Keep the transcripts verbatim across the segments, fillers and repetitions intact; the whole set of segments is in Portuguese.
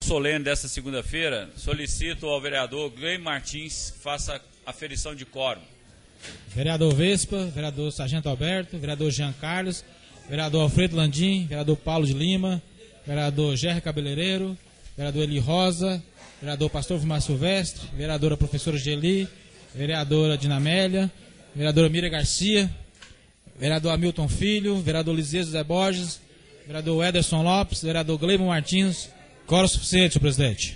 solene desta segunda-feira, solicito ao vereador Gleim Martins que faça aferição de quórum. Vereador Vespa, vereador Sargento Alberto, vereador Jean Carlos, vereador Alfredo Landim, vereador Paulo de Lima, vereador Gerry Cabeleireiro, vereador Eli Rosa, vereador Pastor Vilmar Silvestre, vereadora professora Geli, vereadora Dinamélia, vereadora Miriam Garcia, vereador Hamilton Filho, vereador Liseu José Borges, vereador Ederson Lopes, vereador Gleibon Martins. Quórum suficiente, senhor presidente.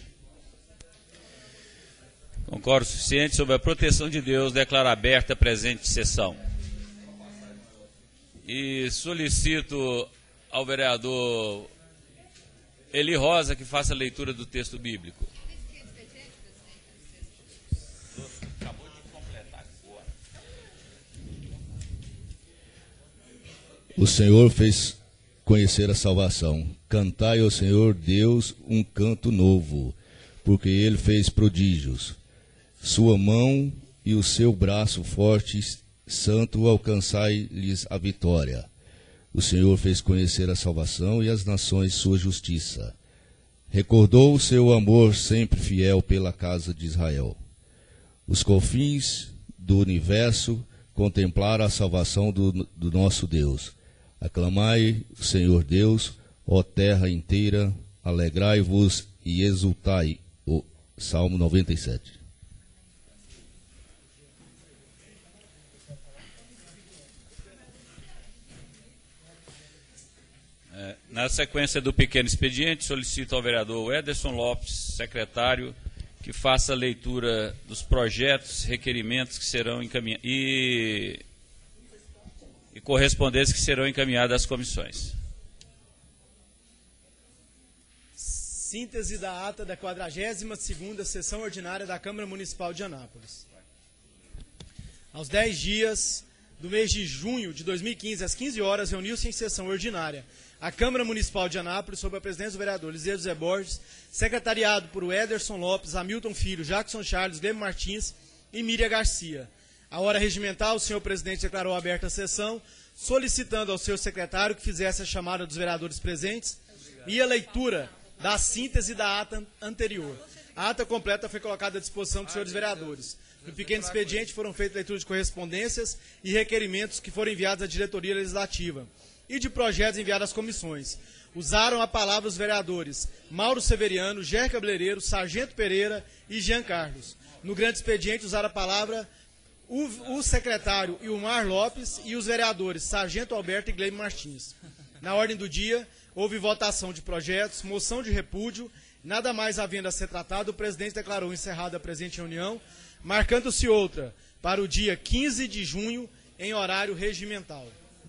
Com quórum suficiente, sobre a proteção de Deus, declaro aberta a presente sessão. E solicito ao vereador Eli Rosa que faça a leitura do texto bíblico. Acabou de completar agora. O Senhor fez conhecer a salvação. Cantai ao Senhor Deus um canto novo, porque Ele fez prodígios. Sua mão e o seu braço forte, santo, alcançai-lhes a vitória. O Senhor fez conhecer a salvação e as nações sua justiça. Recordou o seu amor sempre fiel pela casa de Israel. Os confins do universo contemplaram a salvação do, do nosso Deus. Aclamai o Senhor Deus, ó terra inteira, alegrai-vos e exultai. O Salmo noventa e sete. É, na sequência do pequeno expediente, solicito ao vereador Ederson Lopes, secretário, que faça a leitura dos projetos, requerimentos que serão encaminhados e, e correspondências que serão encaminhadas às comissões. Síntese da ata da quadragésima segunda sessão ordinária da Câmara Municipal de Anápolis. Aos dez dias do mês de junho de dois mil e quinze, às quinze horas, reuniu-se em sessão ordinária a Câmara Municipal de Anápolis, sob a presidência do vereador Liseu José Borges, secretariado por Ederson Lopes, Hamilton Filho, Jackson Charles, Gleibon Martins e Miriam Garcia. A hora regimental, o senhor presidente declarou aberta a sessão, solicitando ao seu secretário que fizesse a chamada dos vereadores presentes e a leitura da síntese da ata anterior. A ata completa foi colocada à disposição dos senhores vereadores. No pequeno expediente foram feitas leituras de correspondências e requerimentos que foram enviados à diretoria legislativa e de projetos enviados às comissões. Usaram a palavra os vereadores Mauro Severiano, Gerry Cabeleireiro, Sargento Pereira e Jean Carlos. No grande expediente usaram a palavra o, o secretário Ilmar Lopes e os vereadores Sargento Alberto e Gleibon Martins. Na ordem do dia, houve votação de projetos, moção de repúdio, nada mais havendo a ser tratado, o presidente declarou encerrada a presente reunião, marcando-se outra para o dia quinze de junho, em horário regimental.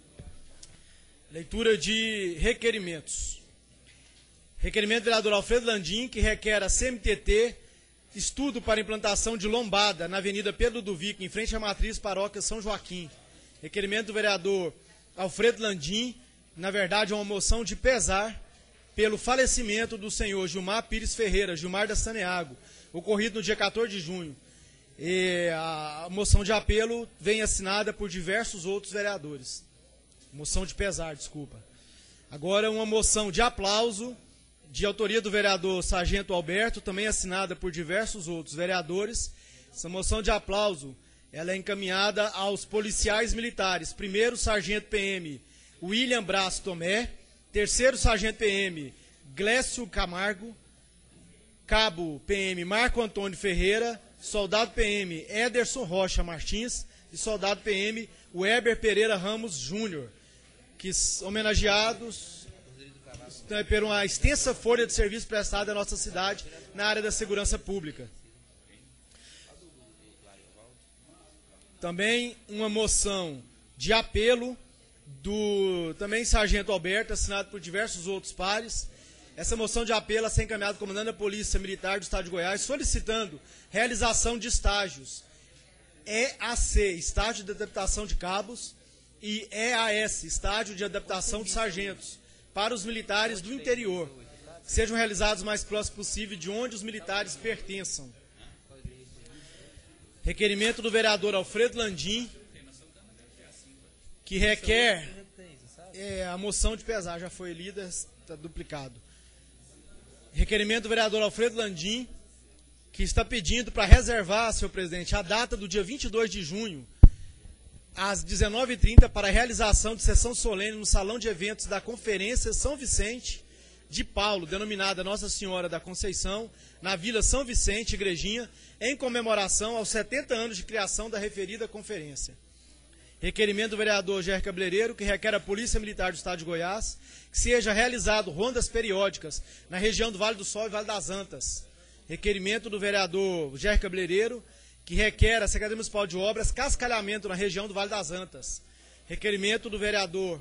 Leitura de requerimentos. Requerimento do vereador Alfredo Landim, que requer a C M T T, estudo para implantação de lombada na Avenida Pedro Duvico, em frente à matriz paróquia São Joaquim. Requerimento do vereador Alfredo Landim, na verdade é uma moção de pesar pelo falecimento do senhor Gilmar Pires Ferreira, Gilmar da Saneago, ocorrido no dia quatorze de junho. E a moção de apelo vem assinada por diversos outros vereadores. Moção de pesar, desculpa. Agora uma moção de aplauso, de autoria do vereador Sargento Alberto, também assinada por diversos outros vereadores. Essa moção de aplauso, ela é encaminhada aos policiais militares. Primeiro, Sargento P M William Braz Tomé. Terceiro, Sargento P M Glécio Camargo. Cabo P M Marco Antônio Ferreira. Soldado P M Ederson Rocha Martins. E soldado P M Weber Pereira Ramos Júnior, que homenageados por uma extensa folha de serviço prestada à nossa cidade na área da segurança pública. Também uma moção de apelo do também Sargento Alberto, assinado por diversos outros pares. Essa moção de apelo a ser encaminhada ao comandante da Polícia Militar do Estado de Goiás, solicitando realização de estágios E A C, estágio de adaptação de cabos, e E A S, estágio de adaptação de sargentos, para os militares do interior, que sejam realizados o mais próximo possível de onde os militares pertençam. Requerimento do vereador Alfredo Landim, que requer é, a moção de pesar, já foi lida, está duplicado. Requerimento do vereador Alfredo Landim, que está pedindo para reservar, senhor presidente, a data do dia vinte e dois de junho, às dezenove e trinta, para a realização de sessão solene no Salão de Eventos da Conferência São Vicente de Paulo, denominada Nossa Senhora da Conceição, na Vila São Vicente, Igrejinha, em comemoração aos setenta anos de criação da referida conferência. Requerimento do vereador Gerry Cabeleireiro, que requer à Polícia Militar do Estado de Goiás que seja realizado rondas periódicas na região do Vale do Sol e Vale das Antas. Requerimento do vereador Gerry Cabeleireiro, que requer à Secretaria Municipal de Obras cascalhamento na região do Vale das Antas. Requerimento do vereador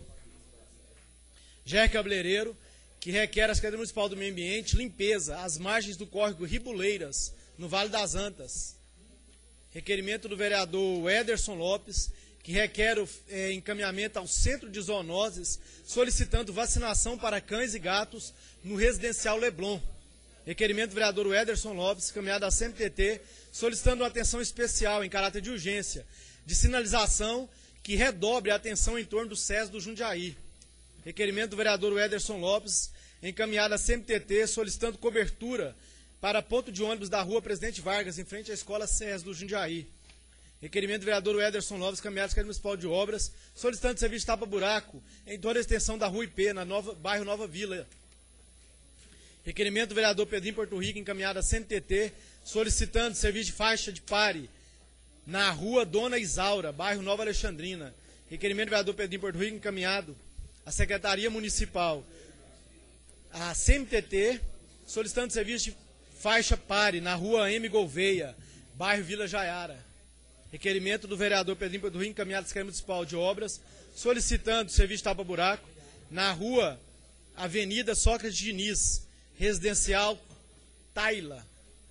Gerry Cabeleireiro, que requer à Secretaria Municipal do Meio Ambiente limpeza às margens do córrego Ribuleiras, no Vale das Antas. Requerimento do vereador Ederson Lopes, que requer o é, encaminhamento ao Centro de Zoonoses, solicitando vacinação para cães e gatos no residencial Leblon. Requerimento do vereador Ederson Lopes, encaminhado à C M T T, solicitando uma atenção especial em caráter de urgência, de sinalização que redobre a atenção em torno do S E S do Jundiaí. Requerimento do vereador Ederson Lopes, encaminhado à C M T T, solicitando cobertura para ponto de ônibus da rua Presidente Vargas, em frente à escola S E S do Jundiaí. Requerimento do vereador Ederson Lopes, encaminhado à Secretaria Municipal de Obras, solicitando serviço de tapa-buraco em toda a extensão da rua I P, na nova, bairro Nova Vila. Requerimento do vereador Pedrinho Porto Rico, encaminhado à C M T T, solicitando serviço de faixa de pare na rua Dona Isaura, bairro Nova Alexandrina. Requerimento do vereador Pedrinho Porto Rico, encaminhado à Secretaria Municipal, à C M T T, solicitando serviço de faixa pare na rua M. Gouveia, bairro Vila Jaiara. Requerimento do vereador Pedrinho Porto Rico, encaminhado à Secretaria Municipal de Obras, solicitando serviço de tapa-buraco na rua Avenida Sócrates Diniz, residencial Taila,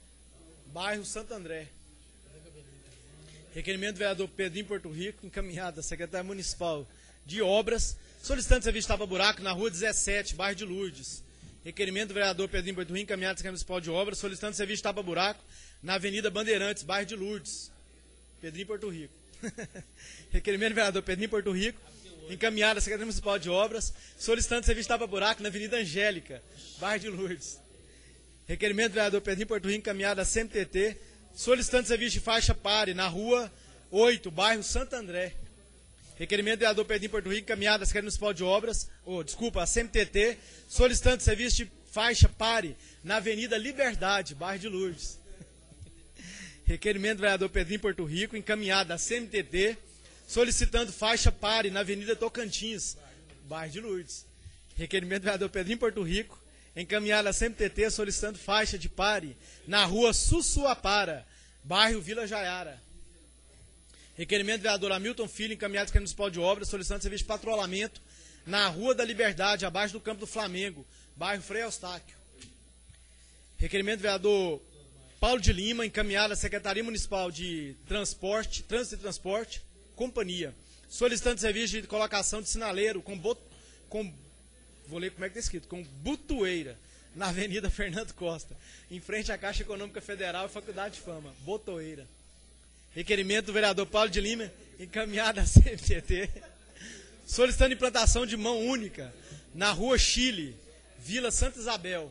bairro Santo André. Requerimento do vereador Pedrinho Porto Rico, encaminhado à Secretaria Municipal de Obras, solicitando serviço de tapa-buraco na rua dezessete, bairro de Lourdes. Requerimento do vereador Pedrinho Porto Rico, encaminhado à Secretaria Municipal de Obras, solicitando serviço de tapa-buraco na Avenida Bandeirantes, bairro de Lourdes. Pedrinho Porto Rico. Requerimento do vereador Pedrinho Porto Rico, encaminhado à Secretaria Municipal de Obras, solicitando serviço de tapa-buraco na Avenida Angélica, bairro de Lourdes. Requerimento do vereador Pedrinho Porto Rico, encaminhado à C M T T, solicitando serviço de faixa pare na rua oito, bairro Santo André. Requerimento do vereador Pedrinho Porto Rico, encaminhado à Secretaria Municipal de Obras, ou, desculpa, à C M T T, solicitando serviço de faixa pare na Avenida Liberdade, bairro de Lourdes. Requerimento do vereador Pedrinho Porto Rico, encaminhado à C M T T, solicitando faixa pare na Avenida Tocantins, bairro de Lourdes. Requerimento do vereador Pedrinho Porto Rico, encaminhado à C M T T, solicitando faixa de pare na rua Sussuapara, bairro Vila Jaiara. Requerimento do vereador Hamilton Filho, encaminhado à Secretaria Municipal de Obras, solicitando serviço de patrulhamento na Rua da Liberdade, abaixo do Campo do Flamengo, bairro Frei Eustáquio. Requerimento do vereador Paulo de Lima, encaminhado à Secretaria Municipal de Transporte, Trânsito e Transporte, Companhia, solicitando serviço de colocação de sinaleiro com, bot, com vou ler como é que está escrito, com botoeira, na Avenida Fernando Costa, em frente à Caixa Econômica Federal e Faculdade de Fama, botoeira. Requerimento do vereador Paulo de Lima, encaminhado à C M T T, solicitando implantação de mão única na Rua Chile, Vila Santa Isabel.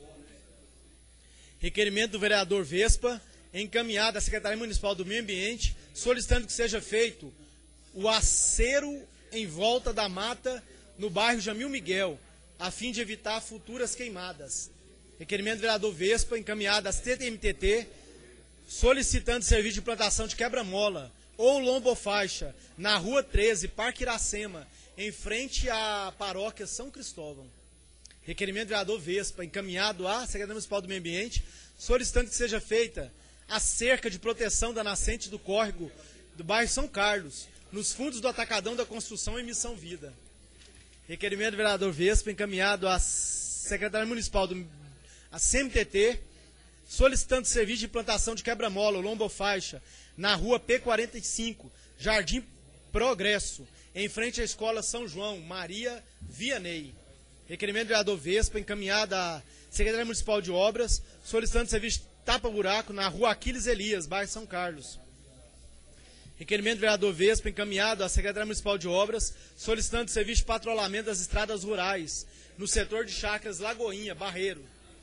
Requerimento do vereador Vespa, encaminhado à Secretaria Municipal do Meio Ambiente, solicitando que seja feito o acero em volta da mata no bairro Jamil Miguel, a fim de evitar futuras queimadas. Requerimento do vereador Vespa, encaminhado à C M T T, solicitando serviço de plantação de quebra-mola ou lombofaixa na Rua treze, Parque Iracema, em frente à paróquia São Cristóvão. Requerimento do vereador Vespa, encaminhado à Secretaria Municipal do Meio Ambiente, solicitando que seja feita a cerca de proteção da nascente do córrego do bairro São Carlos, nos fundos do Atacadão da Construção em Missão Vida. Requerimento do vereador Vespa, encaminhado à Secretaria Municipal do à C M T T, solicitando serviço de implantação de quebra-mola ou lombofaixa na Rua P quarenta e cinco, Jardim Progresso, em frente à Escola São João Maria Vianney. Requerimento do vereador Vespa, encaminhado à Secretaria Municipal de Obras, solicitando serviço de tapa-buraco na Rua Aquiles Elias, bairro São Carlos. Requerimento do vereador Vespa, encaminhado à Secretaria Municipal de Obras, solicitando serviço de patrulhamento das estradas rurais, no setor de chácaras Lagoinha, Barreiro.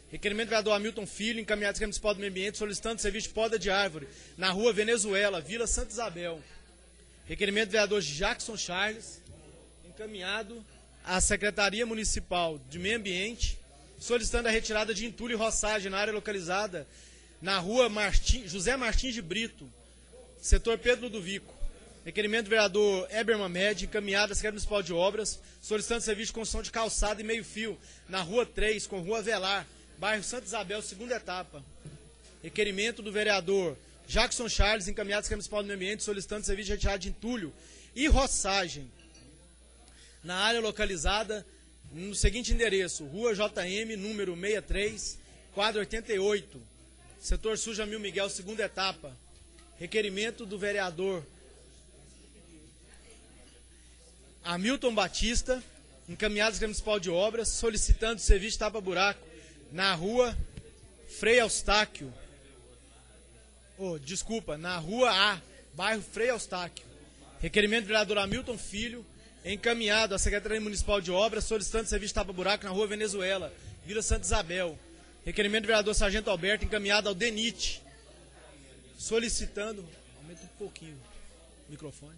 Requerimento do vereador Hamilton Filho, encaminhado à Secretaria Municipal do Meio Ambiente, solicitando serviço de poda de árvore na rua Venezuela, Vila Santa Isabel. Requerimento do vereador Jackson Charles, encaminhado à Secretaria Municipal de Meio Ambiente, solicitando a retirada de entulho e roçagem na área localizada na rua Martim, José Martins de Brito, setor Pedro Ludovico. Requerimento do vereador Eber Mamed, encaminhado à Secretaria Municipal de Obras, solicitando serviço de construção de calçada e meio-fio na rua três, com rua Velar, bairro Santa Isabel, segunda etapa. Requerimento do vereador Jackson Charles, encaminhado à Secretaria Municipal do Meio Ambiente, solicitando serviço de retirada de entulho e roçagem na área localizada no seguinte endereço: Rua J M, número sessenta e três, quadro oitenta e oito, setor Sul Jamil Miguel, segunda etapa. Requerimento do vereador Hamilton Batista, encaminhado à Secretaria Municipal de Obras, solicitando serviço de tapa-buraco na rua Frei Eustáquio, oh, desculpa, na rua A, bairro Frei Eustáquio. Requerimento do vereador Hamilton Filho, encaminhado à Secretaria Municipal de Obras, solicitando serviço de tapa-buraco na rua Venezuela, Vila Santa Isabel. Requerimento do vereador Sargento Alberto, encaminhado ao D N I T, solicitando... Aumenta um pouquinho o microfone.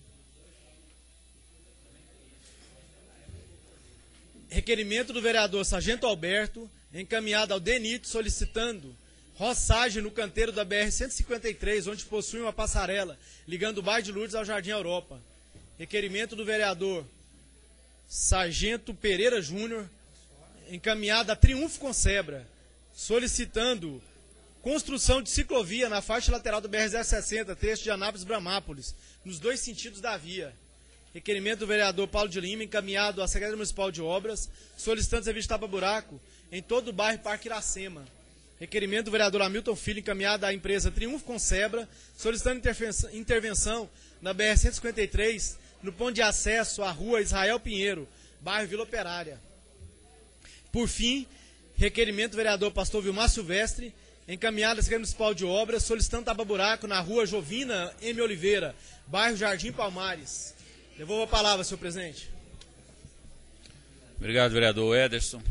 Requerimento do vereador Sargento Alberto, encaminhado ao D N I T, solicitando roçagem no canteiro da B R cento e cinquenta e três, onde possui uma passarela, ligando o bairro de Lourdes ao Jardim Europa. Requerimento do vereador Sargento Pereira Júnior, encaminhado a Triunfo Concebra, solicitando construção de ciclovia na faixa lateral do B R zero sessenta, trecho de Anápolis-Bramápolis, nos dois sentidos da via. Requerimento do vereador Paulo de Lima, encaminhado à Secretaria Municipal de Obras, solicitando serviço de tapa-buraco em todo o bairro Parque Iracema. Requerimento do vereador Hamilton Filho, encaminhado à empresa Triunfo Concebra, solicitando intervenção na B R cento e cinquenta e três, no ponto de acesso à rua Israel Pinheiro, bairro Vila Operária. Por fim, requerimento do vereador Pastor Vilmar Silvestre, encaminhado à Secretaria Municipal de Obras, solicitando tapa-buraco na rua Jovina M. Oliveira, bairro Jardim Palmares. Devolvo a palavra, senhor presidente. Obrigado, vereador Ederson.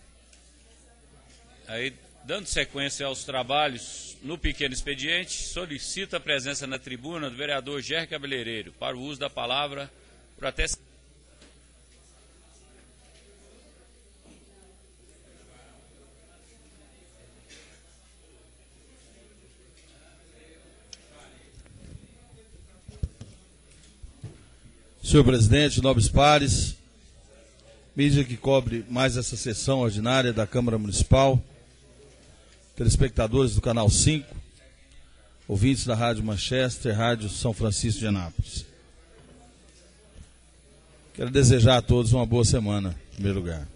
Aí, dando sequência aos trabalhos no pequeno expediente, solicita a presença na tribuna do vereador Gerry Cabeleireiro para o uso da palavra por até... Senhor presidente, nobres pares, mídia que cobre mais essa sessão ordinária da Câmara Municipal, telespectadores do Canal cinco, ouvintes da Rádio Manchester, Rádio São Francisco de Anápolis. Quero desejar a todos uma boa semana, em primeiro lugar.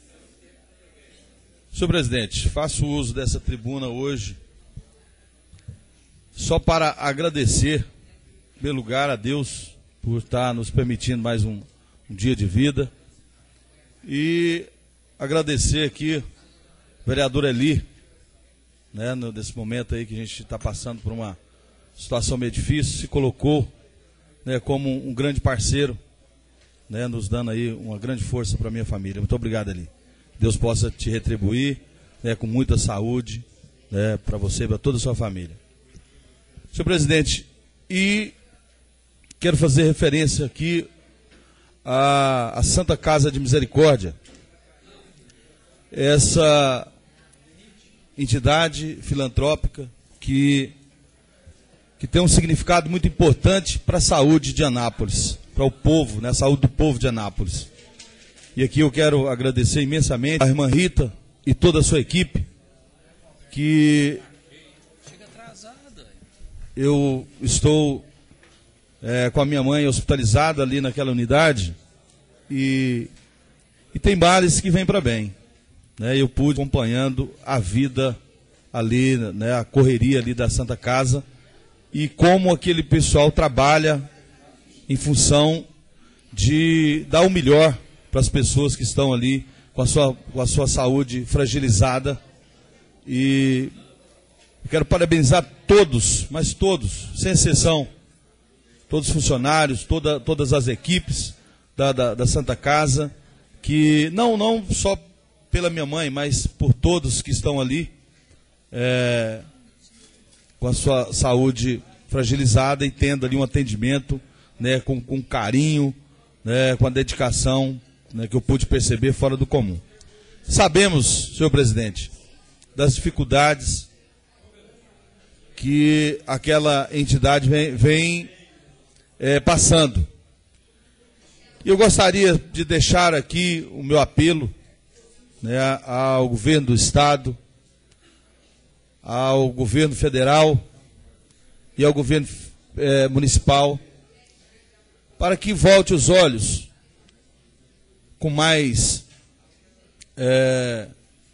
Senhor presidente, faço uso dessa tribuna hoje só para agradecer, em primeiro lugar, a Deus por estar nos permitindo mais um, um dia de vida, e agradecer aqui o vereador Eli, né, no, nesse momento aí que a gente está passando por uma situação meio difícil, se colocou, né, como um, um grande parceiro, né, nos dando aí uma grande força para a minha família. Muito obrigado, Eli. Deus possa te retribuir, né, com muita saúde, né, para você e para toda a sua família. Senhor presidente, e quero fazer referência aqui à, à Santa Casa de Misericórdia, essa entidade filantrópica que, que tem um significado muito importante para a saúde de Anápolis, para o povo, né, a saúde do povo de Anápolis. E aqui eu quero agradecer imensamente a irmã Rita e toda a sua equipe, que eu estou é, com a minha mãe hospitalizada ali naquela unidade, e, e tem males que vêm para bem. Né, eu pude acompanhando a vida ali, né, a correria ali da Santa Casa, e como aquele pessoal trabalha em função de dar o melhor para as pessoas que estão ali com a sua, com a sua saúde fragilizada. E quero parabenizar todos, mas todos, sem exceção, todos os funcionários, toda, todas as equipes da, da, da Santa Casa, que não, não só pela minha mãe, mas por todos que estão ali, é, com a sua saúde fragilizada e tendo ali um atendimento, né, com, com carinho, né, com a dedicação, né, que eu pude perceber fora do comum. Sabemos, senhor presidente, das dificuldades que aquela entidade vem, vem é, passando. E eu gostaria de deixar aqui o meu apelo, né, ao governo do Estado, ao governo federal e ao governo é, municipal, para que volte os olhos com mais, é,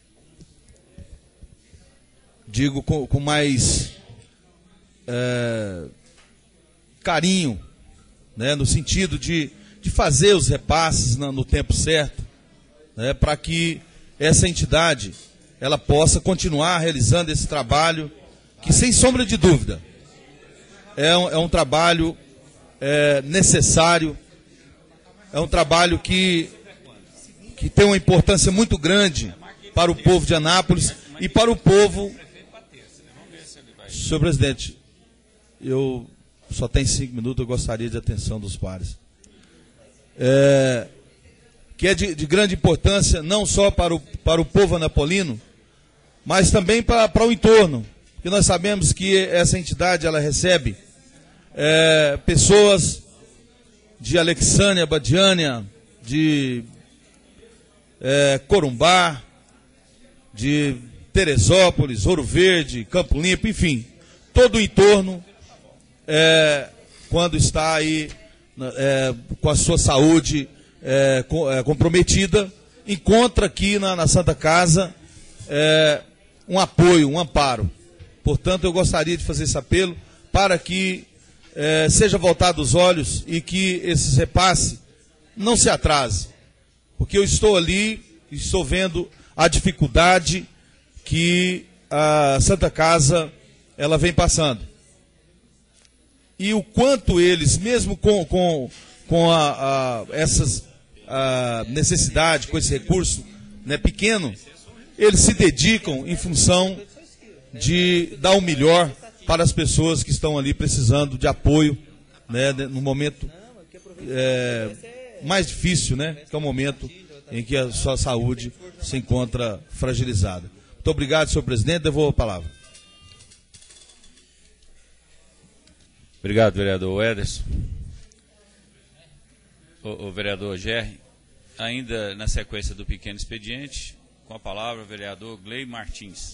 digo, com, com mais é, carinho, né, no sentido de, de fazer os repasses no, no tempo certo, né, para que essa entidade ela possa continuar realizando esse trabalho que, sem sombra de dúvida, é um, é um trabalho é, necessário, é um trabalho que, que tem uma importância muito grande para o povo de Anápolis e para o povo. Senhor presidente, eu só tenho cinco minutos, eu gostaria de atenção dos pares. É, que é de, de grande importância não só para o, para o povo anapolino, mas também para, para o entorno, porque nós sabemos que essa entidade ela recebe é, pessoas de Alexânia, Badiânia, de é, Corumbá, de Teresópolis, Ouro Verde, Campo Limpo, enfim, todo o entorno, é, quando está aí é, com a sua saúde é, com, é, comprometida, encontra aqui na, na Santa Casa é, um apoio, um amparo. Portanto, eu gostaria de fazer esse apelo para que é, seja voltado os olhos e que esse repasse não se atrase, porque eu estou ali, estou vendo a dificuldade que a Santa Casa ela vem passando. E o quanto eles, mesmo com, com, com a, a, essas a necessidade, com esse recurso, né, pequeno, eles se dedicam em função de dar o melhor para as pessoas que estão ali precisando de apoio, né, no momento é, mais difícil, né, que é o momento em que a sua saúde se encontra fragilizada. Muito obrigado, senhor presidente. Devolvo a palavra. Obrigado, vereador Ederson. O, o vereador Gerry, ainda na sequência do pequeno expediente, com a palavra o vereador Gley Martins.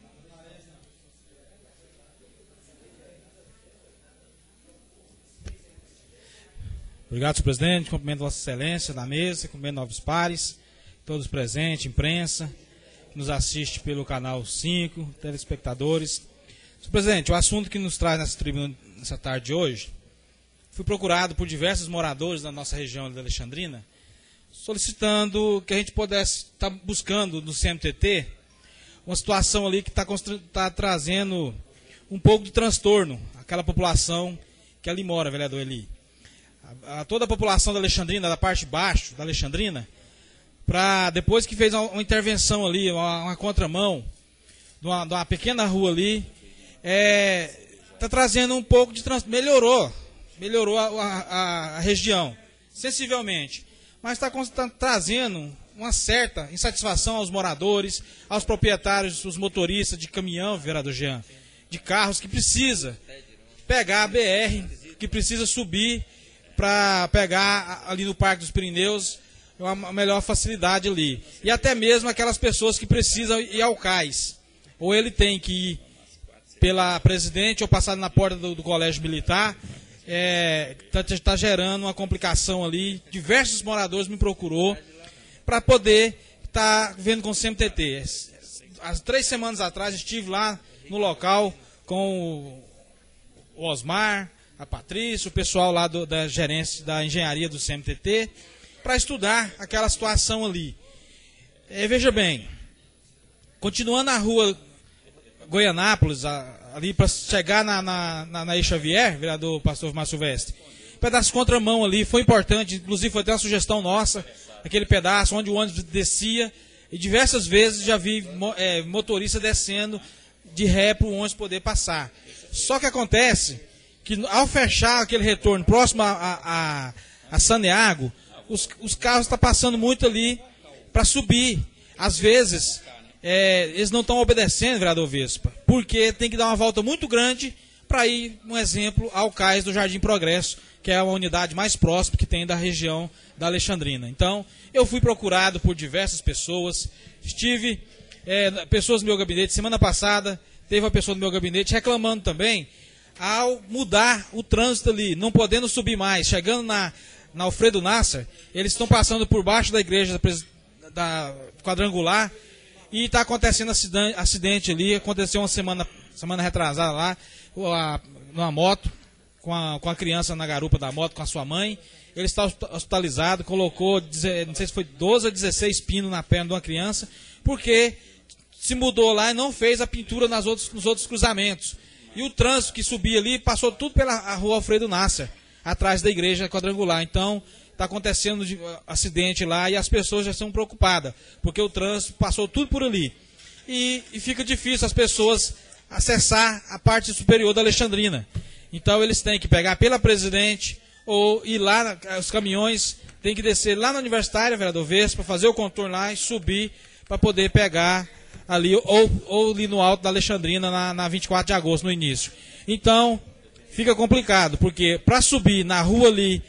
Obrigado, senhor presidente. Cumprimento Vossa Excelência da mesa, cumprimento novos pares, todos presentes, imprensa, que nos assiste pelo canal cinco, telespectadores. Senhor presidente, o assunto que nos traz nessa tribuna nessa tarde de hoje, fui procurado por diversos moradores da nossa região de Alexandrina, solicitando que a gente pudesse estar buscando no C M T T uma situação ali que está tá trazendo um pouco de transtorno àquela população que ali mora, vereador Eli. A, a toda a população da Alexandrina, da parte de baixo da Alexandrina, para depois que fez uma, uma intervenção ali, uma, uma contramão, de uma, de uma pequena rua ali, é, está trazendo um pouco de transtorno, melhorou, melhorou a, a, a região, sensivelmente, mas está tá trazendo uma certa insatisfação aos moradores, aos proprietários, os motoristas de caminhão, vereador Jean, de carros que precisa pegar a B R, que precisa subir para pegar ali no Parque dos Pirineus uma melhor facilidade ali. E até mesmo aquelas pessoas que precisam ir ao cais. Ou ele tem que ir pela Presidente ou passar na porta do, do Colégio Militar. Está é, tá gerando uma complicação ali. Diversos moradores me procurou para poder estar tá vendo com o C M T T. Há três semanas atrás estive lá no local com o Osmar, a Patrícia, o pessoal lá do, da gerência da engenharia do C M T T, para estudar aquela situação ali. É, veja bem, continuando na rua Goianápolis, a, ali para chegar na, na, na, na E Xavier, vereador pastor Márcio Silvestre, pedaço contramão ali, foi importante, inclusive foi até uma sugestão nossa, aquele pedaço onde o ônibus descia, E diversas vezes já vi é, motorista descendo de ré para o ônibus poder passar. Só que acontece que ao fechar aquele retorno próximo a, a, a, a Saneago, os, os carros estão passando muito ali para subir. Às vezes, é, eles não estão obedecendo, vereador Vespa, porque tem que dar uma volta muito grande para ir, um exemplo, ao cais do Jardim Progresso, que é a unidade mais próxima que tem da região da Alexandrina. Então, eu fui procurado por diversas pessoas, estive, é, pessoas no meu gabinete, semana passada, teve uma pessoa no meu gabinete reclamando também, ao mudar o trânsito ali, não podendo subir mais, chegando na, na Alfredo Nasser, eles estão passando por baixo da igreja da, da quadrangular, e está acontecendo acidente, acidente ali, aconteceu uma semana, semana retrasada lá, uma, numa moto, com a, com a criança na garupa da moto, com a sua mãe. Ele está hospitalizado, colocou, não sei se foi doze ou dezesseis pinos na perna de uma criança, porque se mudou lá e não fez a pintura nas outros, nos outros cruzamentos. E o trânsito que subia ali passou tudo pela a rua Alfredo Nasser, atrás da igreja quadrangular. Então, está acontecendo de, uh, acidente lá e as pessoas já estão preocupadas, porque o trânsito passou tudo por ali. E, e fica difícil as pessoas acessar a parte superior da Alexandrina. Então, eles têm que pegar pela Presidente ou ir lá, os caminhões têm que descer lá na Universitária, vereador Vespa, fazer o contorno lá e subir para poder pegar ali, ou, ou ali no alto da Alexandrina, na, na vinte e quatro de agosto, no início. Então, fica complicado, porque para subir na rua ali,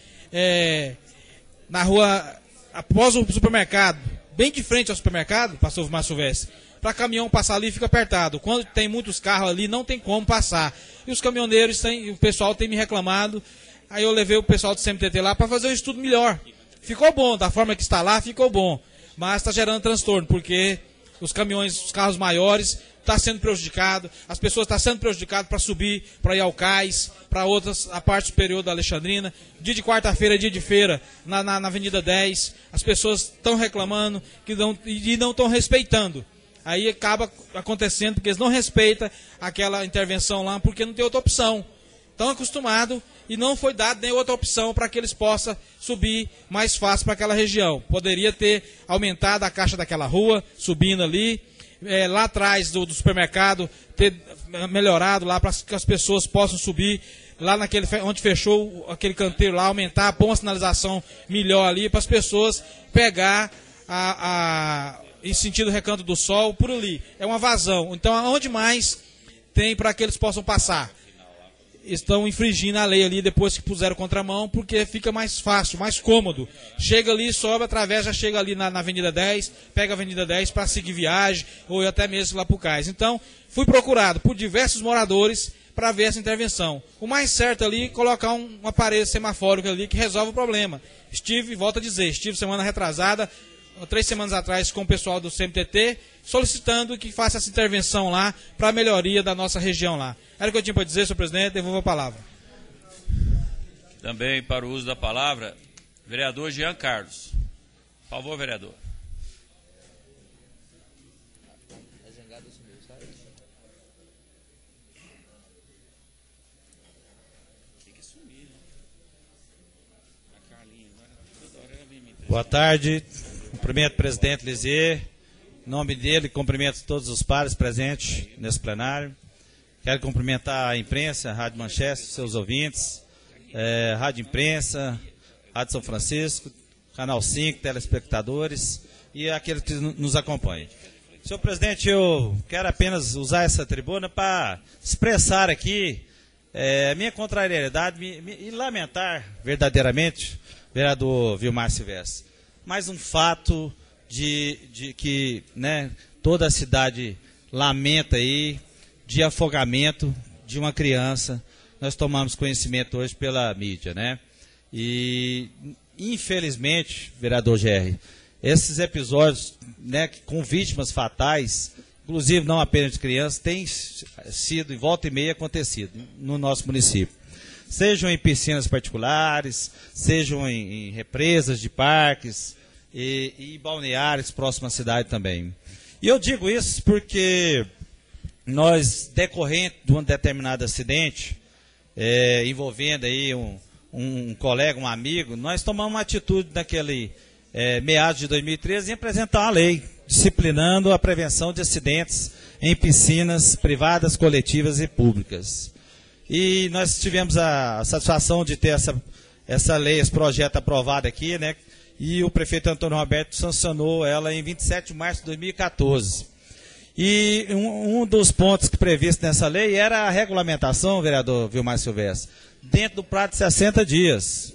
é, na rua, após o supermercado, bem de frente ao supermercado, pastor Márcio Silvestre, para caminhão passar ali fica apertado. Quando tem muitos carros ali, não tem como passar. E os caminhoneiros, têm, o pessoal tem me reclamado. Aí eu levei o pessoal do C M T T lá para fazer um estudo melhor. Ficou bom, da forma que está lá, ficou bom. Mas está gerando transtorno, porque os caminhões, os carros maiores, estão sendo prejudicados. As pessoas estão sendo prejudicadas para subir, para ir ao cais, para outras, a parte superior da Alexandrina. Dia de quarta-feira é dia de feira, na, na, na Avenida dez. As pessoas estão reclamando que não, e não estão respeitando. Aí acaba acontecendo porque eles não respeitam aquela intervenção lá, porque não tem outra opção. Estão acostumados e não foi dado nem outra opção para que eles possam subir mais fácil para aquela região. Poderia ter aumentado a caixa daquela rua, subindo ali, é, lá atrás do, do supermercado, ter melhorado lá para que as pessoas possam subir, lá naquele onde fechou aquele canteiro lá, aumentar, pôr uma sinalização melhor ali para as pessoas pegar a... a em sentido Recanto do Sol, por ali. É uma vazão. Então, aonde mais tem para que eles possam passar? Estão infringindo a lei ali depois que puseram contramão, porque fica mais fácil, mais cômodo. Chega ali, sobe, através, já chega ali na, na Avenida dez, pega a Avenida dez para seguir viagem, ou até mesmo lá para o cais. Então, fui procurado por diversos moradores para ver essa intervenção. O mais certo ali é colocar um, um aparelho semafórico ali que resolve o problema. Estive, volto a dizer, estive semana retrasada, três semanas atrás, com o pessoal do C M T T, solicitando que faça essa intervenção lá para a melhoria da nossa região lá. Era o que eu tinha para dizer, senhor presidente, devolvo a palavra. Também para o uso da palavra, vereador Jean Carlos. Por favor, vereador. Boa tarde. Cumprimento o presidente Lisier, em nome dele, cumprimento todos os pares presentes nesse plenário. Quero cumprimentar a imprensa, a Rádio Manchester, seus ouvintes, é, Rádio Imprensa, Rádio São Francisco, Canal cinco, telespectadores e aqueles que nos acompanham. Senhor presidente, eu quero apenas usar essa tribuna para expressar aqui é, minha contrariedade me, me, e lamentar verdadeiramente, vereador Vilmar Silvestre, mais um fato de, de que, né, toda a cidade lamenta aí, de afogamento de uma criança. Nós tomamos conhecimento hoje pela mídia, né? E, infelizmente, vereador Gerry, esses episódios, né, com vítimas fatais, inclusive não apenas de crianças, têm sido, em volta e meia, acontecido no nosso município. Sejam em piscinas particulares, sejam em, em represas de parques, E, e balneários próximos à cidade também. E eu digo isso porque nós, decorrente de um determinado acidente, é, envolvendo aí um, um colega, um amigo, nós tomamos uma atitude naquele é, meados de dois mil e treze em apresentar uma lei disciplinando a prevenção de acidentes em piscinas privadas, coletivas e públicas. E nós tivemos a satisfação de ter essa, essa lei, esse projeto aprovado aqui, né? E o prefeito Antônio Roberto sancionou ela em vinte e sete de março de dois mil e quatorze. E um, um dos pontos que previsto nessa lei era a regulamentação, vereador Vilmar Silvestre, dentro do prazo de sessenta dias.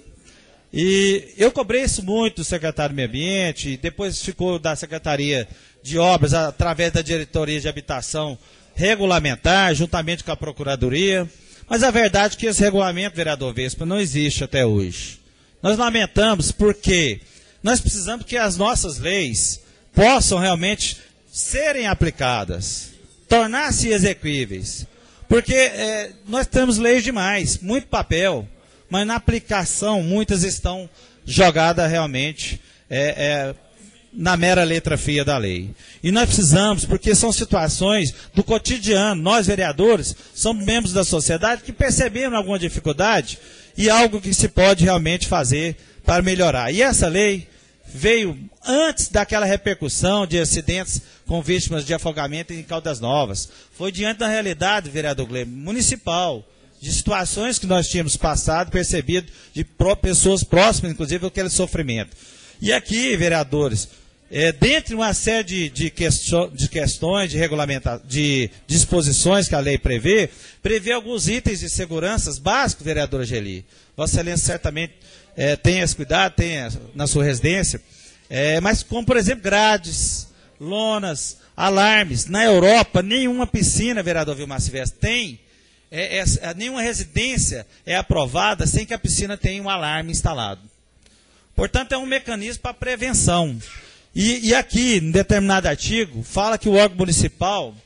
E eu cobrei isso muito do secretário do Meio Ambiente, e depois ficou da Secretaria de Obras, através da Diretoria de Habitação, regulamentar, juntamente com a Procuradoria. Mas a verdade é que esse regulamento, vereador Vespa, não existe até hoje. Nós lamentamos porque nós precisamos que as nossas leis possam realmente serem aplicadas, tornar-se exequíveis. Porque é, nós temos leis demais, muito papel, mas na aplicação muitas estão jogadas realmente é, é, na mera letra fria da lei. E nós precisamos, porque são situações do cotidiano, nós vereadores somos membros da sociedade que percebemos alguma dificuldade e algo que se pode realmente fazer para melhorar. E essa lei veio antes daquela repercussão de acidentes com vítimas de afogamento em Caldas Novas. Foi diante da realidade, vereador Glênio, municipal, de situações que nós tínhamos passado, percebido, de pessoas próximas, inclusive, àquele sofrimento. E aqui, vereadores, é, dentre uma série de, de, question, de questões, de regulamentação, de disposições que a lei prevê, prevê alguns itens de segurança básicos, vereadora Angeli. Vossa Excelência certamente é, tem esse cuidado, tem na sua residência, é, mas como, por exemplo, grades, lonas, alarmes. Na Europa, nenhuma piscina, vereador Vilmar Silvestre, tem, é, é, nenhuma residência é aprovada sem que a piscina tenha um alarme instalado. Portanto, é um mecanismo para prevenção. E, e aqui, em determinado artigo, fala que o órgão municipal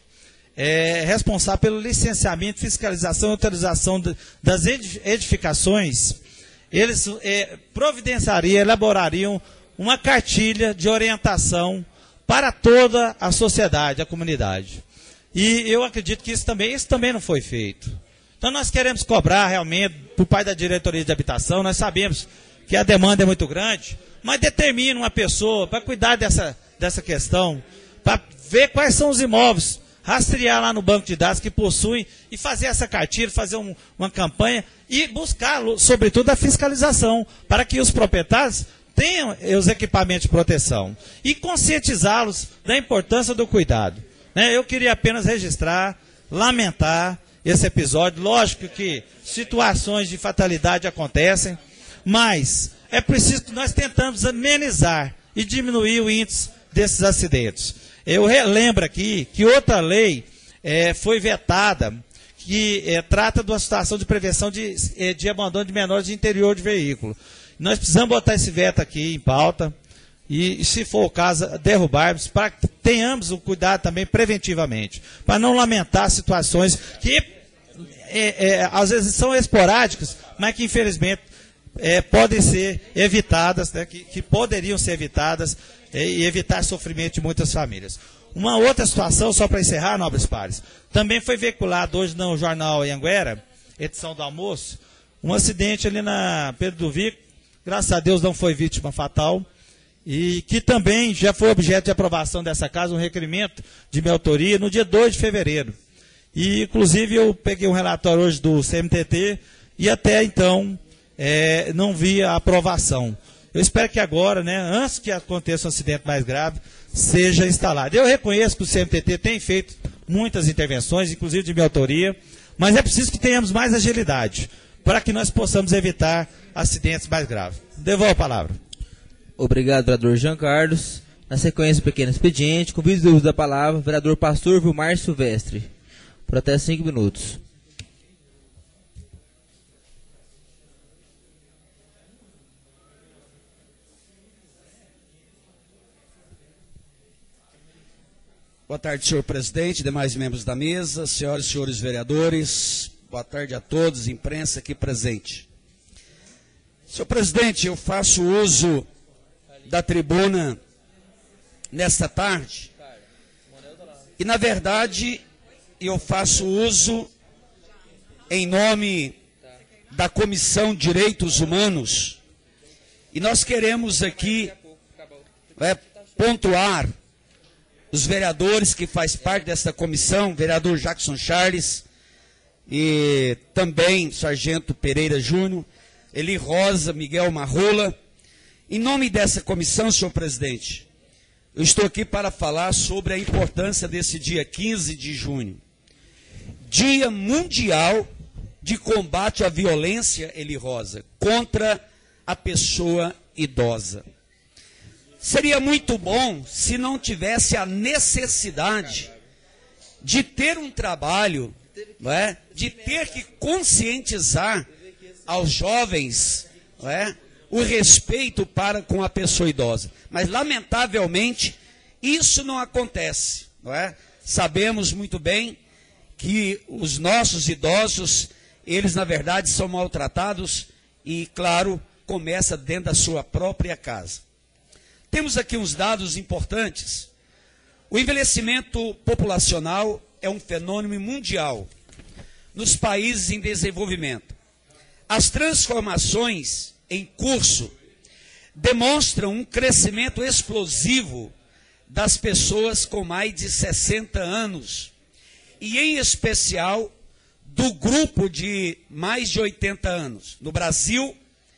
é responsável pelo licenciamento, fiscalização e autorização de, das edificações. Eles é, providenciariam, elaborariam uma cartilha de orientação para toda a sociedade, a comunidade. E eu acredito que isso também, isso também não foi feito. Então nós queremos cobrar realmente, por parte da diretoria de habitação, nós sabemos que a demanda é muito grande, mas determina uma pessoa para cuidar dessa, dessa questão, para ver quais são os imóveis, rastrear lá no banco de dados que possuem e fazer essa cartilha, fazer um, uma campanha e buscar, sobretudo, a fiscalização, para que os proprietários tenham os equipamentos de proteção e conscientizá-los da importância do cuidado. Né? Eu queria apenas registrar, lamentar esse episódio. Lógico que situações de fatalidade acontecem, mas é preciso que nós tentamos amenizar e diminuir o índice desses acidentes. Eu relembro aqui que outra lei é, foi vetada, que é, trata de uma situação de prevenção de, de abandono de menores de interior de veículo. Nós precisamos botar esse veto aqui em pauta e, se for o caso, derrubarmos, para que tenhamos o cuidado também preventivamente, para não lamentar situações que é, é, às vezes são esporádicas, mas que infelizmente é, podem ser evitadas, né, que, que poderiam ser evitadas é, e evitar sofrimento de muitas famílias. Uma outra situação, só para encerrar, nobres pares, também foi veiculado hoje no jornal Anhanguera, edição do almoço, um acidente ali na Pedro do Vico. Graças a Deus não foi vítima fatal, e que também já foi objeto de aprovação dessa casa, um requerimento de minha autoria, no dia dois de fevereiro. E, inclusive, eu peguei um relatório hoje do C M T T, e até então é, não vi a aprovação. Eu espero que agora, né, antes que aconteça um acidente mais grave, seja instalado. Eu reconheço que o C M T T tem feito muitas intervenções, inclusive de minha autoria, mas é preciso que tenhamos mais agilidade, para que nós possamos evitar acidentes mais graves. Devolvo a palavra. Obrigado, vereador Jean Carlos. Na sequência do pequeno expediente, convido o uso da palavra, vereador Pastor Vilmar Silvestre, por até cinco minutos. Boa tarde, senhor presidente, demais membros da mesa, senhoras e senhores vereadores. Boa tarde a todos, imprensa aqui presente. Senhor presidente, eu faço uso da tribuna nesta tarde e, na verdade, eu faço uso em nome da Comissão de Direitos Humanos e nós queremos aqui é, pontuar os vereadores que faz parte dessa comissão, vereador Jackson Charles e também Sargento Pereira Júnior, Eli Rosa, Miguel Marrola. Em nome dessa comissão, senhor presidente, eu estou aqui para falar sobre a importância desse dia quinze de junho, Dia Mundial de Combate à Violência, Eli Rosa, contra a pessoa idosa. Seria muito bom se não tivesse a necessidade de ter um trabalho, não é? De ter que conscientizar aos jovens, não é? O respeito para com a pessoa idosa. Mas, lamentavelmente, isso não acontece. Não é? Sabemos muito bem que os nossos idosos, eles, na verdade, são maltratados e, claro, começa dentro da sua própria casa. Temos aqui uns dados importantes. O envelhecimento populacional é um fenômeno mundial nos países em desenvolvimento. As transformações em curso demonstram um crescimento explosivo das pessoas com mais de sessenta anos, e em especial do grupo de mais de oitenta anos. No Brasil,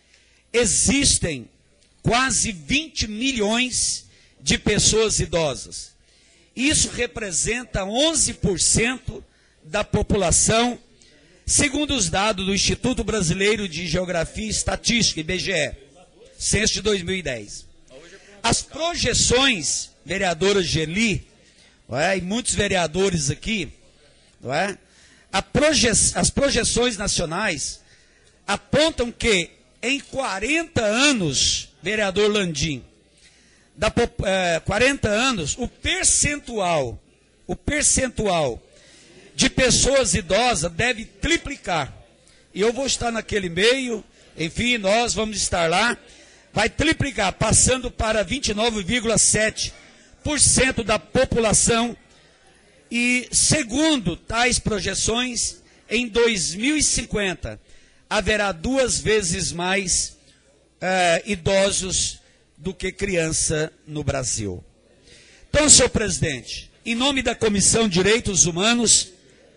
existem quase vinte milhões de pessoas idosas. Isso representa onze por cento da população, segundo os dados do Instituto Brasileiro de Geografia e Estatística, I B G E, censo de dois mil e dez. As projeções, vereadora Geli, não é, e muitos vereadores aqui, não é, a proje as projeções nacionais apontam que em quarenta anos, vereador Landim, da, é, quarenta anos, o percentual, o percentual de pessoas idosas deve triplicar. E eu vou estar naquele meio, enfim, nós vamos estar lá, vai triplicar, passando para vinte e nove vírgula sete por cento da população. E, segundo tais projeções, em dois mil e cinquenta, haverá duas vezes mais eh, idosos do que criança no Brasil. Então, senhor presidente, em nome da Comissão de Direitos Humanos,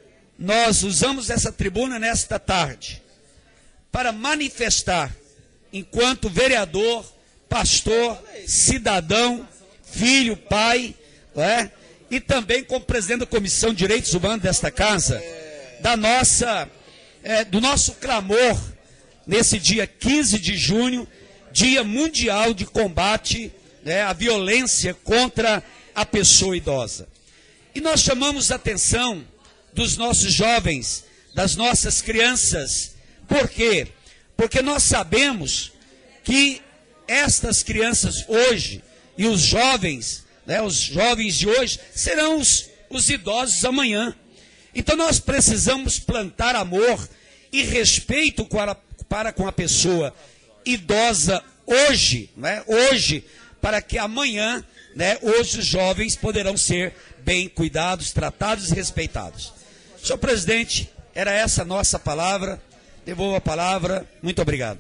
nós usamos essa tribuna nesta tarde para manifestar, enquanto vereador, pastor, cidadão, filho, pai, não é? E também como presidente da Comissão de Direitos Humanos desta casa, da nossa, é, do nosso clamor nesse dia quinze de junho, Dia Mundial de Combate, né, à Violência contra a Pessoa Idosa. E nós chamamos a atenção dos nossos jovens, das nossas crianças. Por quê? Porque nós sabemos que estas crianças hoje e os jovens, né, os jovens de hoje, serão os, os idosos amanhã. Então nós precisamos plantar amor e respeito para, para com a pessoa idosa hoje, né, hoje, para que amanhã, né, hoje os jovens poderão ser bem cuidados, tratados e respeitados. Senhor presidente, era essa a nossa palavra. Devolvo a palavra. Muito obrigado.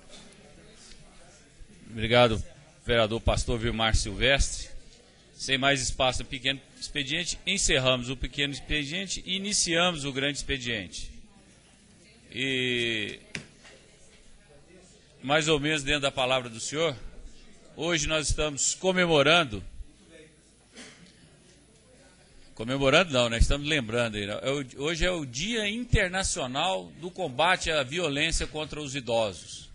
Obrigado, vereador pastor Vilmar Silvestre. Sem mais espaço no pequeno expediente, encerramos o pequeno expediente e iniciamos o grande expediente. E, mais ou menos dentro da palavra do senhor, hoje nós estamos comemorando, comemorando não, né? Estamos lembrando aí, né? Hoje é o Dia Internacional do Combate à Violência contra os Idosos.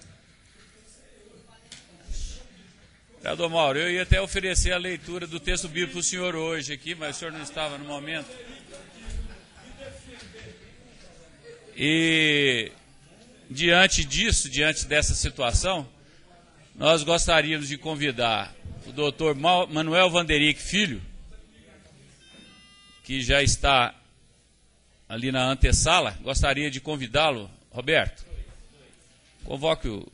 Vereador Mauro, eu ia até oferecer a leitura do texto bíblico para o senhor hoje aqui, mas o senhor não estava no momento. E diante disso, diante dessa situação, nós gostaríamos de convidar o doutor Manuel Vanderick Filho, que já está ali na antessala. Gostaria de convidá-lo. Roberto, convoque o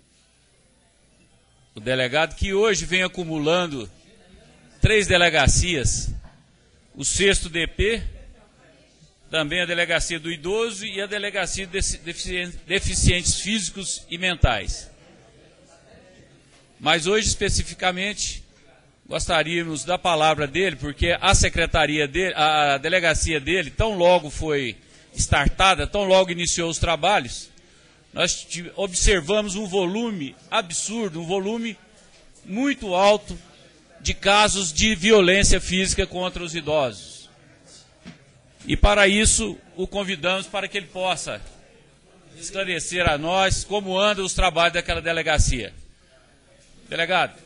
o delegado, que hoje vem acumulando três delegacias, o sexto D P, também a delegacia do idoso e a delegacia de deficientes físicos e mentais. Mas hoje, especificamente, gostaríamos da palavra dele, porque a secretaria dele, a delegacia dele, tão logo foi startada, tão logo iniciou os trabalhos, nós observamos um volume absurdo, um volume muito alto de casos de violência física contra os idosos. E para isso o convidamos para que ele possa esclarecer a nós como andam os trabalhos daquela delegacia. Delegado.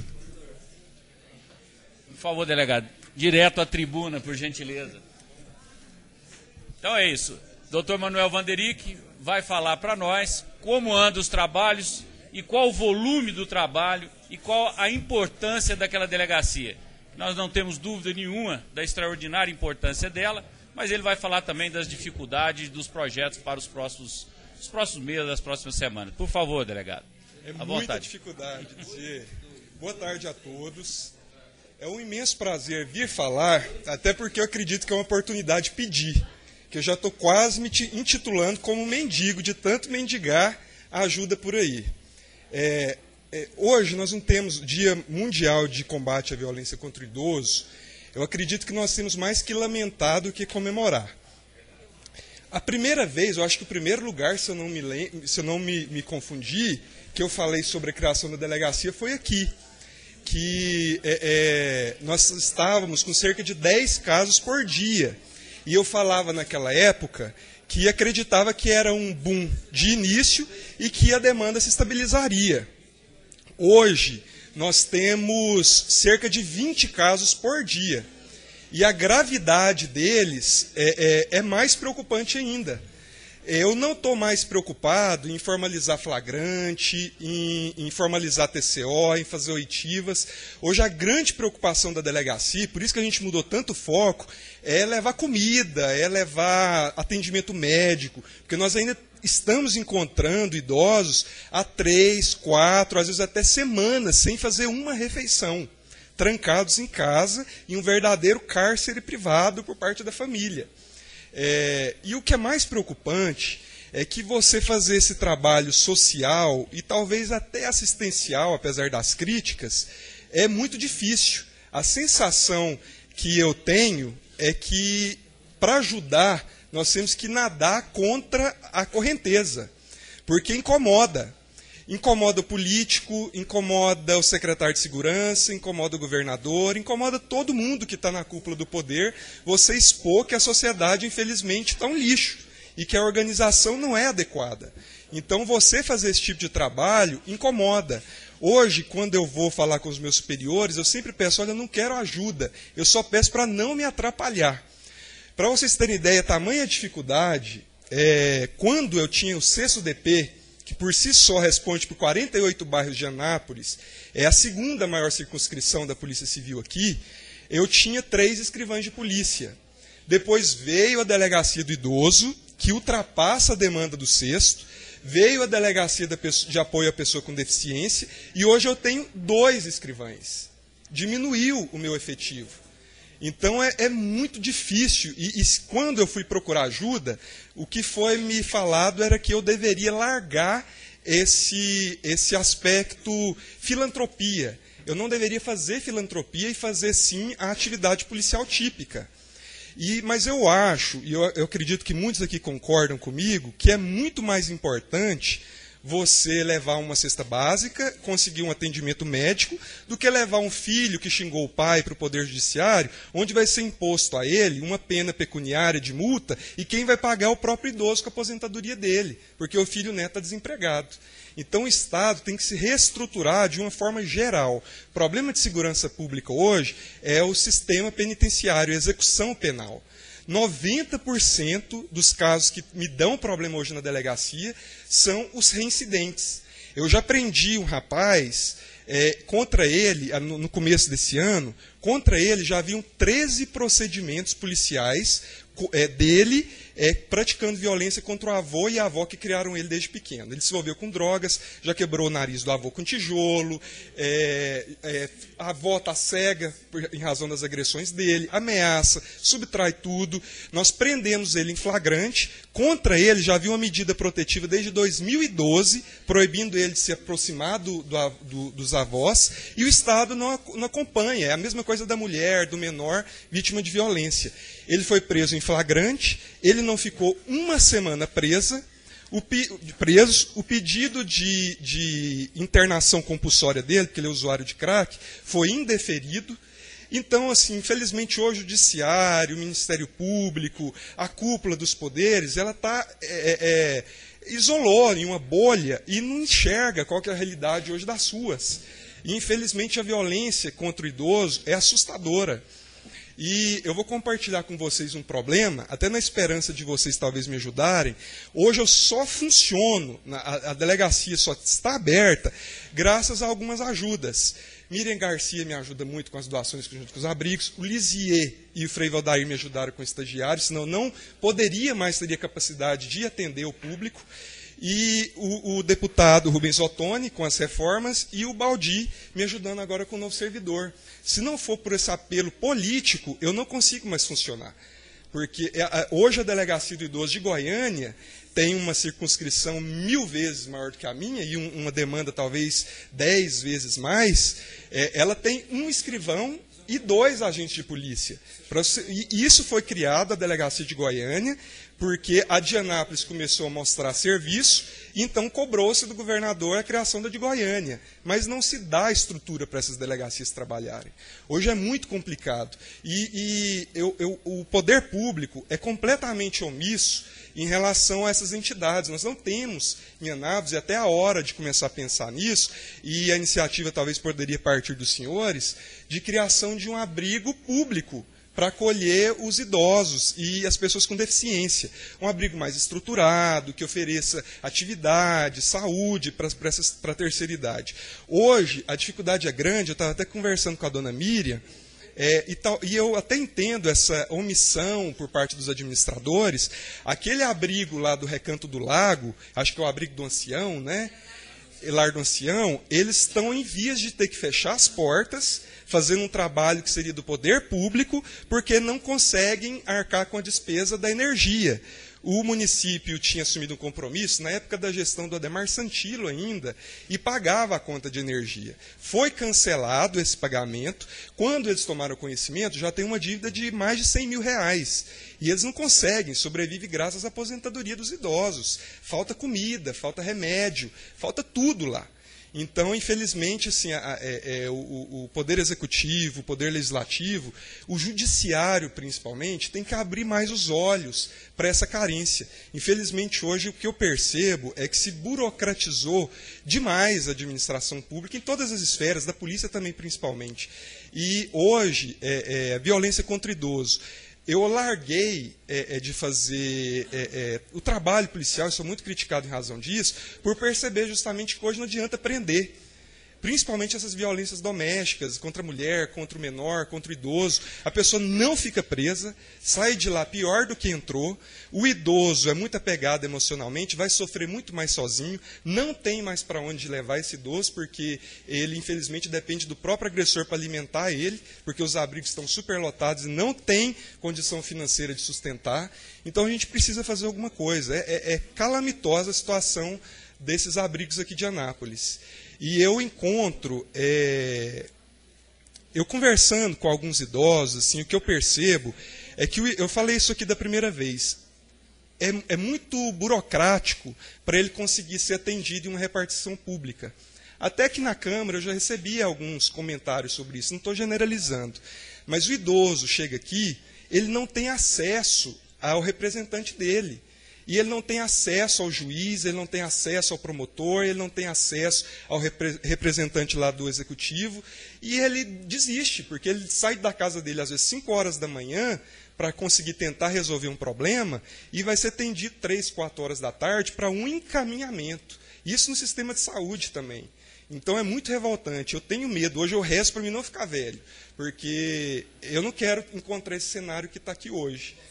Por favor, delegado, direto à tribuna, por gentileza. Então é isso. doutor Manuel Vanderick vai falar para nós como andam os trabalhos e qual o volume do trabalho e qual a importância daquela delegacia. Nós não temos dúvida nenhuma da extraordinária importância dela, mas ele vai falar também das dificuldades dos projetos para os próximos, os próximos meses, as próximas semanas. Por favor, delegado. É muita dificuldade dizer boa tarde a todos. É um imenso prazer vir falar, até porque eu acredito que é uma oportunidade de pedir, que eu já estou quase me intitulando como mendigo, de tanto mendigar a ajuda por aí. É, é, hoje nós não temos Dia Mundial de Combate à Violência contra o Idoso. Eu acredito que nós temos mais que lamentar do que comemorar. A primeira vez, eu acho que o primeiro lugar, se eu não me, se eu não me, me confundi, que eu falei sobre a criação da delegacia foi aqui. Que é, é, nós estávamos com cerca de dez casos por dia. E eu falava naquela época que acreditava que era um boom de início e que a demanda se estabilizaria. Hoje, nós temos cerca de vinte casos por dia. E a gravidade deles é, é, é mais preocupante ainda. Eu não estou mais preocupado em formalizar flagrante, em, em formalizar T C O, em fazer oitivas. Hoje a grande preocupação da delegacia, por isso que a gente mudou tanto o foco, é levar comida, é levar atendimento médico, porque nós ainda estamos encontrando idosos há três, quatro, às vezes até semanas, sem fazer uma refeição, trancados em casa, em um verdadeiro cárcere privado por parte da família. É, e o que é mais preocupante é que você fazer esse trabalho social e talvez até assistencial, apesar das críticas, é muito difícil. A sensação que eu tenho é que, para ajudar, nós temos que nadar contra a correnteza, porque incomoda. Incomoda o político, incomoda o secretário de segurança, incomoda o governador, incomoda todo mundo que está na cúpula do poder, você expor que a sociedade, infelizmente, está um lixo e que a organização não é adequada. Então, você fazer esse tipo de trabalho incomoda. Hoje, quando eu vou falar com os meus superiores, eu sempre peço, olha, eu não quero ajuda, eu só peço para não me atrapalhar. Para vocês terem ideia, tamanha dificuldade, é, quando eu tinha o sexto D P, que por si só responde por quarenta e oito bairros de Anápolis, é a segunda maior circunscrição da Polícia Civil aqui, eu tinha três escrivães de polícia. Depois veio a Delegacia do Idoso, que ultrapassa a demanda do sexto, veio a Delegacia de Apoio à Pessoa com Deficiência, e hoje eu tenho dois escrivães. Diminuiu o meu efetivo. Então é, é muito difícil, e, e quando eu fui procurar ajuda, o que foi me falado era que eu deveria largar esse, esse aspecto filantropia. Eu não deveria fazer filantropia e fazer, sim, a atividade policial típica. E, mas eu acho, e eu, eu acredito que muitos aqui concordam comigo, que é muito mais importante você levar uma cesta básica, conseguir um atendimento médico, do que levar um filho que xingou o pai para o Poder Judiciário, onde vai ser imposto a ele uma pena pecuniária de multa, e quem vai pagar é o próprio idoso com a aposentadoria dele, porque o filho neto está desempregado. Então o Estado tem que se reestruturar de uma forma geral. O problema de segurança pública hoje é o sistema penitenciário, a execução penal. noventa por cento dos casos que me dão problema hoje na delegacia são os reincidentes. Eu já prendi um rapaz, é, contra ele, no, no começo desse ano, contra ele já haviam treze procedimentos policiais é, dele é, praticando violência contra o avô e a avó que criaram ele desde pequeno. Ele se envolveu com drogas, já quebrou o nariz do avô com tijolo, é, é, a avó está cega por, em razão das agressões dele, ameaça, subtrai tudo. Nós prendemos ele em flagrante. Contra ele já havia uma medida protetiva desde dois mil e doze, proibindo ele de se aproximar do, do, do, dos avós, e o Estado não, não acompanha. É a mesma coisa da mulher, do menor, vítima de violência. Ele foi preso em flagrante, ele não ficou uma semana presa, o, preso, o pedido de, de internação compulsória dele, porque ele é usuário de crack, foi indeferido. Então, assim, infelizmente hoje o Judiciário, o Ministério Público, a cúpula dos poderes, ela está é, é, isolou em uma bolha e não enxerga qual que é a realidade hoje das ruas. E, infelizmente, a violência contra o idoso é assustadora. E eu vou compartilhar com vocês um problema, até na esperança de vocês talvez me ajudarem. Hoje eu só funciono, a, a delegacia só está aberta graças a algumas ajudas. Miriam Garcia me ajuda muito com as doações junto com os abrigos. O Lisier e o Frei Valdair me ajudaram com estagiários, senão não poderia mais, teria capacidade de atender o público. E o, o deputado Rubens Ottoni com as reformas e o Baldi me ajudando agora com o novo servidor. Se não for por esse apelo político, eu não consigo mais funcionar. Porque hoje a Delegacia do Idoso de Goiânia tem uma circunscrição mil vezes maior do que a minha e um, uma demanda talvez dez vezes mais. É, ela tem um escrivão e dois agentes de polícia. E isso foi criado, a Delegacia de Goiânia, porque a de Anápolis começou a mostrar serviço, e então cobrou-se do governador a criação da de Goiânia. Mas não se dá estrutura para essas delegacias trabalharem. Hoje é muito complicado. E, e eu, eu, o poder público é completamente omisso em relação a essas entidades. Nós não temos em Anápolis, e até a hora de começar a pensar nisso, e a iniciativa talvez poderia partir dos senhores, de criação de um abrigo público para acolher os idosos e as pessoas com deficiência. Um abrigo mais estruturado, que ofereça atividade, saúde para a terceira idade. Hoje, a dificuldade é grande, eu estava até conversando com a dona Miriam, é, e, tal, e eu até entendo essa omissão por parte dos administradores. Aquele abrigo lá do Recanto do Lago, acho que é o abrigo do ancião, né? Lar do ancião, eles estão em vias de ter que fechar as portas, fazendo um trabalho que seria do poder público, porque não conseguem arcar com a despesa da energia. O município tinha assumido um compromisso, na época da gestão do Ademar Santilo ainda, e pagava a conta de energia. Foi cancelado esse pagamento. Quando eles tomaram conhecimento, já tem uma dívida de mais de cem mil reais. E eles não conseguem, sobrevivem graças à aposentadoria dos idosos. Falta comida, falta remédio, falta tudo lá. Então, infelizmente, assim, a, a, é, o, o Poder Executivo, o Poder Legislativo, o Judiciário, principalmente, tem que abrir mais os olhos para essa carência. Infelizmente, hoje, o que eu percebo é que se burocratizou demais a administração pública, em todas as esferas, da polícia também, principalmente. E, hoje, é, é, a violência contra o idoso. Eu larguei é, é, de fazer é, é, o trabalho policial, eu sou muito criticado em razão disso, por perceber justamente que hoje não adianta prender. Principalmente essas violências domésticas, contra a mulher, contra o menor, contra o idoso. A pessoa não fica presa, sai de lá pior do que entrou. O idoso é muito apegado emocionalmente, vai sofrer muito mais sozinho, não tem mais para onde levar esse idoso, porque ele, infelizmente, depende do próprio agressor para alimentar ele, porque os abrigos estão superlotados e não tem condição financeira de sustentar. Então a gente precisa fazer alguma coisa. É, é, é calamitosa a situação desses abrigos aqui de Anápolis. E eu encontro, é, eu conversando com alguns idosos, assim, o que eu percebo é que, eu falei isso aqui da primeira vez, é, é muito burocrático para ele conseguir ser atendido em uma repartição pública. Até que na Câmara eu já recebi alguns comentários sobre isso, não estou generalizando. Mas o idoso chega aqui, ele não tem acesso ao representante dele. E ele não tem acesso ao juiz, ele não tem acesso ao promotor, ele não tem acesso ao repre- representante lá do executivo, e ele desiste, porque ele sai da casa dele às vezes cinco horas da manhã para conseguir tentar resolver um problema, e vai ser atendido três, quatro horas da tarde para um encaminhamento. Isso no sistema de saúde também. Então é muito revoltante. Eu tenho medo, hoje eu rezo para mim não ficar velho, porque eu não quero encontrar esse cenário que está aqui hoje.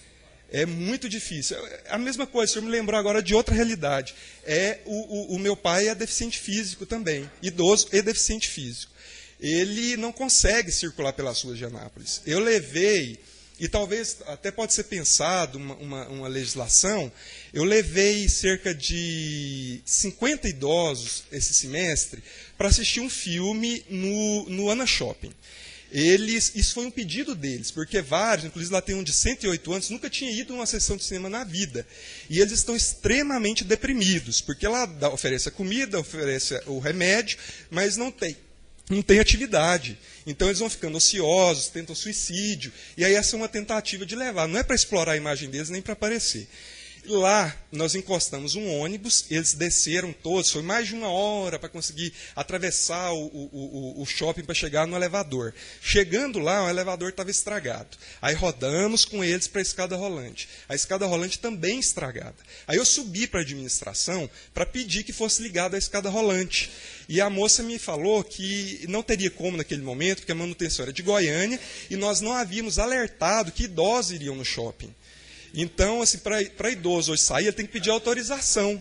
É muito difícil. A mesma coisa, o senhor me lembrou agora de outra realidade. É o, o, o meu pai é deficiente físico também, idoso e deficiente físico. Ele não consegue circular pelas ruas de Anápolis. Eu levei, e talvez até pode ser pensado uma, uma, uma legislação, eu levei cerca de cinquenta idosos esse semestre para assistir um filme no, no Ana Shopping. Eles, isso foi um pedido deles, porque vários, inclusive lá tem um de cento e oito anos, nunca tinha ido a uma sessão de cinema na vida. E eles estão extremamente deprimidos, porque lá dá, oferece a comida, oferece o remédio, mas não tem, não tem atividade. Então eles vão ficando ociosos, tentam suicídio, e aí essa é uma tentativa de levar. Não é para explorar a imagem deles, nem para aparecer. Lá, nós encostamos um ônibus, eles desceram todos, foi mais de uma hora para conseguir atravessar o, o, o shopping para chegar no elevador. Chegando lá, o elevador estava estragado. Aí rodamos com eles para a escada rolante. A escada rolante também estragada. Aí eu subi para a administração para pedir que fosse ligada a escada rolante. E a moça me falou que não teria como naquele momento, porque a manutenção era de Goiânia, e nós não havíamos alertado que idosos iriam no shopping. Então, assim, para idoso hoje sair, ele tem que pedir autorização.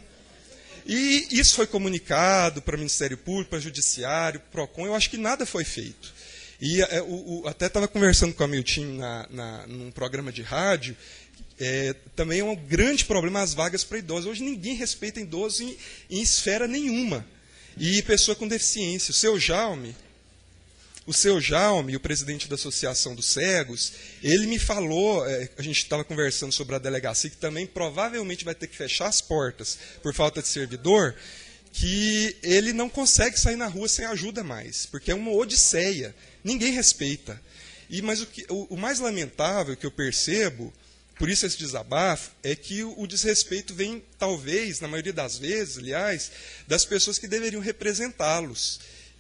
E isso foi comunicado para o Ministério Público, para o Judiciário, para o PROCON, eu acho que nada foi feito. E é, o, o, até estava conversando com a Miltim na, na, num programa de rádio, é, também é um grande problema as vagas para idosos. Hoje ninguém respeita idosos em, em esfera nenhuma. E pessoa com deficiência. O seu Jaume... O seu Jaume, o presidente da Associação dos Cegos, ele me falou, é, a gente estava conversando sobre a delegacia, que também provavelmente vai ter que fechar as portas por falta de servidor, que ele não consegue sair na rua sem ajuda mais, porque é uma odisseia, ninguém respeita. E, mas o, que, o, o mais lamentável que eu percebo, por isso esse desabafo, é que o, o desrespeito vem, talvez, na maioria das vezes, aliás, das pessoas que deveriam representá-los.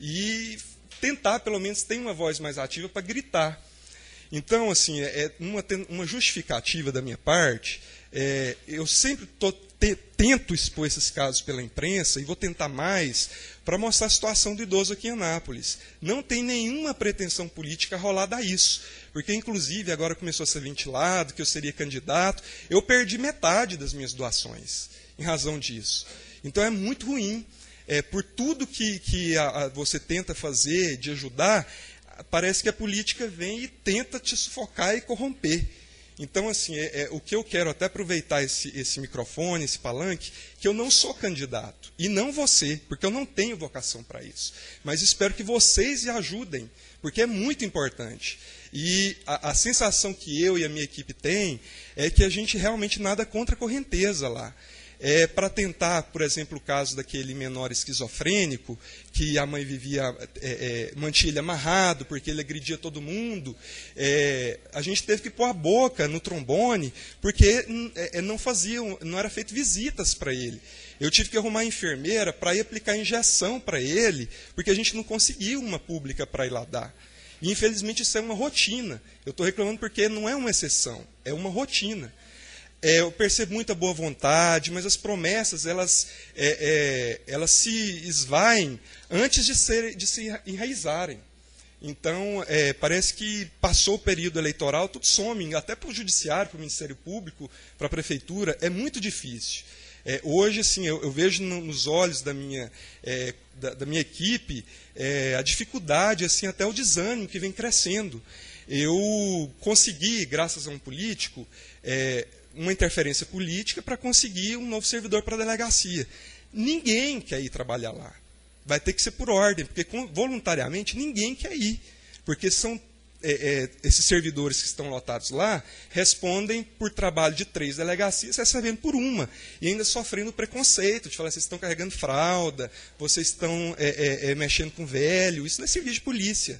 E tentar, pelo menos, ter uma voz mais ativa para gritar. Então, assim, é uma, uma justificativa da minha parte, é, eu sempre tô, te, tento expor esses casos pela imprensa, e vou tentar mais, para mostrar a situação do idoso aqui em Anápolis. Não tem nenhuma pretensão política rolada a isso, porque, inclusive, agora começou a ser ventilado, que eu seria candidato, eu perdi metade das minhas doações, em razão disso. Então, é muito ruim. É, por tudo que, que a, a, você tenta fazer de ajudar, parece que a política vem e tenta te sufocar e corromper. Então, assim, é, é, o que eu quero até aproveitar esse, esse microfone, esse palanque, que eu não sou candidato, e não você, porque eu não tenho vocação para isso. Mas espero que vocês me ajudem, porque é muito importante. E a, a sensação que eu e a minha equipe tem é que a gente realmente nada contra a correnteza lá. É, para tentar, por exemplo, o caso daquele menor esquizofrênico, que a mãe vivia, é, é, mantinha ele amarrado, porque ele agredia todo mundo, é, a gente teve que pôr a boca no trombone, porque é, não faziam, não era feito visitas para ele. Eu tive que arrumar enfermeira para ir aplicar injeção para ele, porque a gente não conseguiu uma pública para ir lá dar. E, infelizmente, isso é uma rotina. Eu estou reclamando porque não é uma exceção, é uma rotina. É, eu percebo muita boa vontade, mas as promessas elas, é, é, elas se esvaem antes de, ser, de se enraizarem. Então, é, parece que passou o período eleitoral, tudo some, até para o Judiciário, para o Ministério Público, para a Prefeitura, é muito difícil. É, hoje, assim, eu, eu vejo no, nos olhos da minha, é, da, da minha equipe é, a dificuldade, assim, até o desânimo que vem crescendo. Eu consegui, graças a um político, é, uma interferência política para conseguir um novo servidor para a delegacia. Ninguém quer ir trabalhar lá. Vai ter que ser por ordem, porque voluntariamente ninguém quer ir. Porque são é, é, esses servidores que estão lotados lá respondem por trabalho de três delegacias, recebendo por uma. E ainda sofrendo preconceito, de falar, vocês estão carregando fralda, vocês estão é, é, é, mexendo com velho. Isso não é serviço de polícia.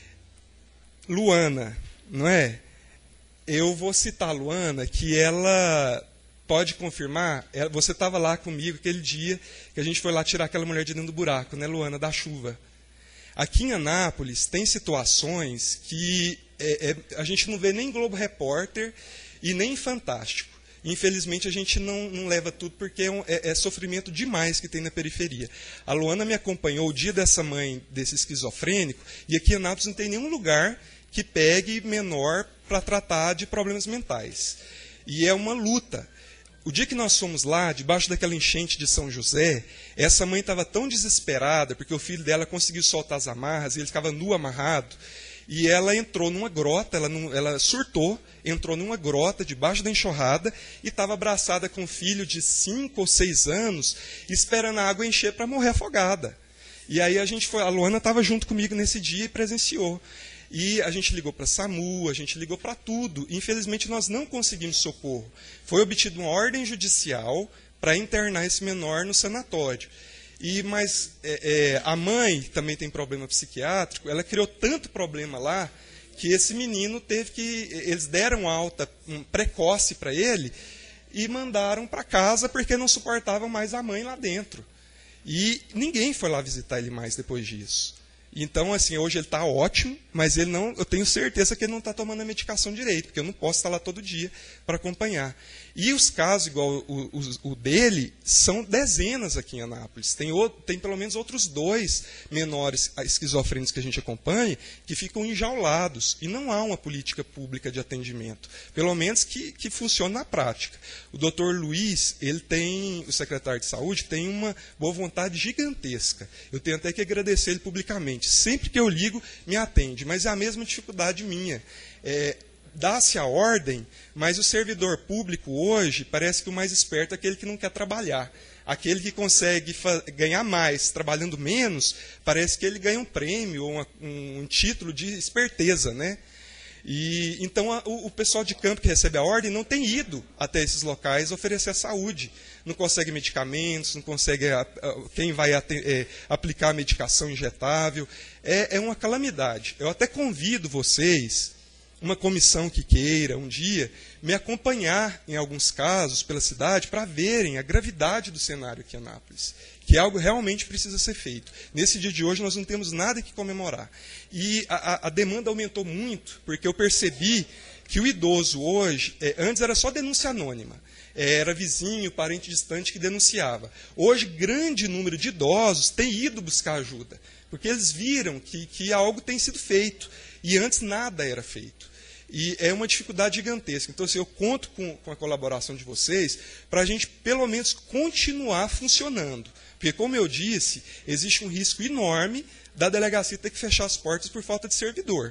Luana, não é? Eu vou citar a Luana, que ela pode confirmar, ela, você estava lá comigo aquele dia que a gente foi lá tirar aquela mulher de dentro do buraco, né, Luana, da chuva. Aqui em Anápolis tem situações que é, é, a gente não vê nem Globo Repórter e nem Fantástico. Infelizmente a gente não, não leva tudo porque é, um, é, é sofrimento demais que tem na periferia. A Luana me acompanhou o dia dessa mãe, desse esquizofrênico, e aqui em Anápolis não tem nenhum lugar que pegue menor para tratar de problemas mentais. E é uma luta. O dia que nós fomos lá, debaixo daquela enchente de São José, essa mãe estava tão desesperada, porque o filho dela conseguiu soltar as amarras, e ele ficava nu amarrado, e ela entrou numa grota, ela, não, ela surtou, entrou numa grota, debaixo da enxurrada, e estava abraçada com um filho de cinco ou seis anos, esperando a água encher para morrer afogada. E aí a gente foi, a Luana estava junto comigo nesse dia e presenciou. E a gente ligou para a SAMU, a gente ligou para tudo. Infelizmente, nós não conseguimos socorro. Foi obtida uma ordem judicial para internar esse menor no sanatório. E, mas é, é, a mãe também tem problema psiquiátrico, ela criou tanto problema lá, que esse menino teve que... Eles deram alta um, precoce para ele e mandaram para casa porque não suportavam mais a mãe lá dentro. E ninguém foi lá visitar ele mais depois disso. Então, assim, hoje ele está ótimo, mas ele não, eu tenho certeza que ele não está tomando a medicação direito, porque eu não posso estar lá todo dia para acompanhar. E os casos, igual o, o, o dele, são dezenas aqui em Anápolis. Tem, outro, tem pelo menos outros dois menores esquizofrênicos que a gente acompanha, que ficam enjaulados. E não há uma política pública de atendimento, pelo menos que, que funcione na prática. O doutor Luiz, ele tem, o secretário de saúde, tem uma boa vontade gigantesca. Eu tenho até que agradecer ele publicamente. Sempre que eu ligo, me atende, mas é a mesma dificuldade minha. É, dá-se a ordem, mas o servidor público hoje parece que o mais esperto é aquele que não quer trabalhar. Aquele que consegue ganhar mais trabalhando menos, parece que ele ganha um prêmio ou uma, um, um título de esperteza, né? E, então, a, o, o pessoal de campo que recebe a ordem não tem ido até esses locais oferecer saúde. Não consegue medicamentos, não consegue a, a, quem vai a, é, aplicar a medicação injetável. É, é uma calamidade. Eu até convido vocês, uma comissão que queira um dia, me acompanhar em alguns casos pela cidade para verem a gravidade do cenário aqui em Anápolis, que algo realmente precisa ser feito. Nesse dia de hoje nós não temos nada que comemorar. E a, a demanda aumentou muito, porque eu percebi que o idoso hoje, é, antes era só denúncia anônima, era vizinho, parente distante que denunciava. Hoje, grande número de idosos tem ido buscar ajuda, porque eles viram que, que algo tem sido feito, e antes nada era feito. E é uma dificuldade gigantesca. Então, assim, eu conto com, com a colaboração de vocês para a gente, pelo menos, continuar funcionando. Porque, como eu disse, existe um risco enorme da delegacia ter que fechar as portas por falta de servidor.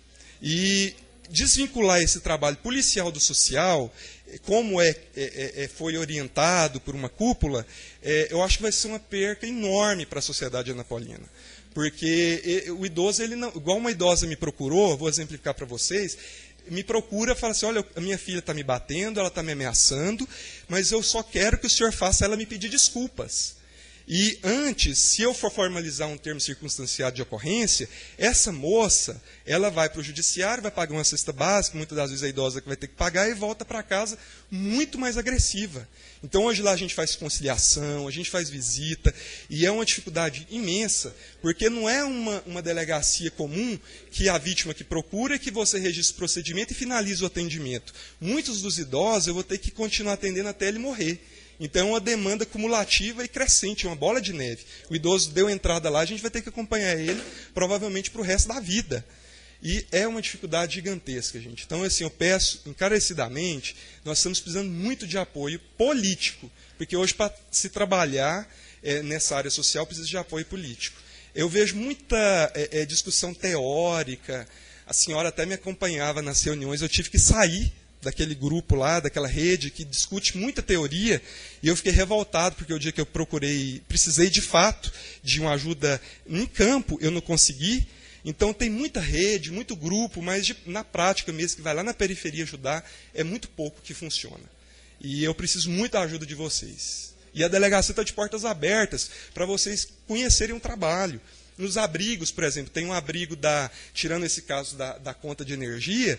E desvincular esse trabalho policial do social, como é, é, é, foi orientado por uma cúpula, é, eu acho que vai ser uma perca enorme para a sociedade anapolina. Porque o idoso, ele não, igual uma idosa me procurou, vou exemplificar para vocês, me procura e fala assim, olha, a minha filha está me batendo, ela está me ameaçando, mas eu só quero que o senhor faça ela me pedir desculpas. E antes, se eu for formalizar um termo circunstanciado de ocorrência, essa moça, ela vai para o judiciário, vai pagar uma cesta básica, muitas das vezes a idosa que vai ter que pagar, e volta para casa muito mais agressiva. Então, hoje lá a gente faz conciliação, a gente faz visita, e é uma dificuldade imensa, porque não é uma, uma delegacia comum que a vítima que procura, que você registra o procedimento e finaliza o atendimento. Muitos dos idosos eu vou ter que continuar atendendo até ele morrer. Então, é uma demanda cumulativa e crescente, uma bola de neve. O idoso deu entrada lá, a gente vai ter que acompanhar ele, provavelmente, para o resto da vida. E é uma dificuldade gigantesca, gente. Então, assim, eu peço encarecidamente, nós estamos precisando muito de apoio político, porque hoje, para se trabalhar é, nessa área social, precisa de apoio político. Eu vejo muita é, é, discussão teórica, a senhora até me acompanhava nas reuniões, eu tive que sair daquele grupo lá, daquela rede que discute muita teoria, e eu fiquei revoltado, porque o dia que eu procurei, precisei de fato de uma ajuda em campo, eu não consegui. Então tem muita rede, muito grupo, mas de, na prática mesmo, que vai lá na periferia ajudar, é muito pouco que funciona. E eu preciso muito da ajuda de vocês. E a delegacia está de portas abertas para vocês conhecerem o trabalho. Nos abrigos, por exemplo, tem um abrigo, da, tirando esse caso da, da conta de energia,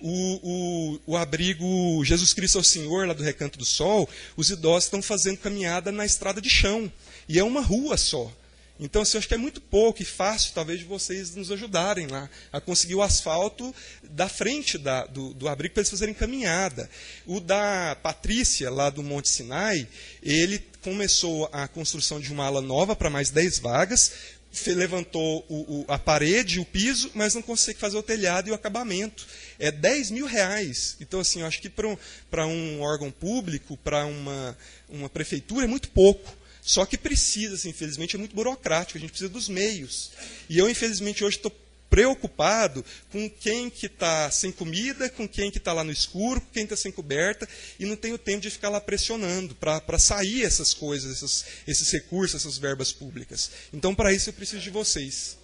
o, o, o abrigo Jesus Cristo é o Senhor, lá do Recanto do Sol, os idosos estão fazendo caminhada na estrada de chão, e é uma rua só. Então, assim, eu acho que é muito pouco e fácil, talvez, de vocês nos ajudarem lá a conseguir o asfalto da frente da, do, do abrigo para eles fazerem caminhada. O da Patrícia, lá do Monte Sinai, ele começou a construção de uma ala nova para mais dez vagas, levantou o, o, a parede, o piso, mas não consegue fazer o telhado e o acabamento. É dez mil reais. Então, assim, eu acho que para um, para um órgão público, para uma, uma prefeitura, é muito pouco. Só que precisa, assim, infelizmente, é muito burocrático, a gente precisa dos meios. E eu, infelizmente, hoje estou preocupado com quem que está sem comida, com quem que está lá no escuro, com quem está sem coberta, e não tenho tempo de ficar lá pressionando para sair essas coisas, esses, esses recursos, essas verbas públicas. Então, para isso, eu preciso de vocês.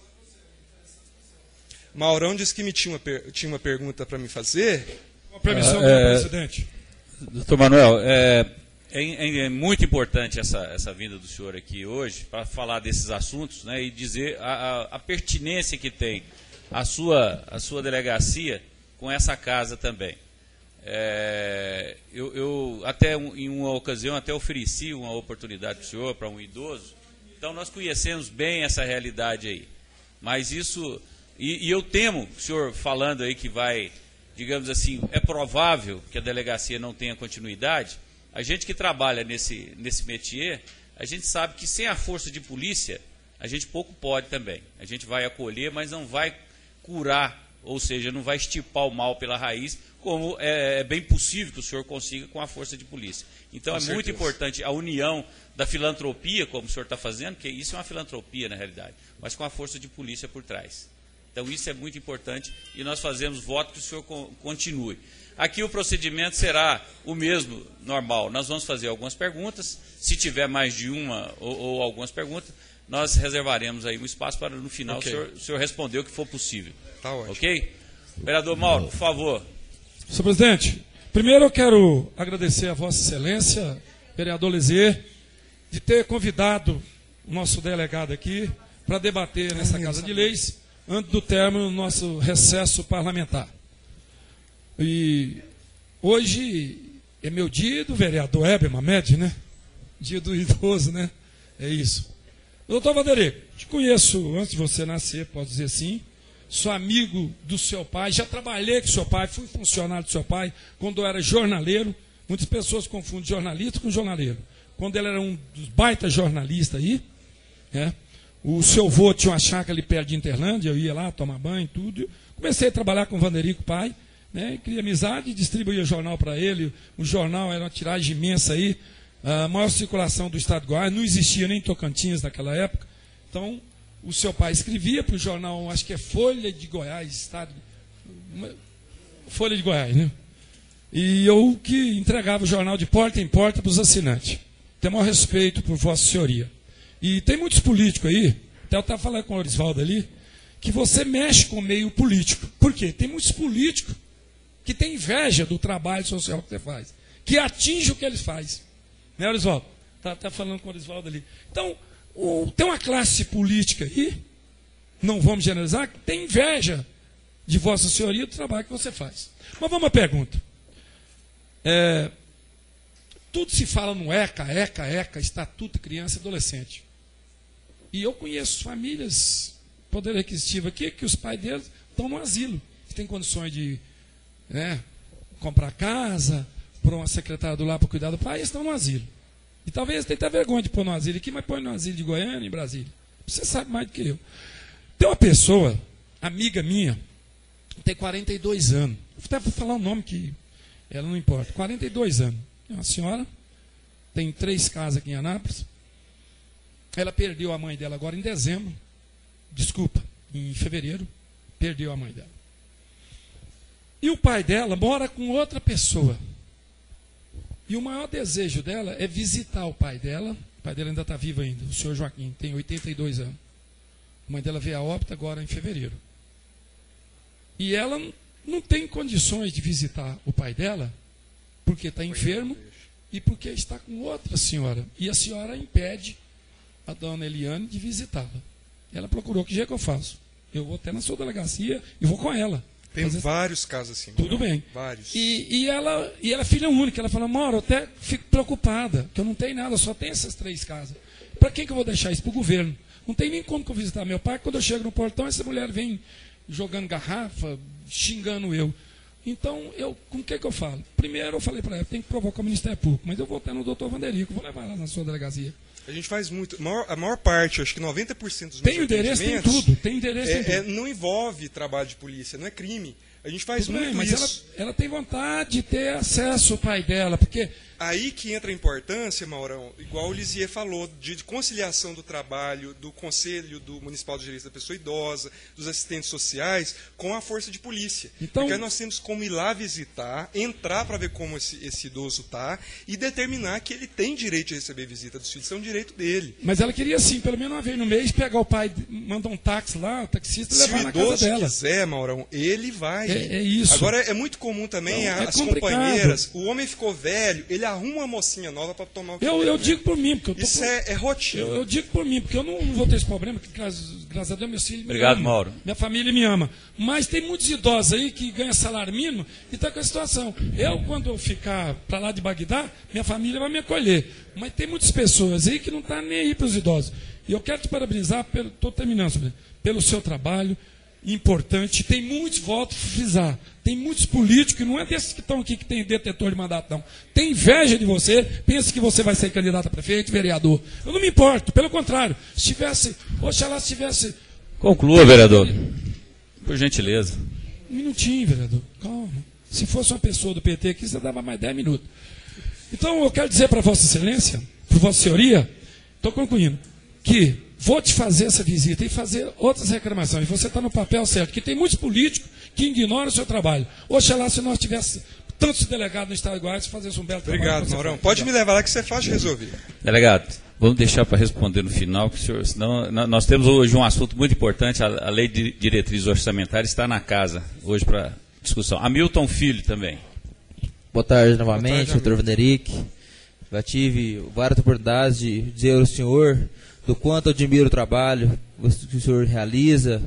Maurão disse que me tinha uma, per tinha uma pergunta para me fazer. Com a permissão do é, presidente. Doutor Manuel, é, é, é muito importante essa, essa vinda do senhor aqui hoje para falar desses assuntos, né, e dizer a, a, a pertinência que tem a sua, a sua delegacia com essa casa também. É, eu, eu até um, em uma ocasião até ofereci uma oportunidade para o senhor, para um idoso. Então nós conhecemos bem essa realidade aí. Mas isso, e, e eu temo, o senhor falando aí que vai, digamos assim, é provável que a delegacia não tenha continuidade. A gente que trabalha nesse, nesse métier, a gente sabe que sem a força de polícia, a gente pouco pode também. A gente vai acolher, mas não vai curar, ou seja, não vai extirpar o mal pela raiz, como é, é bem possível que o senhor consiga com a força de polícia. Então, com é certeza. Muito importante a união da filantropia, como o senhor está fazendo, porque isso é uma filantropia na realidade, mas com a força de polícia por trás. Então, isso é muito importante e nós fazemos voto que o senhor continue. Aqui o procedimento será o mesmo, normal. Nós vamos fazer algumas perguntas, se tiver mais de uma ou, ou algumas perguntas, nós reservaremos aí um espaço para no final okay. o, senhor, o senhor responder o que for possível. Tá ótimo. Ok? Vereador Mauro, por favor. Senhor presidente, primeiro eu quero agradecer a Vossa Excelência, vereador Lizier, de ter convidado o nosso delegado aqui para debater nessa Casa de Leis antes do término do nosso recesso parlamentar. E hoje é meu dia do vereador Heber Mamed, né? Dia do idoso, né? É isso. Doutor Valderico, te conheço antes de você nascer, posso dizer assim. Sou amigo do seu pai, já trabalhei com seu pai, fui funcionário do seu pai quando eu era jornaleiro. Muitas pessoas confundem jornalista com jornaleiro. Quando ele era um dos baita jornalistas aí, né? O seu avô tinha uma chácara ali perto de Interlândia, eu ia lá tomar banho e tudo. Comecei a trabalhar com o Vanderico pai, né? Criei amizade, distribuía jornal para ele. O jornal era uma tiragem imensa aí, a maior circulação do estado de Goiás, não existia nem Tocantins naquela época. Então, o seu pai escrevia para o jornal, acho que é Folha de Goiás, estado, Folha de Goiás, né? E eu que entregava o jornal de porta em porta para os assinantes. Tenho o maior respeito por Vossa Senhoria. E tem muitos políticos aí, até eu estava falando com o Orisvaldo ali, que você mexe com o meio político. Por quê? Tem muitos políticos que têm inveja do trabalho social que você faz, que atinge o que eles fazem. Né, Orisvaldo? Está até falando com o Orisvaldo ali. Então, o, tem uma classe política aí, não vamos generalizar, que tem inveja de Vossa Senhoria do trabalho que você faz. Mas vamos à pergunta. É, tudo se fala no ECA, ECA, ECA, Estatuto de Criança e Adolescente. E eu conheço famílias, poder aquisitivo aqui, que os pais deles estão no asilo. Que têm condições de né, comprar casa, pôr uma secretária do lar para cuidar do pai, eles estão no asilo. E talvez tenha até vergonha de pôr no asilo aqui, mas põe no asilo de Goiânia, em Brasília. Você sabe mais do que eu. Tem uma pessoa, amiga minha, tem quarenta e dois anos. Vou até falar um nome que ela não importa. quarenta e dois anos. É uma senhora, tem três casas aqui em Anápolis. Ela perdeu a mãe dela agora em dezembro. Desculpa, em fevereiro. Perdeu a mãe dela. E o pai dela mora com outra pessoa. E o maior desejo dela é visitar o pai dela. O pai dela ainda está vivo ainda, o senhor Joaquim, tem oitenta e dois anos. A mãe dela veio a óbito agora em fevereiro. E ela não tem condições de visitar o pai dela, porque está enfermo e porque está com outra senhora. E a senhora impede a dona Eliane de visitá-la. Ela procurou, que jeito que eu faço? Eu vou até na sua delegacia e vou com ela. Tem Fazer... vários casos assim. Tudo não? bem. Vários. E, e, ela, e ela é filha única. Ela fala, Mauro, eu até fico preocupada, que eu não tenho nada, só tenho essas três casas. Para quem que eu vou deixar isso? Para o governo. Não tem nem como que eu visitar meu pai. Quando eu chego no portão, essa mulher vem jogando garrafa, xingando eu. Então, eu, com o que, que eu falo? Primeiro, eu falei para ela, tem que provocar o Ministério Público, mas eu vou até no doutor Vanderico, vou levar lá na sua delegasia. A gente faz muito, a maior, a maior parte, acho que noventa por cento dos tem meus endereço, tem tudo, tem endereço, é, tem é, tudo. não envolve trabalho de polícia, não é crime. A gente faz tudo muito bem, mas isso. Ela, ela tem vontade de ter acesso ao pai dela, porque... Aí que entra a importância, Maurão, igual o Lisier falou, de, de conciliação do trabalho, do Conselho do Municipal de Direitos da Pessoa Idosa, dos assistentes sociais, com a força de polícia. Então, porque aí nós temos como ir lá visitar, entrar para ver como esse, esse idoso está e determinar que ele tem direito de receber visita dos filhos, isso é um direito dele. Mas ela queria, assim, pelo menos uma vez no mês, pegar o pai, mandar um táxi lá, o taxista, Se levar na casa dela. Se o idoso quiser, Maurão, ele vai. É, é isso. Agora, é muito comum também então, as é companheiras, o homem ficou velho, ele arruma uma mocinha nova para tomar o que Eu, quer, eu né? digo por mim, porque eu tô Isso por... é, é rotina. Eu, eu digo por mim, porque eu não, não vou ter esse problema, que graças, graças a Deus meus filhos Obrigado, me amam. Mauro. Minha família me ama. Mas tem muitos idosos aí que ganham salário mínimo e estão tá com a situação. Eu, quando eu ficar para lá de Bagdá, minha família vai me acolher. Mas tem muitas pessoas aí que não estão tá nem aí para os idosos. E eu quero te parabenizar, estou terminando, sobre, pelo seu trabalho importante. Tem muitos votos para frisar. Tem muitos políticos, que não é desses que estão aqui que tem detetor de mandato, não. Tem inveja de você, pensa que você vai ser candidato a prefeito, vereador. Eu não me importo, pelo contrário. Se tivesse, oxalá se tivesse... Conclua, vereador. Por gentileza. Um minutinho, vereador. Calma. Se fosse uma pessoa do P T aqui, você dava mais dez minutos. Então, eu quero dizer para Vossa Excelência, para Vossa Senhoria, estou concluindo, que vou te fazer essa visita e fazer outras reclamações. Você está no papel certo, que tem muitos políticos que ignoram o seu trabalho. Oxalá, se nós tivéssemos tantos delegados no Estado de Goiás, fazermos um belo Obrigado, trabalho. Obrigado, Maurão. Pode me levar lá que você é fácil de resolver. Delegado, vamos deixar para responder no final, que o senhor, senão nós temos hoje um assunto muito importante, a, a Lei de Diretrizes Orçamentárias está na casa hoje para discussão. Hamilton Filho também. Boa tarde novamente, doutor Vanderic. Já tive várias oportunidades de dizer ao senhor do quanto eu admiro o trabalho que o senhor realiza.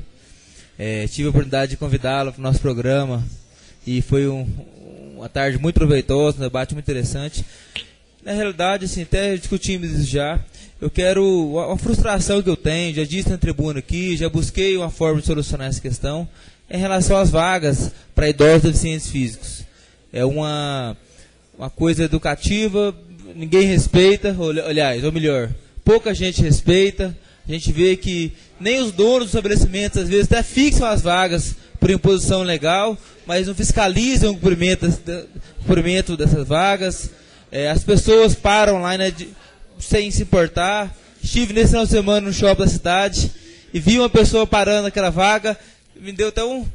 É, tive a oportunidade de convidá-lo para o nosso programa e foi um, uma tarde muito proveitosa, um debate muito interessante. Na realidade, assim, até discutimos isso já. Eu quero, uma frustração que eu tenho, já disse na tribuna aqui, já busquei uma forma de solucionar essa questão, em relação às vagas para idosos deficientes físicos. É uma, uma coisa educativa, ninguém respeita, ou, aliás, ou melhor, pouca gente respeita. A gente vê que nem os donos dos estabelecimentos, às vezes, até fixam as vagas por imposição legal, mas não fiscalizam o cumprimento, o cumprimento dessas vagas. É, as pessoas param lá, né, de, sem se importar. Estive nesse final de semana no shopping da cidade e vi uma pessoa parando naquela vaga. Me deu até um...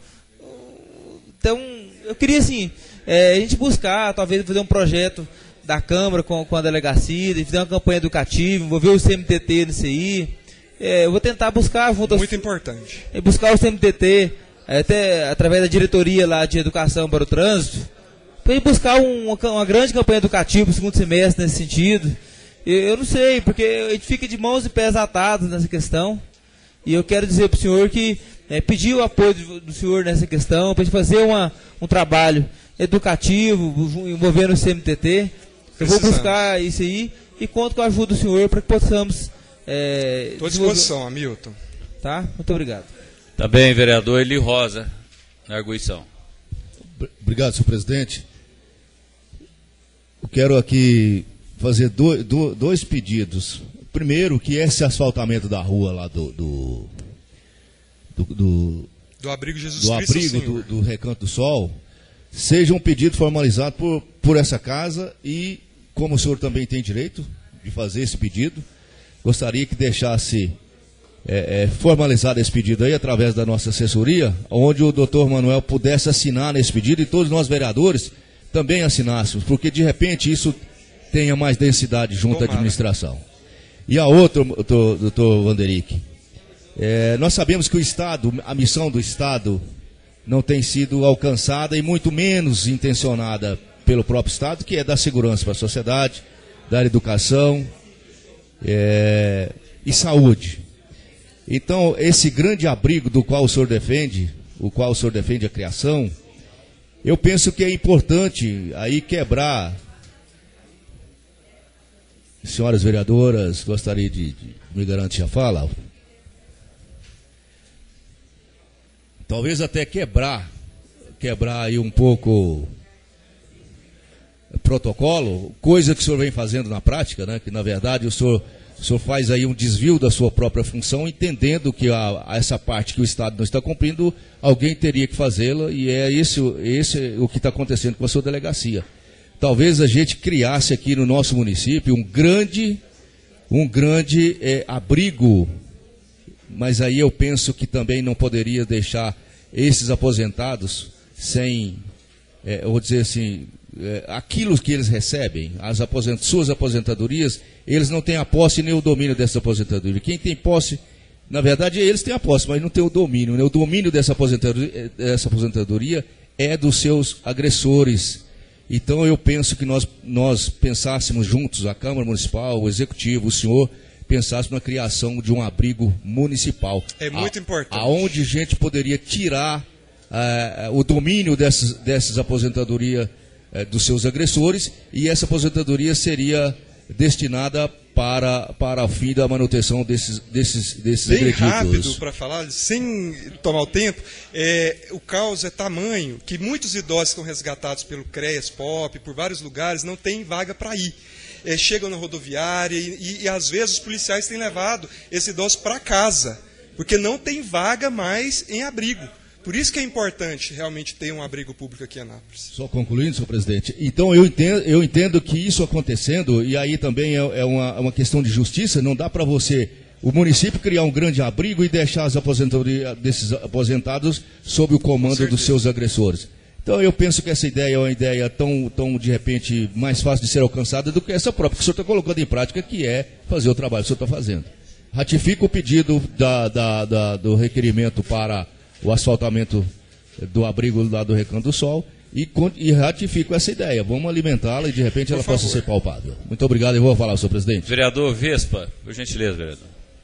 Até um eu queria, assim, é, a gente buscar, talvez, fazer um projeto da Câmara com, com a delegacia, de fazer uma campanha educativa, envolver o C M T T nisso aí. É, eu vou tentar buscar junto muito aos, importante buscar o C M T T até através da diretoria lá de educação para o trânsito, para ir buscar um, uma, uma grande campanha educativa para o segundo semestre nesse sentido. Eu, eu não sei, porque a gente fica de mãos e pés atados nessa questão, e eu quero dizer para o senhor que é, pedir o apoio do, do senhor nessa questão, para a gente fazer uma, um trabalho educativo envolvendo o C M T T. Eu vou buscar isso aí e conto com a ajuda do senhor para que possamos... Estou é, à disposição, Hamilton. Tá? Muito obrigado. Tá bem, vereador Eli Rosa, na arguição. Obrigado, senhor presidente. Eu quero aqui fazer dois, dois pedidos. Primeiro, que esse asfaltamento da rua lá do... Do, do, do, do abrigo Jesus do Cristo, abrigo do, do Recanto do Sol, seja um pedido formalizado por, por essa casa e, como o senhor também tem direito de fazer esse pedido, gostaria que deixasse é, é, formalizado esse pedido aí através da nossa assessoria, onde o doutor Manuel pudesse assinar nesse pedido e todos nós vereadores também assinássemos, porque de repente isso tenha mais densidade junto Tomara. à administração. E a outra, doutor, doutor Vanderic, é, nós sabemos que o Estado, a missão do Estado não tem sido alcançada e muito menos intencionada pelo próprio Estado, que é dar segurança para a sociedade, dar educação, É, e saúde. Então, esse grande abrigo do qual o senhor defende, o qual o senhor defende a criação, eu penso que é importante aí quebrar. Senhoras vereadoras, gostaria de, de me garantir a fala. Talvez até quebrar quebrar aí um pouco protocolo, coisa que o senhor vem fazendo na prática, né? Que na verdade o senhor, o senhor faz aí um desvio da sua própria função, entendendo que a, a essa parte que o Estado não está cumprindo, alguém teria que fazê-la, e é esse, esse o que está acontecendo com a sua delegacia. Talvez a gente criasse aqui no nosso município um grande, um grande é, abrigo, mas aí eu penso que também não poderia deixar esses aposentados sem, é, eu vou dizer assim, é, aquilo que eles recebem, as aposent suas aposentadorias, eles não têm a posse nem o domínio dessa aposentadoria. Quem tem posse, na verdade, eles têm a posse, mas não tem o domínio. Né? O domínio dessa aposentadoria, dessa aposentadoria é dos seus agressores. Então eu penso que nós, nós pensássemos juntos, a Câmara Municipal, o Executivo, o senhor, pensássemos na criação de um abrigo municipal. É muito a, importante. Aonde a gente poderia tirar uh, o domínio dessas, dessas aposentadorias uh, dos seus agressores, e essa aposentadoria seria destinada para, para o fim da manutenção desses, desses, desses Bem agredidos. rápido para falar, sem tomar o tempo, é, o caos é tamanho que muitos idosos estão resgatados pelo CREAS, POP, por vários lugares, não tem vaga para ir. É, chegam na rodoviária e, e, e às vezes os policiais têm levado esse idoso para casa, porque não tem vaga mais em abrigo. Por isso que é importante realmente ter um abrigo público aqui em Anápolis. Só concluindo, senhor presidente. Então, eu entendo, eu entendo que isso acontecendo, e aí também é, é uma, uma questão de justiça, não dá para você, o município, criar um grande abrigo e deixar as aposentadorias desses aposentados sob o comando dos seus agressores. Então, eu penso que essa ideia é uma ideia tão, tão, de repente, mais fácil de ser alcançada do que essa própria que o senhor está colocando em prática, que é fazer o trabalho que o senhor está fazendo. Ratifico o pedido da, da, da, do requerimento para o asfaltamento do abrigo lá do Recanto do Sol e, e ratifico essa ideia. Vamos alimentá-la e de repente ela possa ser palpável. Muito obrigado e vou falar, senhor presidente. Vereador Vespa, por gentileza, vereador.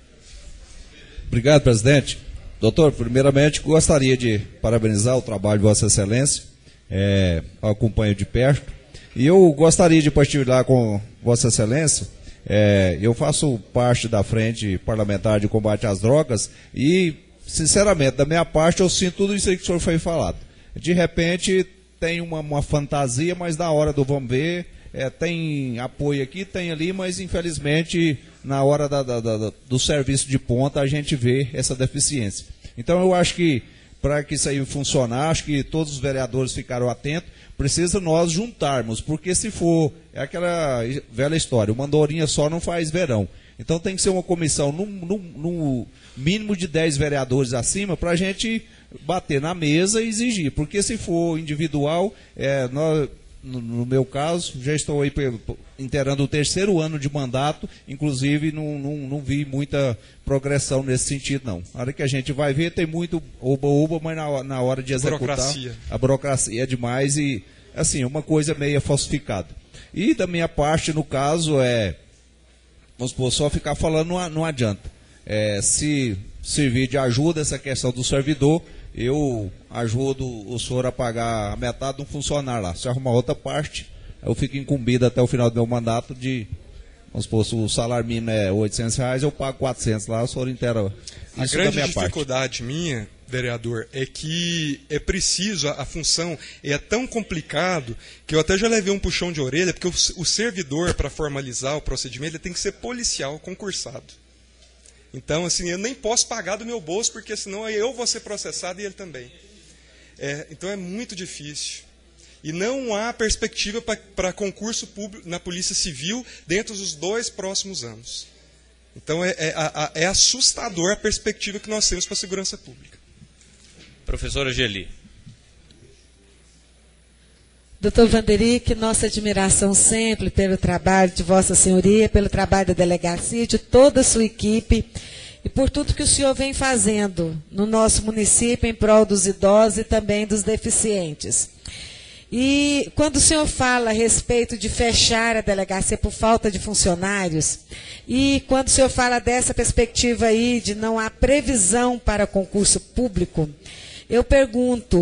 Obrigado, presidente. Doutor, primeiramente gostaria de parabenizar o trabalho de Vossa Excelência, é, acompanho de perto, e eu gostaria de partilhar com Vossa Excelência. É, eu faço parte da Frente Parlamentar de Combate às Drogas e, sinceramente, da minha parte, eu sinto tudo isso aí que o senhor foi falado. De repente, tem uma, uma fantasia, mas na hora do vamos ver, é, tem apoio aqui, tem ali, mas infelizmente, na hora da, da, da, do serviço de ponta, a gente vê essa deficiência. Então, eu acho que, para que isso aí funcionar, acho que todos os vereadores ficaram atentos, precisa nós juntarmos, porque se for, é aquela velha história, uma andorinha só não faz verão. Então tem que ser uma comissão, no, no, no mínimo de dez vereadores acima, para a gente bater na mesa e exigir. Porque se for individual, é, nós, no, no meu caso, já estou aí inteirando o terceiro ano de mandato, inclusive não, não, não vi muita progressão nesse sentido, não. Na hora que a gente vai ver, tem muito oba-oba, mas na, na hora de executar, burocracia. a burocracia é demais e, assim, uma coisa meio falsificada. E da minha parte, no caso, é... Vamos supor, só ficar falando não, não adianta. É, se servir de ajuda essa questão do servidor, eu ajudo o senhor a pagar a metade de um funcionário lá. Se arrumar outra parte, eu fico incumbido até o final do meu mandato de, vamos supor, se o salário mínimo é oitocentos reais, eu pago quatrocentos lá, o senhor inteira. A grande dificuldade minha, vereador, é que é preciso, a, a função é tão complicado que eu até já levei um puxão de orelha, porque o, o servidor, para formalizar o procedimento, ele tem que ser policial, concursado. Então, assim, eu nem posso pagar do meu bolso, porque senão eu vou ser processado e ele também. É, então é muito difícil. E não há perspectiva para concurso público na Polícia Civil dentro dos dois próximos anos. Então é, é, é assustador a perspectiva que nós temos para a segurança pública. Professora Geli. Doutor Vanderick, nossa admiração sempre pelo trabalho de Vossa Senhoria, pelo trabalho da delegacia, de toda a sua equipe e por tudo que o senhor vem fazendo no nosso município em prol dos idosos e também dos deficientes. E quando o senhor fala a respeito de fechar a delegacia por falta de funcionários, e quando o senhor fala dessa perspectiva aí de não há previsão para concurso público, eu pergunto,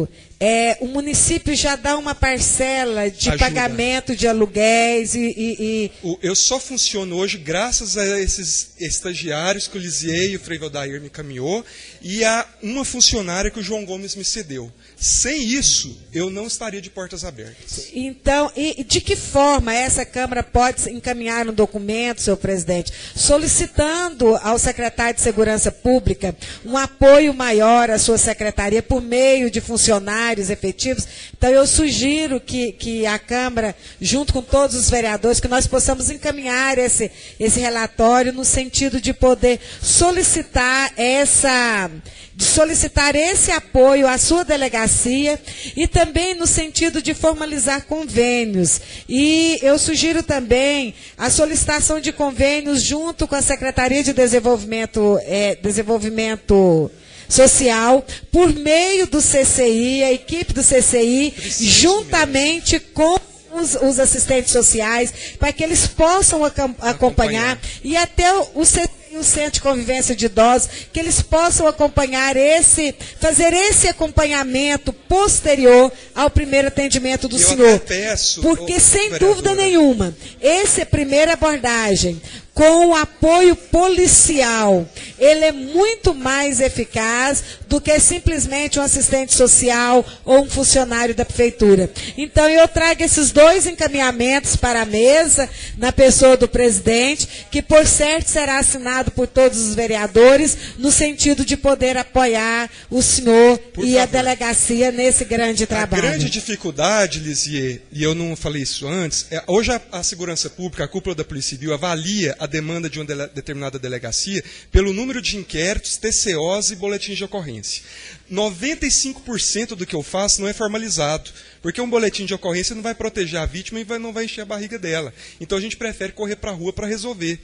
é, o município já dá uma parcela de Ajuda. pagamento de aluguéis e... e, e... O, eu só funciono hoje graças a esses estagiários que o Lisier e o Frei Valdair me caminhou e a uma funcionária que o João Gomes me cedeu. Sem isso, eu não estaria de portas abertas. Então, e de que forma essa Câmara pode encaminhar um documento, senhor presidente, solicitando ao secretário de Segurança Pública um apoio maior à sua secretaria por meio de funcionários efetivos? Então, eu sugiro que, que a Câmara, junto com todos os vereadores, que nós possamos encaminhar esse, esse relatório no sentido de poder solicitar essa... de solicitar esse apoio à sua delegacia e também no sentido de formalizar convênios. E eu sugiro também a solicitação de convênios junto com a Secretaria de Desenvolvimento, é, Desenvolvimento Social, por meio do C C I, a equipe do C C I, Preciso juntamente mesmo. com Os, os assistentes sociais, para que eles possam acompanhar, acompanhar. e até o, o, o Centro de Convivência de Idosos, que eles possam acompanhar esse, fazer esse acompanhamento posterior ao primeiro atendimento do Eu senhor. Peço, Porque, ô, sem vereadora. dúvida nenhuma, essa é a primeira abordagem, com o apoio policial, ele é muito mais eficaz do que simplesmente um assistente social ou um funcionário da prefeitura. Então, eu trago esses dois encaminhamentos para a mesa, na pessoa do presidente, que, por certo, será assinado por todos os vereadores, no sentido de poder apoiar o senhor por e favor. a delegacia nesse grande trabalho. A grande dificuldade, Lisier, e eu não falei isso antes, é, hoje a, a segurança pública, a cúpula da Polícia Civil, avalia a demanda de uma dele, determinada delegacia pelo número de inquéritos, T C Os e boletins de ocorrência. noventa e cinco por cento do que eu faço não é formalizado, porque um boletim de ocorrência não vai proteger a vítima e vai, não vai encher a barriga dela. Então a gente prefere correr para a rua para resolver.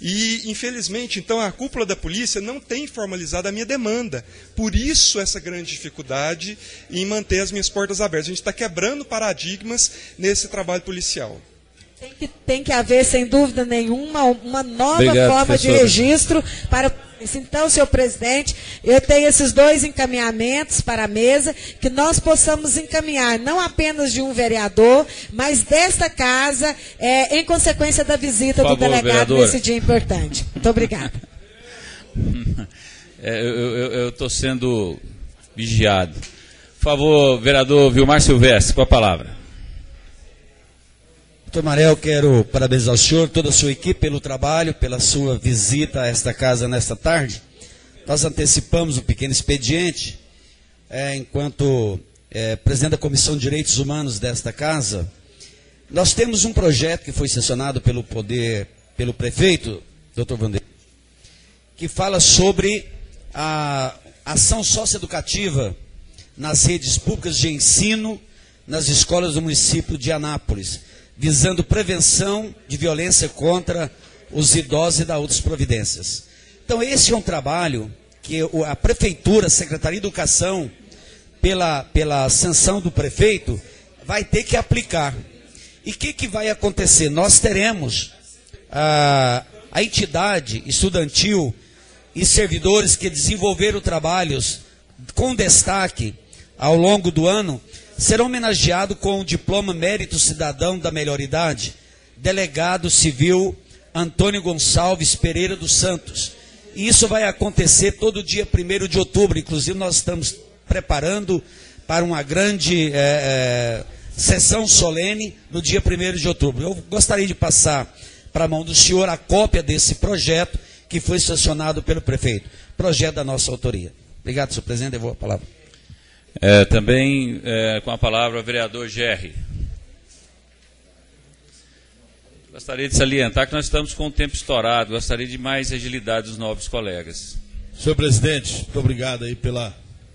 E, infelizmente, então a cúpula da polícia não tem formalizado a minha demanda. Por isso essa grande dificuldade em manter as minhas portas abertas. A gente está quebrando paradigmas nesse trabalho policial. Tem que, tem que haver, sem dúvida nenhuma, uma nova Obrigado, forma professora. de registro para... Então, senhor presidente, eu tenho esses dois encaminhamentos para a mesa, que nós possamos encaminhar, não apenas de um vereador, mas desta casa, é, em consequência da visita Por do favor, delegado vereadora. nesse dia importante. Muito obrigada. É, eu estou sendo vigiado. Por favor, vereador Vilmar Silvestre, com a palavra. Doutor Marel, quero parabenizar o senhor, toda a sua equipe pelo trabalho, pela sua visita a esta casa nesta tarde. Nós antecipamos um pequeno expediente, é, enquanto é, presidente da Comissão de Direitos Humanos desta casa. Nós temos um projeto que foi sancionado pelo poder, pelo prefeito, doutor Vander, que fala sobre a ação socioeducativa nas redes públicas de ensino nas escolas do município de Anápolis, visando prevenção de violência contra os idosos e da outras providências. Então, esse é um trabalho que a Prefeitura, a Secretaria de Educação, pela, pela sanção do prefeito, vai ter que aplicar. E o que, que vai acontecer? Nós teremos a, a entidade estudantil e servidores que desenvolveram trabalhos com destaque ao longo do ano, serão homenageados com o diploma Mérito Cidadão da Melhor Idade, delegado civil Antônio Gonçalves Pereira dos Santos. E isso vai acontecer todo dia primeiro de outubro. Inclusive, nós estamos preparando para uma grande é, é, sessão solene no dia primeiro de outubro. Eu gostaria de passar para a mão do senhor a cópia desse projeto que foi sancionado pelo prefeito. Projeto da nossa autoria. Obrigado, senhor presidente. Devolvo a palavra. É, também é, com a palavra o vereador Gerri. Gostaria de salientar que nós estamos com o tempo estourado. Gostaria de mais agilidade dos nobres colegas. Senhor presidente, muito obrigado aí pela,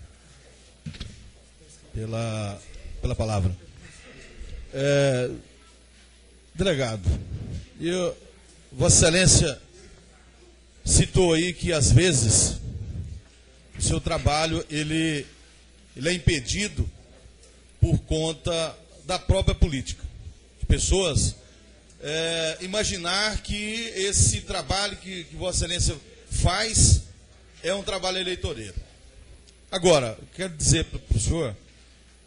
pela, pela palavra. É, delegado, eu, Vossa Excelência citou aí que às vezes o seu trabalho ele, ele é impedido por conta da própria política. De pessoas é, imaginar que esse trabalho que, que Vossa Excelência faz é um trabalho eleitoreiro. Agora, quero dizer para o senhor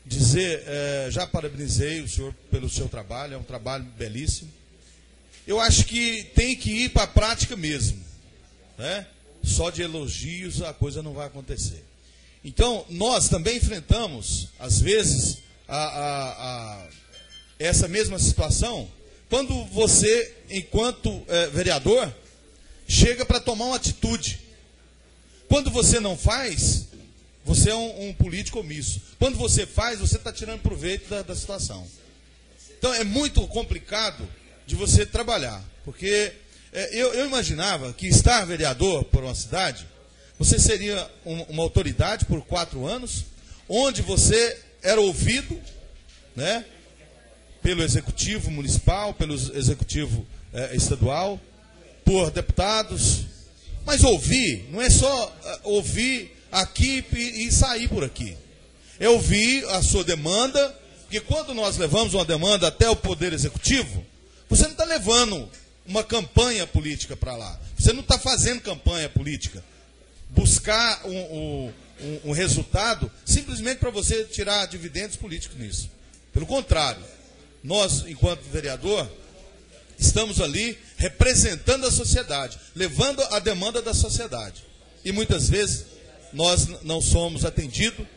dizer, é, já parabenizei o senhor pelo seu trabalho, é um trabalho belíssimo. Eu acho que tem que ir para a prática mesmo, né? Só de elogios a coisa não vai acontecer. Então, nós também enfrentamos, às vezes, a, a, a essa mesma situação, quando você, enquanto é, vereador, chega para tomar uma atitude. Quando você não faz, você é um, um político omisso. Quando você faz, você está tirando proveito da, da situação. Então, é muito complicado de você trabalhar, porque é, eu, eu imaginava que estar vereador por uma cidade, você seria um, uma autoridade por quatro anos, onde você era ouvido, né, pelo executivo municipal, pelo executivo é, estadual, por deputados, mas ouvir não é só uh, ouvir aqui e, e sair por aqui, é ouvir a sua demanda, porque quando nós levamos uma demanda até o Poder Executivo, você não está levando uma campanha política para lá. Você não está fazendo campanha política. Buscar um, um, um resultado simplesmente para você tirar dividendos políticos nisso. Pelo contrário, nós, enquanto vereador, estamos ali representando a sociedade, levando a demanda da sociedade. E muitas vezes nós não somos atendidos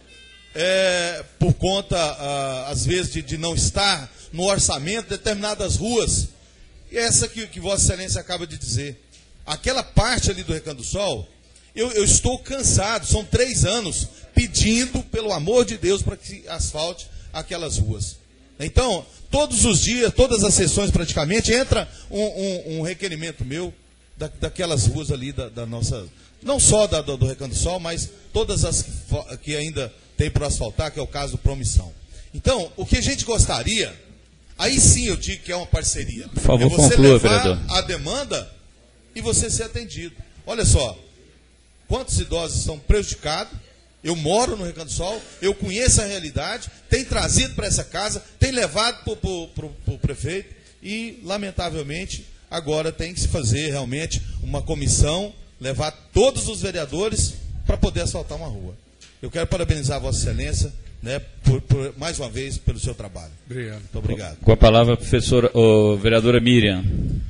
é, por conta, ah, às vezes, de, de não estar no orçamento de determinadas ruas. E essa que, que Vossa Excelência acaba de dizer. Aquela parte ali do Recanto do Sol, eu, eu estou cansado, são três anos pedindo, pelo amor de Deus, para que asfalte aquelas ruas. Então, todos os dias, todas as sessões praticamente, entra um, um, um requerimento meu da, daquelas ruas ali da, da nossa, não só da, do, do Recanto do Sol, mas todas as que, que ainda tem por asfaltar, que é o caso do Promissão. Então, o que a gente gostaria, aí sim eu digo que é uma parceria. Por favor, é você conclua, levar vereador. a demanda e você ser atendido. Olha só, quantos idosos estão prejudicados. Eu moro no Recanto do Sol, eu conheço a realidade, tem trazido para essa casa, tem levado para o prefeito e, lamentavelmente, agora tem que se fazer realmente uma comissão, levar todos os vereadores para poder asfaltar uma rua. Eu quero parabenizar a Vossa Excelência, né, por, por, mais uma vez, pelo seu trabalho. Obrigado. Muito obrigado. Com a palavra, a professora, oh, vereadora Miriam.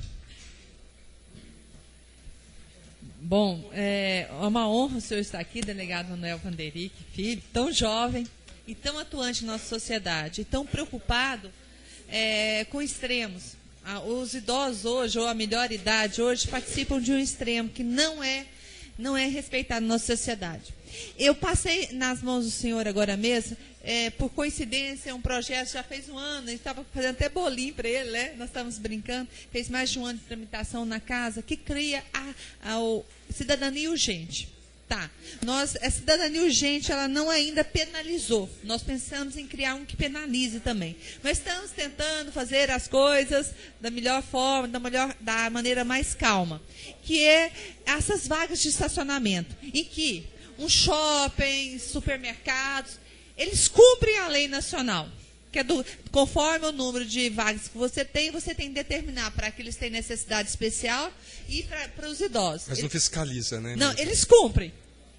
Bom, é uma honra o senhor estar aqui, delegado Manuel Vanderick, filho, tão jovem e tão atuante na nossa sociedade, e tão preocupado é, com extremos. Os idosos hoje, ou a melhor idade hoje, participam de um extremo que não é, não é respeitado na nossa sociedade. Eu passei nas mãos do senhor agora mesmo, é, por coincidência, um projeto já fez um ano, a gente estava fazendo até bolinho para ele, né? Nós estávamos brincando, fez mais de um ano de tramitação na casa, que cria a, a, a cidadania urgente. Tá, nós, a cidadania urgente, ela não ainda penalizou. Nós pensamos em criar um que penalize também. Mas estamos tentando fazer as coisas da melhor forma, da, melhor, da maneira mais calma. Que é essas vagas de estacionamento, em que um shopping, supermercados, eles cumprem a lei nacional. Que é do, conforme o número de vagas que você tem, você tem que determinar para que eles tenham necessidade especial e para os idosos. Mas não eles, fiscaliza, né? Não, eles cumprem.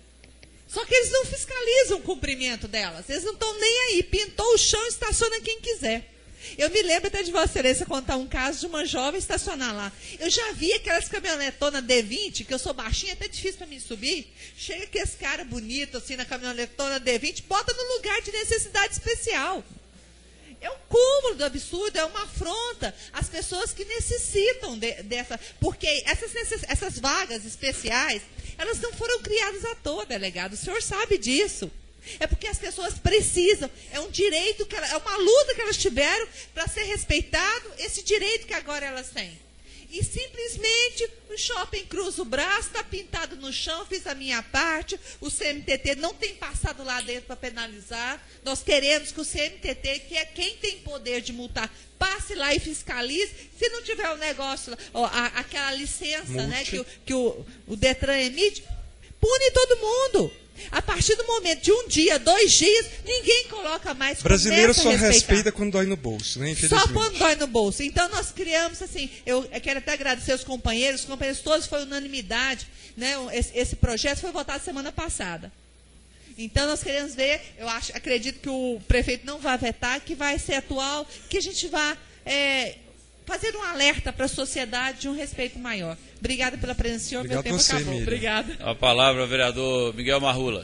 Só que eles não fiscalizam o cumprimento delas. Eles não estão nem aí. Pintou o chão, estaciona quem quiser. Eu me lembro até de Vossa Excelência contar um caso de uma jovem estacionar lá. Eu já vi aquelas caminhonetonas D vinte, que eu sou baixinha, é até difícil para mim subir. Chega aqueles caras bonitos assim na caminhonetona D vinte, bota no lugar de necessidade especial. É um cúmulo do absurdo, é uma afronta às pessoas que necessitam de, dessa... Porque essas, essas vagas especiais, elas não foram criadas à toa, delegado. O senhor sabe disso. É porque as pessoas precisam. É um direito, que ela, é uma luta que elas tiveram para ser respeitado, esse direito que agora elas têm. E simplesmente o shopping cruza o braço, está pintado no chão, fiz a minha parte, o C M T T não tem passado lá dentro para penalizar. Nós queremos que o C M T T, que é quem tem poder de multar, passe lá e fiscalize. Se não tiver o negócio, ó, a, aquela licença, né, que, o, que o, o Detran emite, pune todo mundo. A partir do momento de um dia, dois dias, ninguém coloca mais. Brasileiro só respeita quando dói no bolso, né? Só quando dói no bolso. Então nós criamos assim, eu quero até agradecer os companheiros, os companheiros todos, foi unanimidade, né? Esse, esse projeto foi votado semana passada. Então, nós queremos ver, eu acho, acredito que o prefeito não vai vetar, que vai ser atual, que a gente vai é, fazer um alerta para a sociedade de um respeito maior. Obrigada pela presença, senhor. Obrigado Meu tempo você, acabou. Miriam. Obrigada. A palavra ao vereador Miguel Marrula.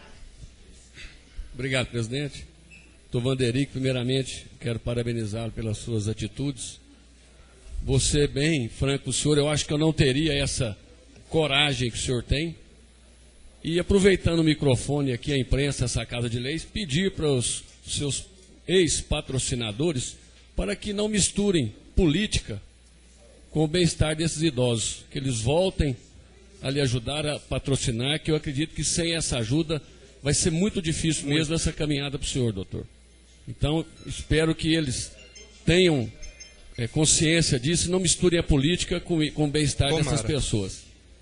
Obrigado, presidente. doutor Vanderick, primeiramente, quero parabenizá-lo pelas suas atitudes. Você, bem franco, o senhor, eu acho que eu não teria essa coragem que o senhor tem. E aproveitando o microfone aqui, a imprensa, essa Casa de Leis, pedir para os seus ex-patrocinadores para que não misturem política com o bem-estar desses idosos, que eles voltem a lhe ajudar a patrocinar, que eu acredito que sem essa ajuda vai ser muito difícil muito. mesmo essa caminhada para o senhor, doutor. Então, espero que eles tenham é, consciência disso e não misturem a política com, com o bem-estar dessas pessoas.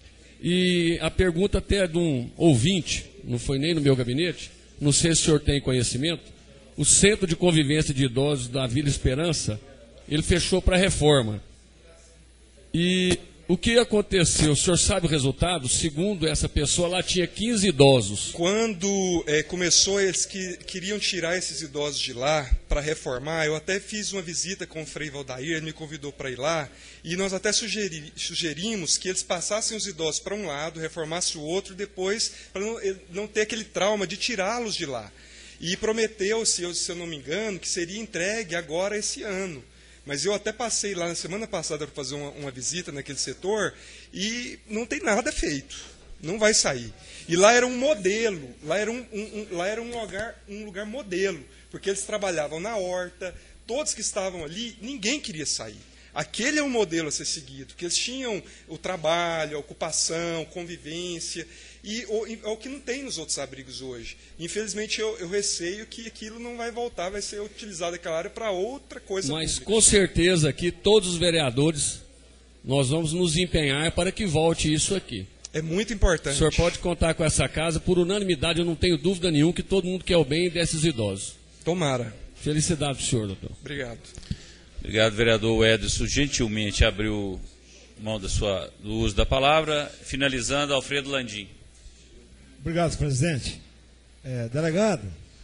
E a pergunta até é de um ouvinte, não foi nem no meu gabinete, não sei se o senhor tem conhecimento, o Centro de Convivência de Idosos da Vila Esperança, ele fechou para reforma. E o que aconteceu? O senhor sabe o resultado? Segundo essa pessoa, lá tinha quinze idosos. Quando é, começou, eles que queriam tirar esses idosos de lá para reformar, eu até fiz uma visita com o Frei Valdair, ele me convidou para ir lá, e nós até sugeri, sugerimos que eles passassem os idosos para um lado, reformassem o outro, depois, para não, não ter aquele trauma de tirá-los de lá. E prometeu-se, se eu não me engano, que seria entregue agora esse ano. Mas eu até passei lá na semana passada para fazer uma, uma visita naquele setor e não tem nada feito, não vai sair. E lá era um modelo, lá era um, um, um, lá era um, lugar, um lugar modelo, porque eles trabalhavam na horta, todos que estavam ali, ninguém queria sair. Aquele é um modelo a ser seguido, que eles tinham o trabalho, a ocupação, convivência, e é o que não tem nos outros abrigos hoje. Infelizmente, eu, eu receio que aquilo não vai voltar, vai ser utilizado aquela área para outra coisa. Mas pública. Com certeza aqui, todos os vereadores, nós vamos nos empenhar para que volte isso aqui. É muito importante. O senhor pode contar com essa casa, por unanimidade, eu não tenho dúvida nenhuma que todo mundo quer o bem desses idosos. Tomara. Felicidade para o senhor, doutor. Obrigado. Obrigado, vereador Edson. Gentilmente abriu mão da sua, do uso da palavra. Finalizando, Alfredo Landim. Obrigado, presidente. É, delegado,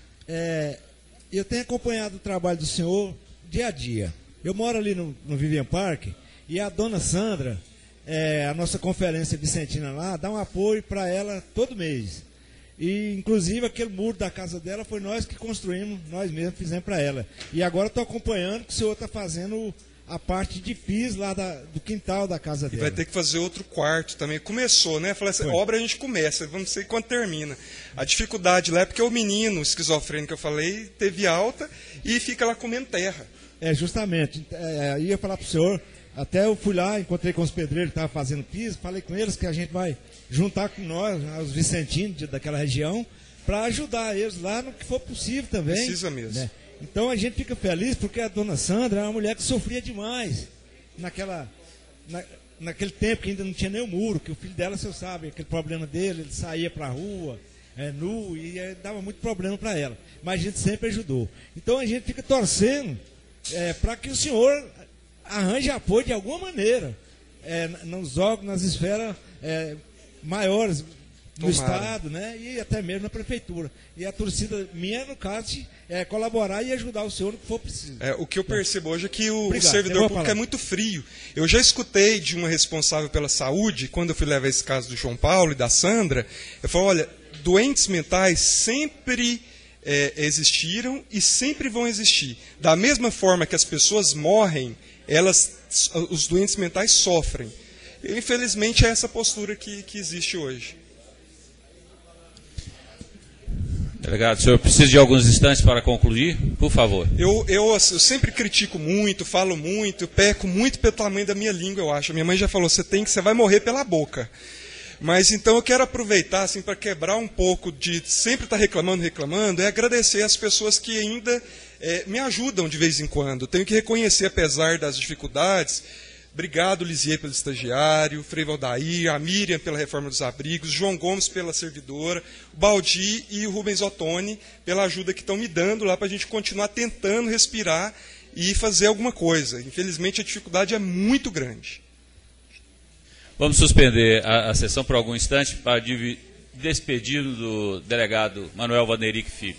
é, eu tenho acompanhado o trabalho do senhor dia a dia. Eu moro ali no, no Vivian Park e a dona Sandra, é, a nossa conferência vicentina lá, dá um apoio para ela todo mês. E, inclusive, aquele muro da casa dela foi nós que construímos, nós mesmos fizemos para ela. E agora estou acompanhando que o senhor está fazendo a parte de piso lá da, do quintal da casa dela. E vai ter que fazer outro quarto também. Começou, né? Falei assim, obra a gente começa, vamos ver quando termina. A dificuldade lá é porque o menino esquizofrênico que eu falei teve alta e fica lá comendo terra. É, justamente. É, ia falar para o senhor, até eu fui lá, encontrei com os pedreiros que estavam fazendo piso, falei com eles que a gente vai juntar com nós, os vicentinos de, daquela região, para ajudar eles lá no que for possível também. Precisa mesmo. Né? Então a gente fica feliz porque a dona Sandra é uma mulher que sofria demais naquela, na, naquele tempo que ainda não tinha nem o muro, que o filho dela, você sabe, aquele problema dele, ele saía para a rua, é, nu, e é, dava muito problema para ela. Mas a gente sempre ajudou. Então a gente fica torcendo é, para que o senhor arranje apoio de alguma maneira, é, nos órgãos, nas esferas é, maiores do Tomara. Estado, né? E até mesmo na prefeitura. E a torcida minha, no caso, é colaborar e ajudar o senhor no que for preciso. É, o que eu percebo hoje é que o, Obrigado, o servidor público é muito frio. Eu já escutei de uma responsável pela saúde, quando eu fui levar esse caso do João Paulo e da Sandra, eu falei, olha, doentes mentais sempre é, existiram e sempre vão existir. Da mesma forma que as pessoas morrem, elas, os doentes mentais sofrem. E, infelizmente, é essa postura que, que existe hoje. Delegado, o senhor precisa de alguns instantes para concluir? Por favor. Eu, eu, eu sempre critico muito, falo muito, eu peco muito pelo tamanho da minha língua, eu acho. Minha mãe já falou, você tem que, você vai morrer pela boca. Mas então eu quero aproveitar assim, para quebrar um pouco de sempre estar reclamando, reclamando, e agradecer as pessoas que ainda é, me ajudam de vez em quando. Tenho que reconhecer, apesar das dificuldades, obrigado, Lisier, pelo estagiário, Frei Valdair, a Miriam pela reforma dos abrigos, João Gomes pela servidora, o Baldi e o Rubens Ottoni pela ajuda que estão me dando lá para a gente continuar tentando respirar e fazer alguma coisa. Infelizmente, a dificuldade é muito grande. Vamos suspender a, a sessão por algum instante para divi- despedido do delegado Manuel Vanderick Filho.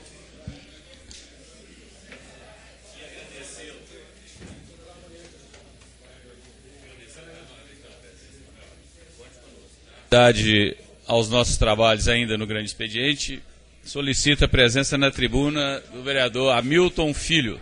Aos nossos trabalhos ainda no grande expediente, solicito a presença na tribuna do vereador Hamilton Filho.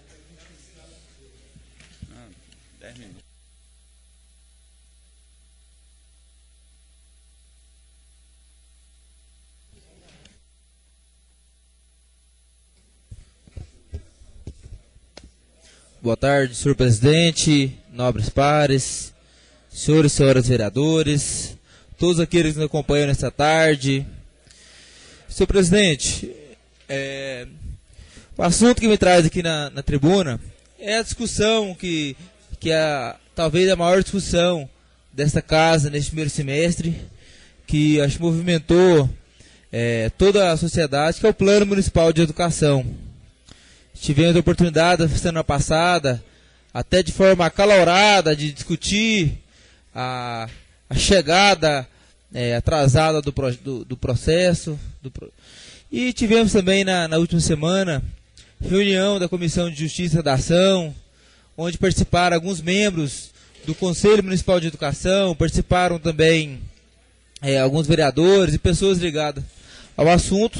Boa tarde, senhor presidente, nobres pares, senhores e senhoras vereadores, todos aqueles que nos acompanham nesta tarde. Senhor presidente, é, o assunto que me traz aqui na, na tribuna é a discussão que, que é talvez a maior discussão desta casa neste primeiro semestre, que acho que movimentou é, toda a sociedade, que é o Plano Municipal de Educação. Tivemos a oportunidade, na semana passada, até de forma acalorada, de discutir a, a chegada é, atrasada do, do, do processo. Do, e tivemos também, na, na última semana, reunião da Comissão de Justiça e da Ação, onde participaram alguns membros do Conselho Municipal de Educação, participaram também é, alguns vereadores e pessoas ligadas ao assunto.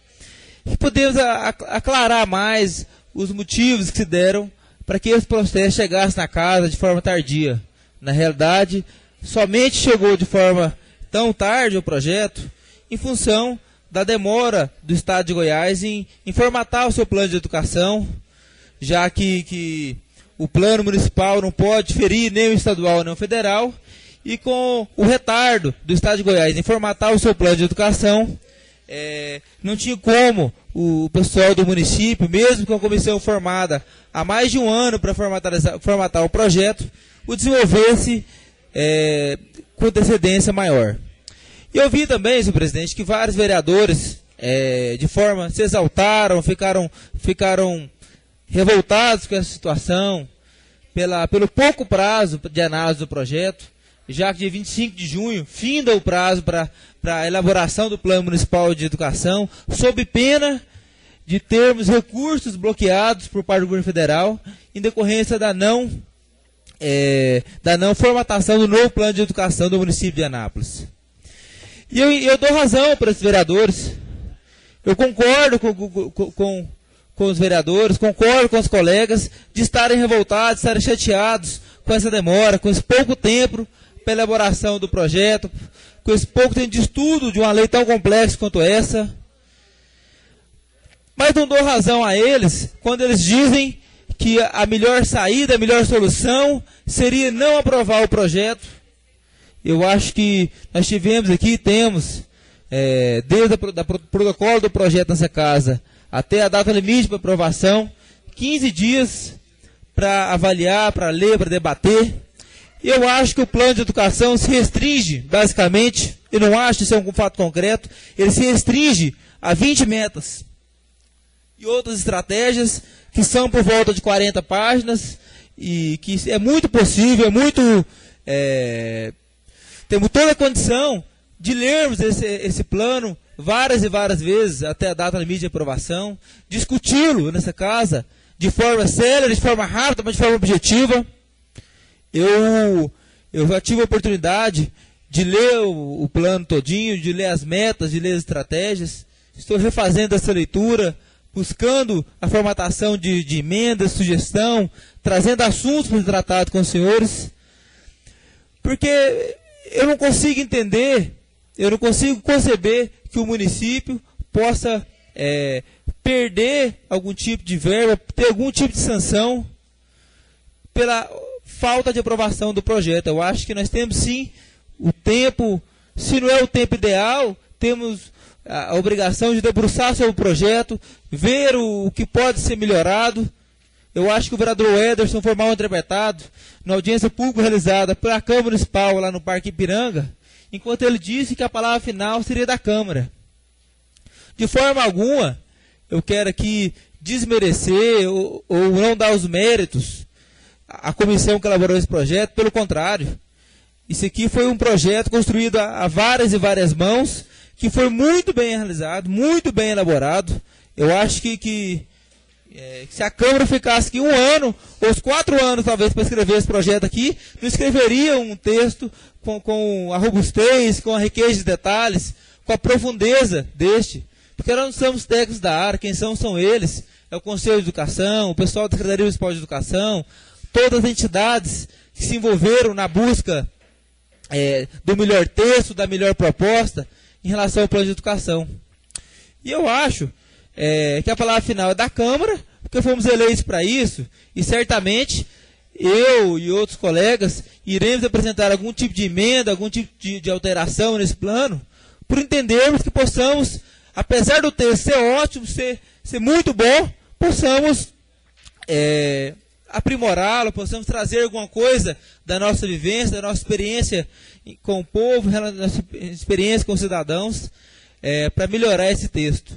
E podemos a, a, aclarar mais os motivos que se deram para que esse processo chegasse na casa de forma tardia. Na realidade, somente chegou de forma tão tarde o projeto em função da demora do Estado de Goiás em, em formatar o seu plano de educação, já que, que o plano municipal não pode diferir nem o estadual nem o federal, e com o retardo do Estado de Goiás em formatar o seu plano de educação, É, não tinha como o pessoal do município, mesmo com a comissão formada há mais de um ano para formatar, formatar o projeto, o desenvolvesse é, com antecedência maior. E eu vi também, senhor presidente, que vários vereadores é, de forma se exaltaram, ficaram, ficaram revoltados com essa situação, pela, pelo pouco prazo de análise do projeto, já que dia vinte e cinco de junho finda o prazo para para a elaboração do Plano Municipal de Educação, sob pena de termos recursos bloqueados por parte do governo federal, em decorrência da não, é, da não formatação do novo Plano de Educação do município de Anápolis. E eu, eu dou razão para esses vereadores, eu concordo com, com, com, com os vereadores, concordo com os colegas de estarem revoltados, de estarem chateados com essa demora, com esse pouco tempo para a elaboração do projeto, com esse pouco tempo de estudo de uma lei tão complexa quanto essa. Mas não dou razão a eles quando eles dizem que a melhor saída, a melhor solução seria não aprovar o projeto. Eu acho que nós tivemos aqui, temos, é, desde o protocolo do projeto nessa casa até a data limite para aprovação, quinze dias para avaliar, para ler, para debater. Eu acho que o plano de educação se restringe, basicamente, eu não acho isso é um fato concreto, ele se restringe a vinte metas. E outras estratégias que são por volta de quarenta páginas, e que é muito possível, é muito... É, temos toda a condição de lermos esse, esse plano várias e várias vezes, até a data limite de aprovação, discuti-lo nessa casa, de forma séria, de forma rápida, mas de forma objetiva. Eu, eu já tive a oportunidade de ler o, o plano todinho, de ler as metas, de ler as estratégias. Estou refazendo essa leitura, buscando a formatação de, de emendas, sugestão, trazendo assuntos para ser tratado com os senhores. Porque eu não consigo entender, eu não consigo conceber que o município possa é, perder algum tipo de verba, ter algum tipo de sanção pela falta de aprovação do projeto. Eu acho que nós temos sim o tempo, se não é o tempo ideal, temos a obrigação de debruçar sobre o projeto, ver o, o que pode ser melhorado. Eu acho que o vereador Ederson foi mal interpretado na audiência pública realizada pela Câmara Municipal lá no Parque Ipiranga, enquanto ele disse que a palavra final seria da Câmara. De forma alguma, eu quero aqui desmerecer ou, ou não dar os méritos à comissão que elaborou esse projeto, pelo contrário. Isso aqui foi um projeto construído a, a várias e várias mãos, que foi muito bem realizado, muito bem elaborado. Eu acho que, que é, se a Câmara ficasse aqui um ano, ou os quatro anos talvez para escrever esse projeto aqui, não escreveria um texto com, com a robustez, com a riqueza de detalhes, com a profundeza deste. Porque nós não somos técnicos da área, quem são são eles. É o Conselho de Educação, o pessoal da Secretaria Municipal de Educação, todas as entidades que se envolveram na busca é, do melhor texto, da melhor proposta em relação ao plano de educação. E eu acho é, que a palavra final é da Câmara, porque fomos eleitos para isso, e certamente eu e outros colegas iremos apresentar algum tipo de emenda, algum tipo de, de alteração nesse plano, por entendermos que possamos, apesar do texto ser ótimo, ser, ser muito bom, possamos é, aprimorá-lo, possamos trazer alguma coisa da nossa vivência, da nossa experiência com o povo, da nossa experiência com os cidadãos, é, para melhorar esse texto.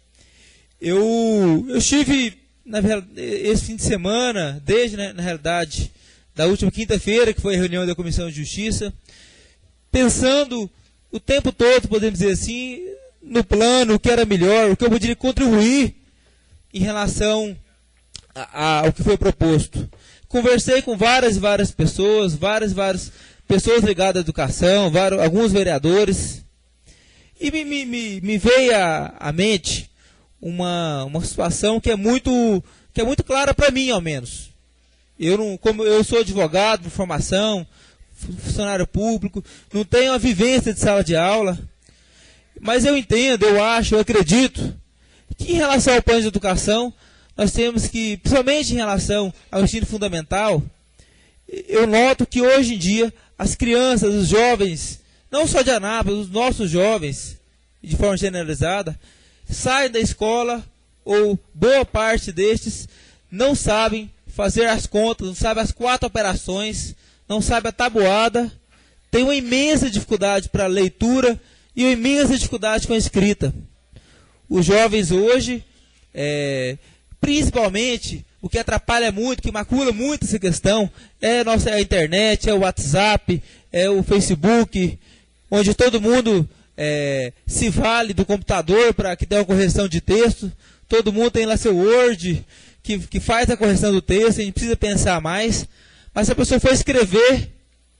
Eu, eu estive, na, esse fim de semana, desde, né, na realidade, da última quinta-feira, que foi a reunião da Comissão de Justiça, pensando o tempo todo, podemos dizer assim, no plano, o que era melhor, o que eu poderia contribuir em relação a, a, ao que foi proposto. Conversei com várias e várias pessoas, várias e várias pessoas ligadas à educação, vários, alguns vereadores, e me, me, me, me veio à, à mente uma, uma situação que é muito, que é muito clara para mim, ao menos. Eu, não, como eu sou advogado por formação, funcionário público, não tenho a vivência de sala de aula, mas eu entendo, eu acho, eu acredito que em relação ao plano de educação, nós temos que, principalmente em relação ao ensino fundamental, eu noto que hoje em dia as crianças, os jovens, não só de Anápolis, os nossos jovens, de forma generalizada, saem da escola, ou boa parte destes não sabem fazer as contas, não sabem as quatro operações, não sabem a tabuada, tem uma imensa dificuldade para a leitura e uma imensa dificuldade com a escrita. Os jovens hoje, é, principalmente, o que atrapalha muito, que macula muito essa questão, é a nossa a internet, é o WhatsApp, é o Facebook, onde todo mundo é, se vale do computador para que dê uma correção de texto, todo mundo tem lá seu Word, que, que faz a correção do texto, a gente precisa pensar mais, mas se a pessoa for escrever,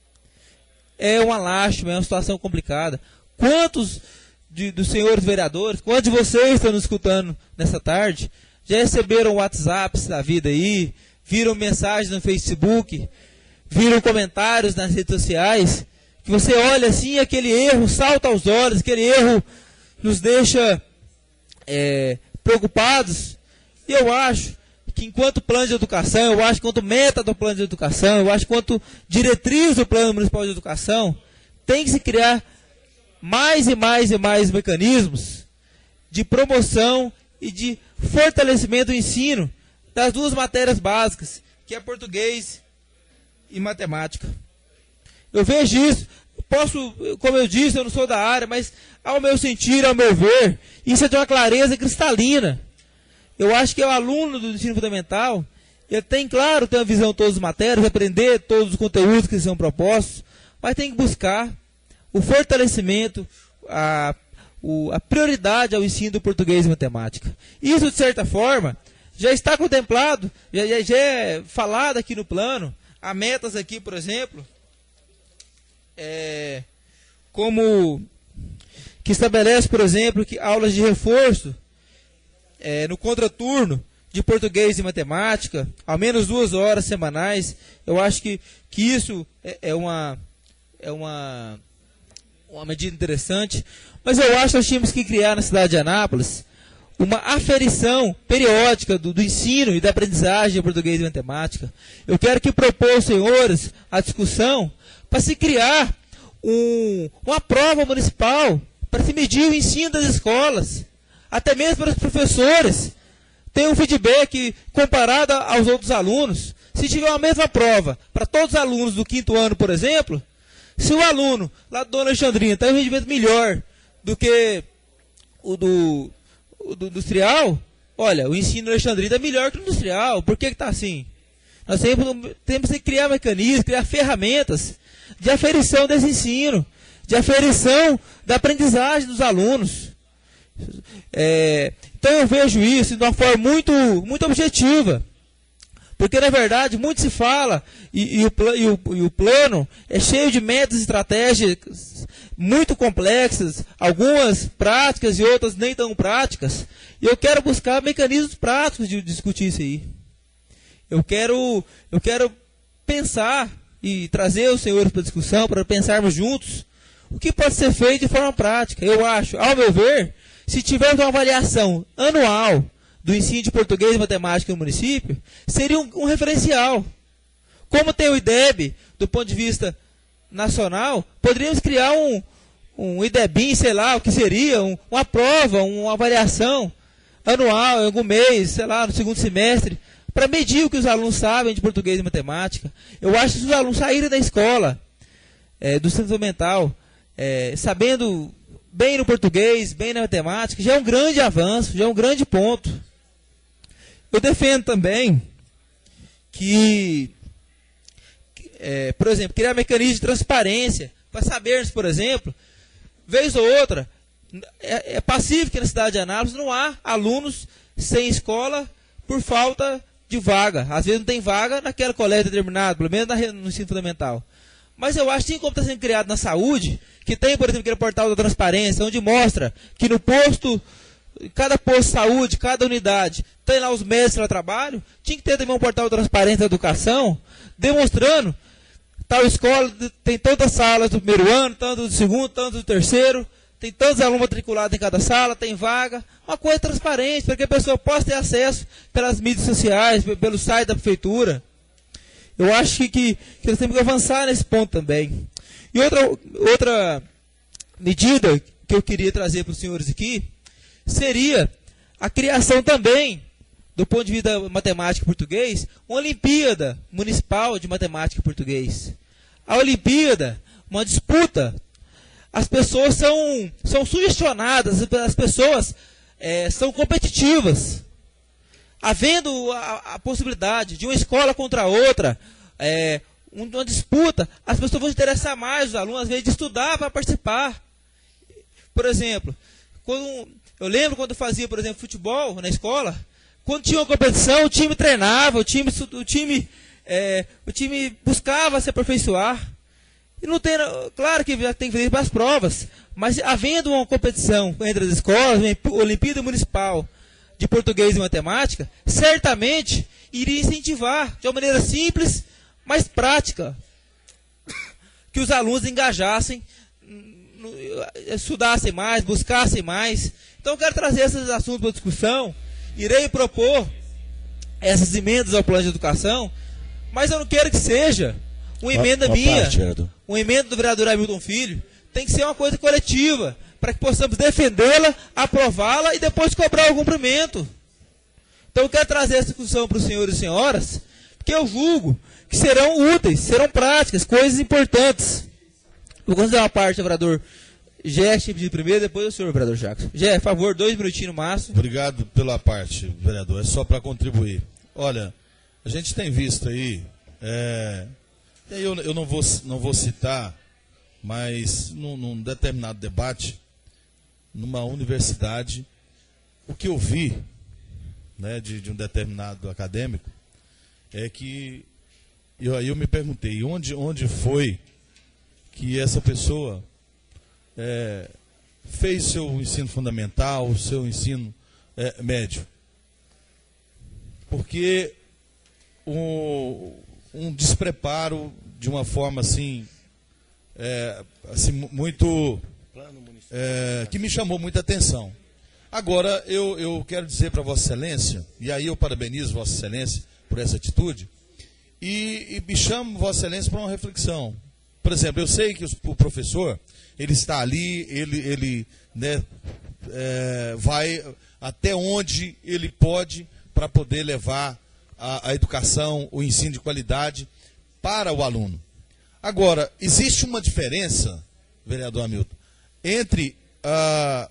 é uma lástima, é uma situação complicada. Quantos de, dos senhores vereadores, quantos de vocês estão nos escutando nessa tarde, já receberam WhatsApps da vida aí, viram mensagens no Facebook, viram comentários nas redes sociais, que você olha assim e aquele erro salta aos olhos, aquele erro nos deixa é, preocupados. E eu acho que enquanto plano de educação, eu acho que enquanto meta do plano de educação, eu acho que enquanto diretriz do plano municipal de educação, tem que se criar mais e mais e mais mecanismos de promoção e de fortalecimento do ensino das duas matérias básicas, que é português e matemática. Eu vejo isso, posso, como eu disse, eu não sou da área, mas ao meu sentir, ao meu ver, isso é de uma clareza cristalina. Eu acho que é o aluno do ensino fundamental, ele tem, claro, tem uma visão de todas as matérias, aprender todos os conteúdos que são propostos, mas tem que buscar o fortalecimento, a, o, a prioridade ao ensino do português e matemática. Isso, de certa forma, já está contemplado, já, já, já é falado aqui no plano. Há metas aqui, por exemplo, é, como que estabelece, por exemplo, que aulas de reforço é, no contraturno de português e matemática, ao menos duas horas semanais. Eu acho que, que isso é, é uma... É uma uma medida interessante, mas eu acho que nós tínhamos que criar na cidade de Anápolis uma aferição periódica do, do ensino e da aprendizagem de português e matemática. Eu quero que propor aos senhores a discussão para se criar um, uma prova municipal para se medir o ensino das escolas, até mesmo para os professores. Tem um feedback comparado aos outros alunos. Se tiver a mesma prova para todos os alunos do quinto ano, por exemplo, se o aluno lá do Dona Alexandrina tem um rendimento melhor do que o do, o do industrial, olha, o ensino do Alexandrina é melhor que o industrial. Por que está assim? Nós temos, temos que criar mecanismos, criar ferramentas de aferição desse ensino, de aferição da aprendizagem dos alunos. É, então eu vejo isso de uma forma muito, muito objetiva. Porque, na verdade, muito se fala, e, e, o, e, o, e o plano é cheio de métodos e estratégias muito complexas, algumas práticas e outras nem tão práticas. E eu quero buscar mecanismos práticos de discutir isso aí. Eu quero, eu quero pensar e trazer os senhores para discussão, para pensarmos juntos o que pode ser feito de forma prática. Eu acho, ao meu ver, se tivermos uma avaliação anual do ensino de português e matemática no município, seria um, um referencial. Como tem o I D E B, do ponto de vista nacional, poderíamos criar um, um IDEBIM, sei lá, o que seria, um, uma prova, uma avaliação anual, em algum mês, sei lá, no segundo semestre, para medir o que os alunos sabem de português e matemática. Eu acho que se os alunos saírem da escola, é, do ensino fundamental, é, sabendo bem no português, bem na matemática, já é um grande avanço, já é um grande ponto. Eu defendo também que, é, por exemplo, criar mecanismos de transparência, para sabermos, por exemplo, vez ou outra, é, é pacífico que na cidade de Anápolis não há alunos sem escola por falta de vaga. Às vezes não tem vaga naquele colégio determinado, pelo menos no ensino fundamental. Mas eu acho que, como está sendo criado na saúde, que tem, por exemplo, aquele portal da transparência, onde mostra que no posto, cada posto de saúde, cada unidade, tem lá os médicos que lá trabalham, tinha que ter também um portal da transparência da educação, demonstrando, tal escola tem tantas salas do primeiro ano, tanto do segundo, tanto do terceiro, tem tantos alunos matriculados em cada sala, tem vaga, uma coisa transparente, para que a pessoa possa ter acesso pelas mídias sociais, pelo site da prefeitura. Eu acho que, que, que nós temos que avançar nesse ponto também. E outra, outra medida que eu queria trazer para os senhores aqui seria a criação também, do ponto de vista da matemática e português, uma Olimpíada Municipal de Matemática e Português. A Olimpíada, uma disputa. As pessoas são, são sugestionadas, as pessoas é, são competitivas. Havendo a, a possibilidade de uma escola contra a outra, é, uma disputa, as pessoas vão se interessar mais, os alunos, às vezes, de estudar para participar. Por exemplo, quando, eu lembro quando eu fazia, por exemplo, futebol na escola, quando tinha uma competição, o time treinava, o time, o time, é, o time buscava se aperfeiçoar. E não tem, claro que tem que fazer para as provas, mas havendo uma competição entre as escolas, uma Olimpíada Municipal de Português e Matemática, certamente iria incentivar, de uma maneira simples, mas prática, que os alunos engajassem, estudassem mais, buscassem mais. Então eu quero trazer esses assuntos para discussão, irei propor essas emendas ao plano de educação, mas eu não quero que seja uma emenda boa minha, parte, vereador. uma emenda do vereador Hamilton Filho, tem que ser uma coisa coletiva, para que possamos defendê-la, aprová-la e depois cobrar o cumprimento. Então eu quero trazer essa discussão para os senhores e senhoras, porque eu julgo que serão úteis, serão práticas, coisas importantes. Vou considerar uma parte do vereador Gé, que pediu primeiro, depois o senhor, vereador Jacques. Gé, por favor, dois minutinhos no máximo. Obrigado pela parte, vereador. É só para contribuir. Olha, a gente tem visto aí, é, eu, eu não, vou, não vou citar, mas num, num determinado debate, numa universidade, o que eu vi, né, de, de um determinado acadêmico, é que eu, aí eu me perguntei, onde, onde foi que essa pessoa é, fez seu ensino fundamental, seu ensino é, médio? Porque um, um despreparo de uma forma assim, é, assim muito, é, que me chamou muita atenção. Agora, eu, eu quero dizer para Vossa Excelência, e aí eu parabenizo Vossa Excelência por essa atitude, e, e me chamo Vossa Excelência para uma reflexão. Por exemplo, eu sei que o professor, ele está ali, ele, ele né, é, vai até onde ele pode para poder levar a, a educação, o ensino de qualidade para o aluno. Agora, existe uma diferença, vereador Hamilton, entre uh,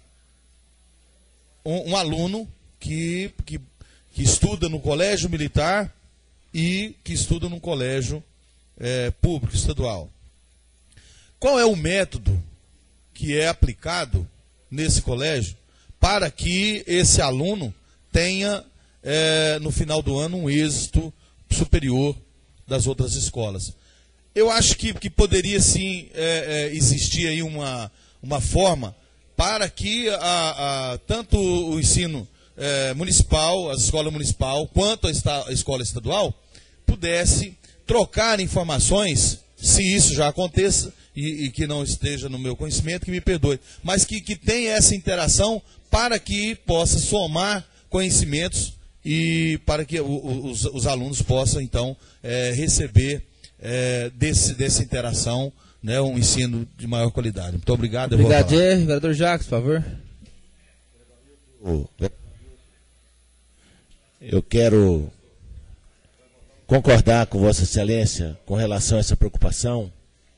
um, um aluno que, que, que estuda no colégio militar e que estudam num colégio é, público, estadual. Qual é o método que é aplicado nesse colégio para que esse aluno tenha, é, no final do ano, um êxito superior das outras escolas? Eu acho que, que poderia sim é, é, existir aí uma, uma forma para que a, a, tanto o ensino é, municipal, a escola municipal, quanto a, esta, a escola estadual, pudesse trocar informações, se isso já aconteça, e, e que não esteja no meu conhecimento, que me perdoe, mas que, que tenha essa interação para que possa somar conhecimentos e para que o, os, os alunos possam, então, é, receber é, desse, dessa interação, né, um ensino de maior qualidade. Muito obrigado. Obrigado, vereador Jacques, por favor. Eu quero concordar com Vossa Excelência com relação a essa preocupação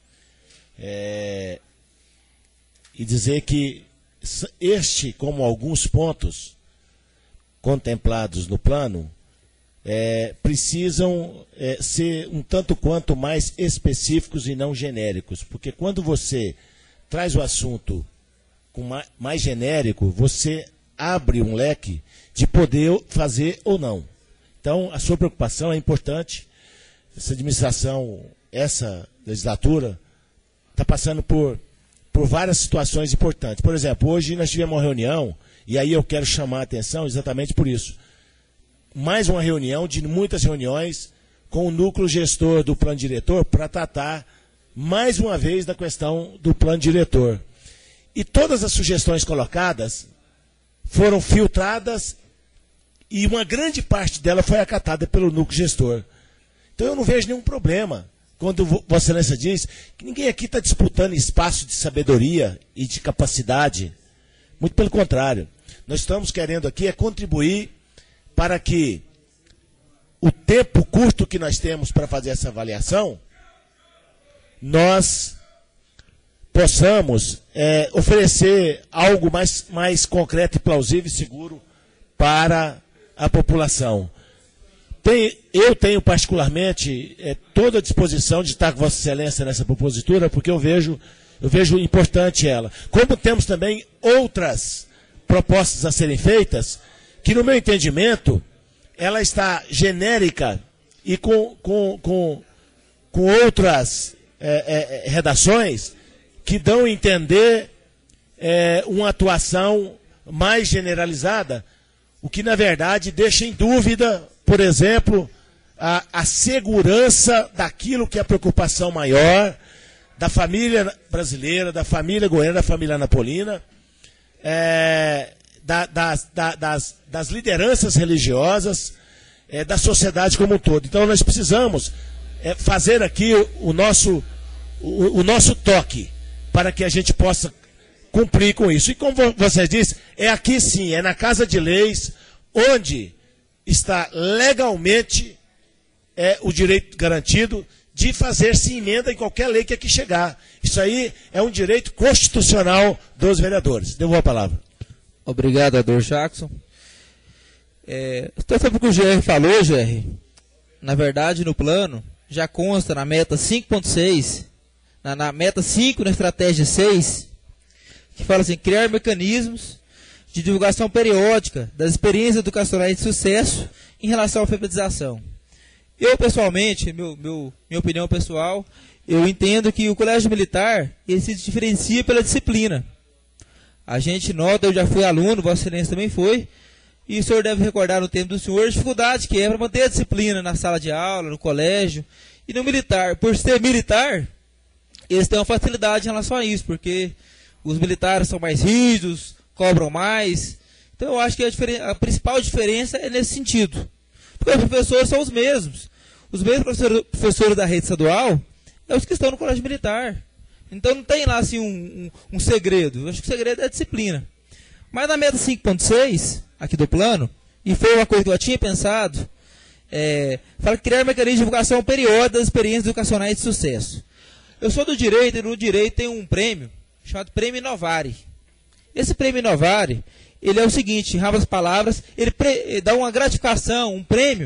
é, e dizer que este, como alguns pontos contemplados no plano, é, precisam é, ser um tanto quanto mais específicos e não genéricos, porque quando você traz o assunto com mais, mais genérico, você abre um leque de poder fazer ou não. Então, a sua preocupação é importante. Essa administração, essa legislatura, está passando por, por várias situações importantes. Por exemplo, hoje nós tivemos uma reunião, e aí eu quero chamar a atenção exatamente por isso. Mais uma reunião, de muitas reuniões, com o núcleo gestor do plano diretor, para tratar, mais uma vez, da questão do plano diretor. E todas as sugestões colocadas foram filtradas e uma grande parte dela foi acatada pelo núcleo gestor. Então eu não vejo nenhum problema quando Vossa Excelência diz que ninguém aqui está disputando espaço de sabedoria e de capacidade. Muito pelo contrário. Nós estamos querendo aqui é contribuir para que o tempo curto que nós temos para fazer essa avaliação, nós possamos é, oferecer algo mais, mais concreto e plausível e seguro para a população. Tem, eu tenho particularmente é, toda a disposição de estar com Vossa Excelência nessa propositura, porque eu vejo, eu vejo importante ela. Como temos também outras propostas a serem feitas, que no meu entendimento, ela está genérica e com, com, com, com outras é, é, redações que dão a entender é, uma atuação mais generalizada, o que, na verdade, deixa em dúvida, por exemplo, a, a segurança daquilo que é a preocupação maior da família brasileira, da família goiana, da família napolina, é, da, das, da, das, das lideranças religiosas, é, da sociedade como um todo. Então, nós precisamos é, fazer aqui o, o, nosso, o, o nosso toque para que a gente possa cumprir com isso. E como você disse, é aqui sim, é na Casa de Leis, onde está legalmente é, o direito garantido de fazer-se emenda em qualquer lei que aqui chegar. Isso aí é um direito constitucional dos vereadores. Devolvo a palavra. Obrigado, vereador Jackson. É, então, sobre o que o G R falou, G R, na verdade, no plano, já consta na meta cinco ponto seis, na, na meta cinco, na estratégia seis, que fala assim, criar mecanismos de divulgação periódica das experiências educacionais de sucesso em relação à alfabetização. Eu, pessoalmente, meu, meu, minha opinião pessoal, eu entendo que o colégio militar ele se diferencia pela disciplina. A gente nota, eu já fui aluno, Vossa Excelência também foi, e o senhor deve recordar no tempo do senhor a dificuldade que é para manter a disciplina na sala de aula, no colégio, e no militar. Por ser militar, eles têm uma facilidade em relação a isso, porque os militares são mais rígidos, cobram mais. Então eu acho que a, diferen- a principal diferença é nesse sentido. Porque os professores são os mesmos. Os mesmos professores, professores da rede estadual é os que estão no colégio militar. Então não tem lá assim um, um, um segredo. Eu acho que o segredo é a disciplina. Mas na meta cinco ponto seis, aqui do plano, e foi uma coisa que eu tinha pensado, é, fala que criar mecanismo de divulgação periódica das experiências educacionais de sucesso. Eu sou do direito, e no direito tem um prêmio chamado Prêmio Inovare. Esse Prêmio Inovare, ele é o seguinte, em rápidas palavras, ele pre- dá uma gratificação, um prêmio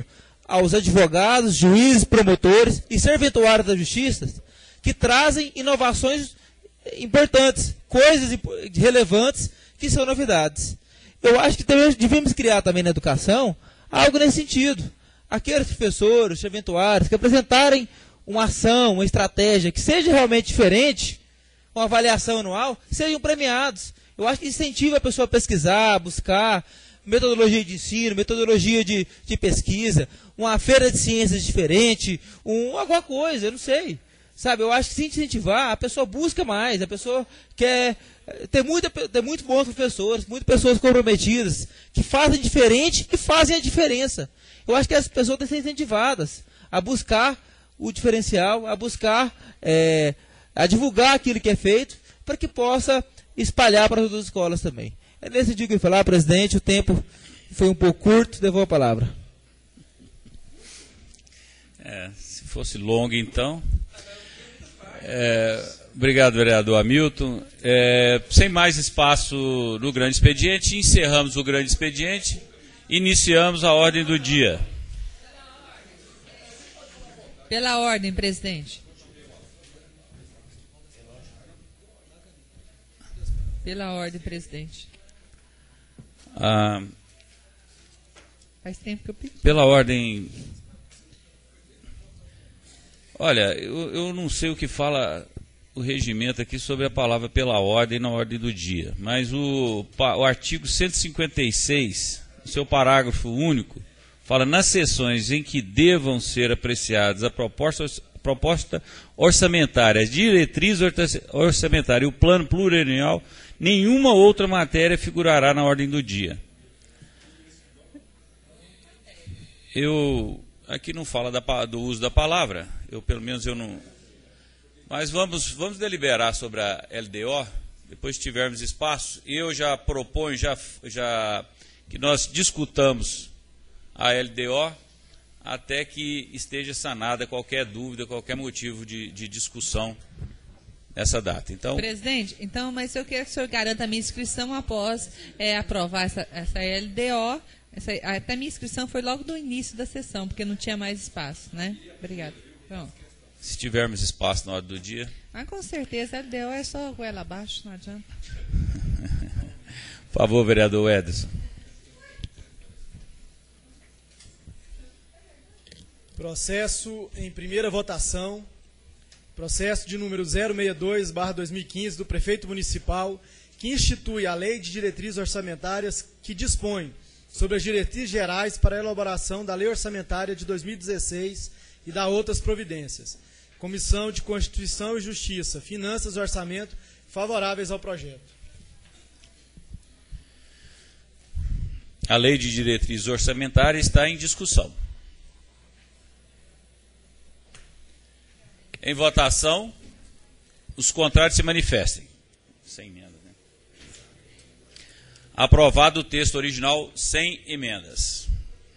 aos advogados, juízes, promotores e serventuários da justiça que trazem inovações importantes, coisas relevantes que são novidades. Eu acho que também devemos criar também na educação algo nesse sentido. Aqueles professores, serventuários que apresentarem uma ação, uma estratégia que seja realmente diferente, uma avaliação anual, sejam premiados. Eu acho que incentiva a pessoa a pesquisar, buscar metodologia de ensino, metodologia de, de pesquisa, uma feira de ciências diferente, um, alguma coisa, eu não sei. Sabe, eu acho que se incentivar, a pessoa busca mais, a pessoa quer... Tem, muita, tem muito bons professores, muitas pessoas comprometidas, que fazem diferente e fazem a diferença. Eu acho que as pessoas têm que ser incentivadas a buscar o diferencial, a buscar, é, a divulgar aquilo que é feito, para que possa espalhar para todas as escolas também. É nesse dia que eu ia falar, presidente, o tempo foi um pouco curto, devolvo a palavra. É, se fosse longo, então... É, obrigado, vereador Hamilton. É, sem mais espaço no grande expediente, encerramos o grande expediente, iniciamos a ordem do dia. Pela ordem, presidente. Pela ordem, presidente. Ah, Faz tempo que eu pedi. Pela ordem... Olha, eu, eu não sei o que fala o regimento aqui sobre a palavra pela ordem na ordem do dia, mas o, o artigo cento e cinquenta e seis, seu parágrafo único, fala nas sessões em que devam ser apreciadas a proposta, proposta orçamentária, a diretriz orçamentária e o plano plurianual, nenhuma outra matéria figurará na ordem do dia. Eu... Aqui não fala da, do uso da palavra, eu pelo menos eu não... Mas vamos, vamos deliberar sobre a L D O, depois que tivermos espaço. Eu já proponho já, já, que nós discutamos a L D O até que esteja sanada qualquer dúvida, qualquer motivo de, de discussão nessa data. Então, presidente, então, mas eu quero que o senhor garanta a minha inscrição após é, aprovar essa, essa L D O. Essa, até a minha inscrição foi logo no início da sessão, porque não tinha mais espaço, né? Obrigado. Bom. Se tivermos espaço na hora do dia. Ah, com certeza, a L D O é só goela abaixo, não adianta. Por favor, vereador Ederson. Processo em primeira votação. Processo de número zero seis dois barra dois mil e quinze do prefeito municipal, que institui a Lei de Diretrizes Orçamentárias que dispõe sobre as diretrizes gerais para a elaboração da Lei Orçamentária de dois mil e dezesseis e da outras providências. Comissão de Constituição e Justiça, Finanças e Orçamento, favoráveis ao projeto. A Lei de Diretrizes Orçamentárias está em discussão. Em votação, os contrários se manifestem. Sem emenda. Aprovado o texto original sem emendas.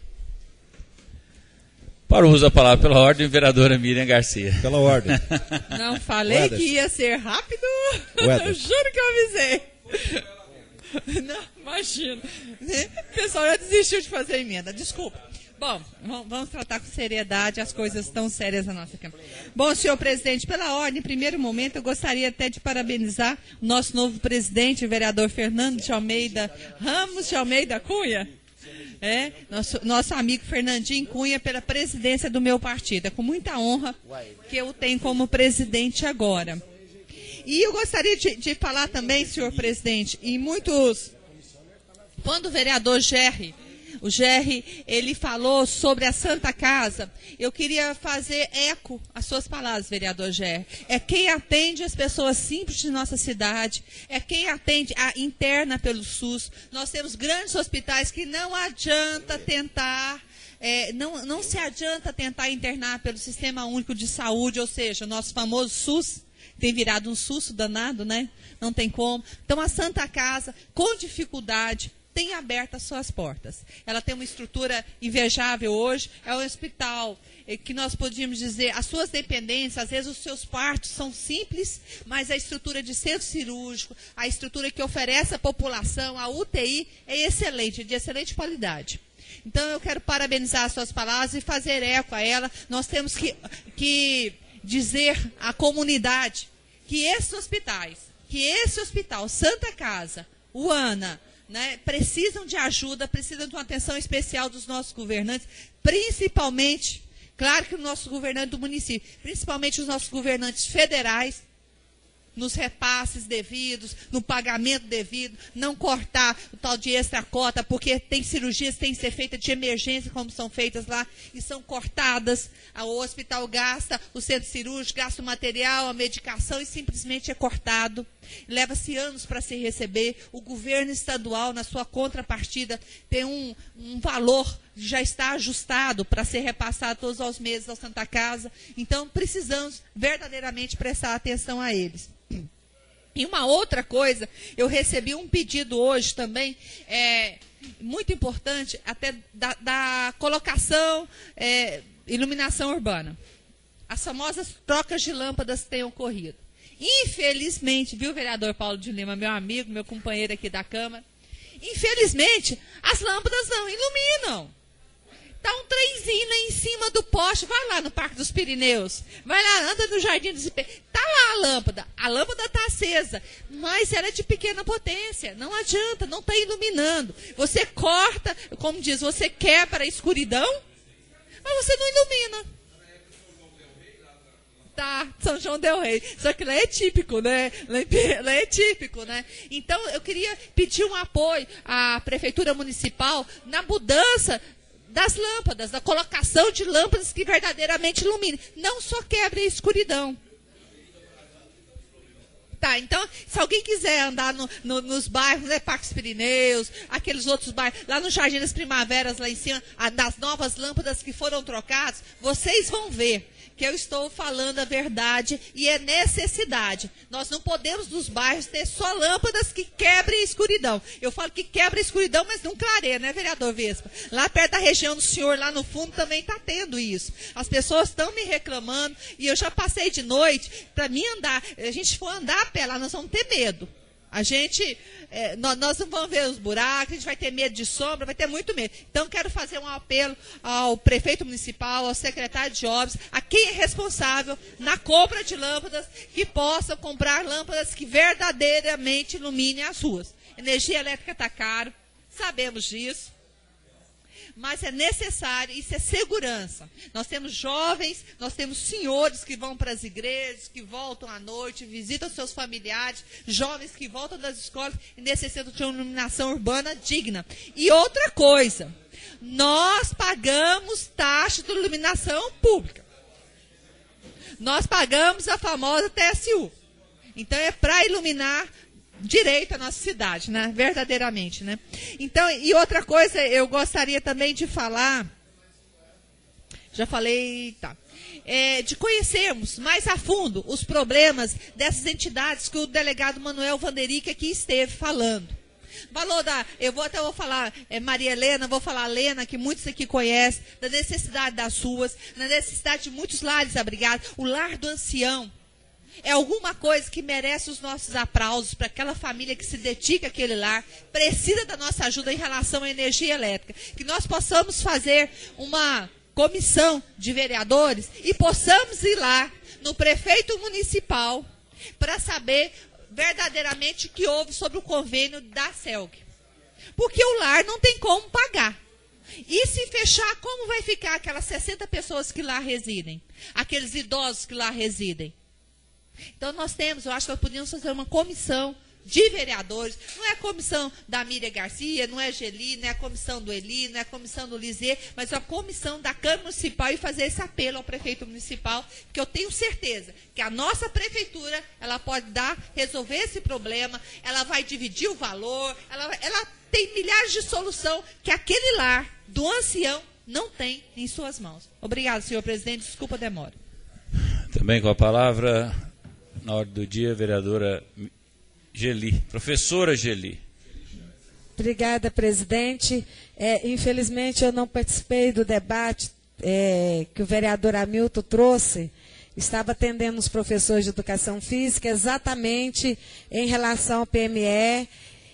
Para o uso da palavra pela ordem, vereadora Miriam Garcia. Pela ordem. Não falei que ia ser rápido? Eu juro que eu avisei. Não, imagina. O pessoal já desistiu de fazer emenda, desculpa. Bom, vamos tratar com seriedade as coisas tão sérias na nossa Câmara. Bom, senhor presidente, pela ordem, em primeiro momento, eu gostaria até de parabenizar o nosso novo presidente, o vereador Fernando de Almeida Ramos de Almeida Cunha, é, nosso, nosso amigo Fernandinho Cunha, pela presidência do meu partido. É com muita honra que eu tenho como presidente agora. E eu gostaria de, de falar também, senhor presidente, em muitos... Quando o vereador Gerry... O Gerry, ele falou sobre a Santa Casa. Eu queria fazer eco às suas palavras, vereador Gerry. É quem atende as pessoas simples de nossa cidade. É quem atende a interna pelo SUS. Nós temos grandes hospitais que não adianta tentar... É, não, não se adianta tentar internar pelo Sistema Único de Saúde, ou seja, o nosso famoso SUS. Tem virado um susto danado, né? Não tem como. Então, a Santa Casa, com dificuldade... tem aberto as suas portas. Ela tem uma estrutura invejável hoje, é um hospital que nós podíamos dizer, as suas dependências, às vezes os seus partos são simples, mas a estrutura de centro cirúrgico, a estrutura que oferece à população, a U T I, é excelente, de excelente qualidade. Então, eu quero parabenizar as suas palavras e fazer eco a ela. Nós temos que, que dizer à comunidade que esses hospitais, que esse hospital, Santa Casa, o ANA, né, precisam de ajuda, precisam de uma atenção especial dos nossos governantes, principalmente, claro que o nosso governante do município, principalmente os nossos governantes federais, nos repasses devidos, no pagamento devido, não cortar o tal de extra cota, porque tem cirurgias que têm que ser feitas de emergência, como são feitas lá, e são cortadas. O hospital gasta, o centro cirúrgico gasta o material, a medicação, e simplesmente é cortado. Leva-se anos para se receber. O governo estadual, na sua contrapartida, tem um, um valor que já está ajustado para ser repassado todos os meses ao Santa Casa. Então, precisamos verdadeiramente prestar atenção a eles. E uma outra coisa, eu recebi um pedido hoje também, é, muito importante, até da, da colocação, é, iluminação urbana. As famosas trocas de lâmpadas têm ocorrido. Infelizmente, viu, vereador Paulo de Lima, meu amigo, meu companheiro aqui da Câmara, infelizmente, as lâmpadas não iluminam. Está um trenzinho lá em cima do poste. Vai lá no Parque dos Pirineus. Vai lá, anda no Jardim dos Ipê. Está lá a lâmpada. A lâmpada está acesa. Mas ela é de pequena potência. Não adianta, não está iluminando. Você corta, como diz, você quebra a escuridão, mas você não ilumina. Tá, São João del Rei. Só que lá é típico, né? Lá é típico, né? Então, eu queria pedir um apoio à Prefeitura Municipal na mudança das lâmpadas, da colocação de lâmpadas que verdadeiramente iluminem. Não só quebre a escuridão. Tá, então, se alguém quiser andar no, no, nos bairros, né, Parques Pirineus, aqueles outros bairros, lá no Jardim das Primaveras, lá em cima, a, das novas lâmpadas que foram trocadas, vocês vão ver que eu estou falando a verdade e é necessidade. Nós não podemos nos bairros ter só lâmpadas que quebrem a escuridão. Eu falo que quebra a escuridão, mas não clareia, né, vereador Vespa? Lá perto da região do senhor, lá no fundo, também está tendo isso. As pessoas estão me reclamando e eu já passei de noite, para mim andar, a gente for andar a pé lá, nós vamos ter medo. A gente, é, nós, nós não vamos ver os buracos, a gente vai ter medo de sombra, vai ter muito medo. Então, quero fazer um apelo ao prefeito municipal, ao secretário de obras, a quem é responsável na compra de lâmpadas, que possam comprar lâmpadas que verdadeiramente iluminem as ruas. Energia elétrica está caro, sabemos disso. Mas é necessário, isso é segurança. Nós temos jovens, nós temos senhores que vão para as igrejas, que voltam à noite, visitam seus familiares, jovens que voltam das escolas e necessitam de uma iluminação urbana digna. E outra coisa, nós pagamos taxa de iluminação pública. Nós pagamos a famosa T S U. Então é para iluminar direito à nossa cidade, né? Verdadeiramente, né? Então, e outra coisa, eu gostaria também de falar, já falei, tá, é, de conhecermos mais a fundo os problemas dessas entidades que o delegado Manuel Vanderick aqui esteve falando. Falou da, eu vou até vou falar é, Maria Helena, vou falar Lena, que muitos aqui conhecem, da necessidade das ruas, da necessidade de muitos lares abrigados, o lar do ancião. É alguma coisa que merece os nossos aplausos para aquela família que se dedica àquele lar, precisa da nossa ajuda em relação à energia elétrica. Que nós possamos fazer uma comissão de vereadores e possamos ir lá no prefeito municipal para saber verdadeiramente o que houve sobre o convênio da CELG. Porque o lar não tem como pagar. E se fechar, como vai ficar aquelas sessenta pessoas que lá residem? Aqueles idosos que lá residem? Então, nós temos, eu acho que nós podíamos fazer uma comissão de vereadores. Não é a comissão da Miriam Garcia, não é a Geli, não é a comissão do Eli, não é a comissão do Lisê, mas a comissão da Câmara Municipal e fazer esse apelo ao prefeito municipal, que eu tenho certeza que a nossa prefeitura, ela pode dar, resolver esse problema, ela vai dividir o valor, ela, ela tem milhares de soluções que aquele lar do ancião não tem em suas mãos. Obrigado, senhor presidente, desculpa a demora. Também com a palavra, na ordem do dia, a vereadora Geli, professora Geli. Obrigada, presidente. É, infelizmente, eu não participei do debate é, que o vereador Hamilton trouxe. Estava atendendo os professores de educação física exatamente em relação ao P M E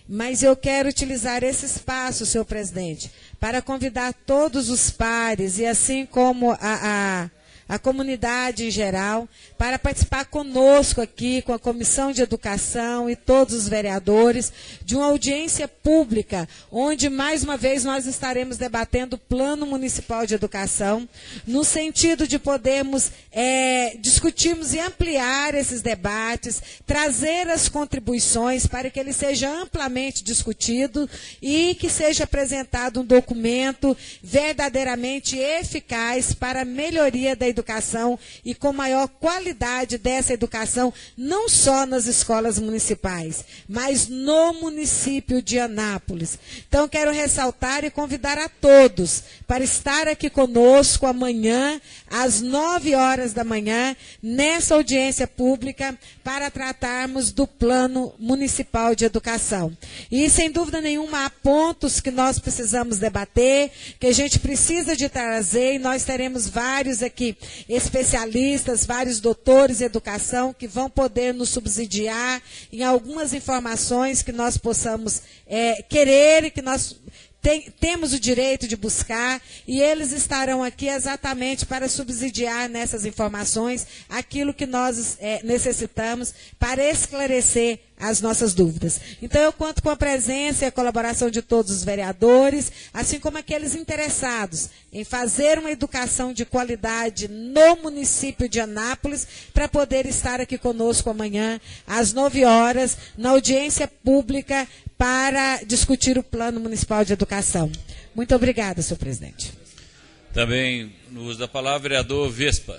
mas eu quero utilizar esse espaço, senhor presidente, para convidar todos os pares e assim como a, a, a comunidade em geral, para participar conosco aqui, com a Comissão de Educação e todos os vereadores, de uma audiência pública, onde mais uma vez nós estaremos debatendo o Plano Municipal de Educação, no sentido de podermos é, discutirmos e ampliar esses debates, trazer as contribuições para que ele seja amplamente discutido e que seja apresentado um documento verdadeiramente eficaz para a melhoria da educação e com maior qualidade dessa educação, não só nas escolas municipais, mas no município de Anápolis. Então, quero ressaltar e convidar a todos para estar aqui conosco amanhã, às nove horas da manhã, nessa audiência pública, para tratarmos do Plano Municipal de Educação. E, sem dúvida nenhuma, há pontos que nós precisamos debater, que a gente precisa de trazer, e nós teremos vários aqui especialistas, vários doutores em educação que vão poder nos subsidiar em algumas informações que nós possamos é, querer e que nós tem, temos o direito de buscar, e eles estarão aqui exatamente para subsidiar nessas informações aquilo que nós é, necessitamos para esclarecer as nossas dúvidas. Então, eu conto com a presença e a colaboração de todos os vereadores, assim como aqueles interessados em fazer uma educação de qualidade no município de Anápolis, para poder estar aqui conosco amanhã, às nove horas, na audiência pública, para discutir o Plano Municipal de Educação. Muito obrigada, senhor presidente. Também, no uso da palavra, vereador Vespa.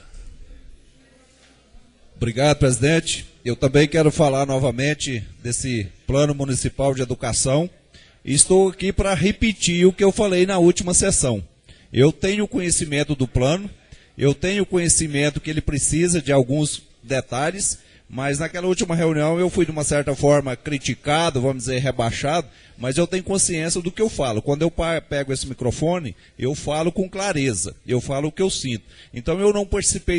Obrigado, presidente. Eu também quero falar novamente desse Plano Municipal de Educação. Estou aqui para repetir o que eu falei na última sessão. Eu tenho conhecimento do plano, eu tenho conhecimento que ele precisa de alguns detalhes, mas naquela última reunião eu fui de uma certa forma criticado, vamos dizer, rebaixado, mas eu tenho consciência do que eu falo. Quando eu pego esse microfone, eu falo com clareza, eu falo o que eu sinto. Então eu não participei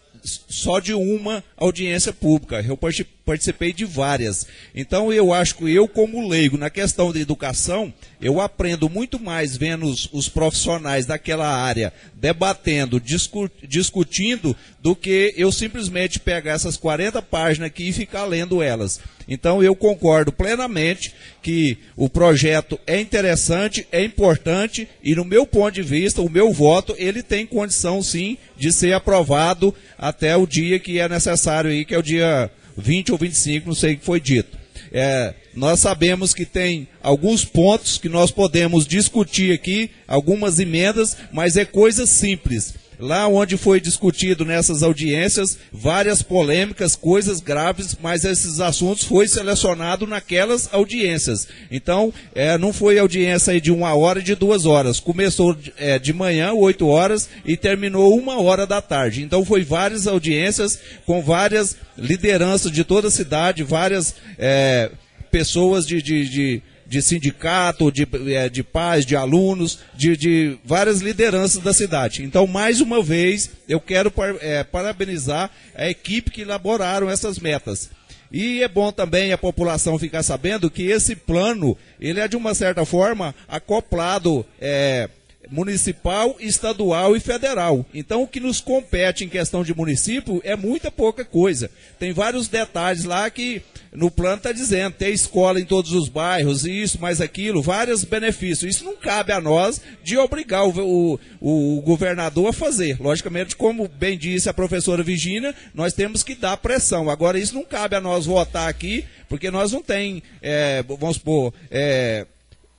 só de uma audiência pública, eu participei de várias. Então eu acho que eu, como leigo na questão de educação, eu aprendo muito mais vendo os, os profissionais daquela área debatendo, discu discutindo, do que eu simplesmente pegar essas quarenta páginas aqui e ficar lendo elas. Então eu concordo plenamente que o projeto é interessante, é importante, e no meu ponto de vista, o meu voto, ele tem condição sim de ser aprovado até o dia que é necessário aí, que é o dia vinte ou vinte e cinco, não sei o que foi dito. É, nós sabemos que tem alguns pontos que nós podemos discutir aqui, algumas emendas, mas é coisa simples. Lá onde foi discutido nessas audiências, várias polêmicas, coisas graves, mas esses assuntos foi selecionado naquelas audiências. Então, é, não foi audiência aí de uma hora e de duas horas. Começou é, de manhã, oito horas, e terminou uma hora da tarde. Então, foi várias audiências com várias lideranças de toda a cidade, várias é, pessoas de... de, de de sindicato, de, de pais, de alunos, de, de várias lideranças da cidade. Então, mais uma vez, eu quero é, parabenizar a equipe que elaboraram essas metas. E é bom também a população ficar sabendo que esse plano, ele é de uma certa forma acoplado é, municipal, estadual e federal. Então, o que nos compete em questão de município é muita pouca coisa. Tem vários detalhes lá que no plano está dizendo, tem escola em todos os bairros, isso, mais aquilo, vários benefícios. Isso não cabe a nós de obrigar o, o, o governador a fazer. Logicamente, como bem disse a professora Virgínia, nós temos que dar pressão. Agora, isso não cabe a nós votar aqui, porque nós não tem, é, vamos supor, é,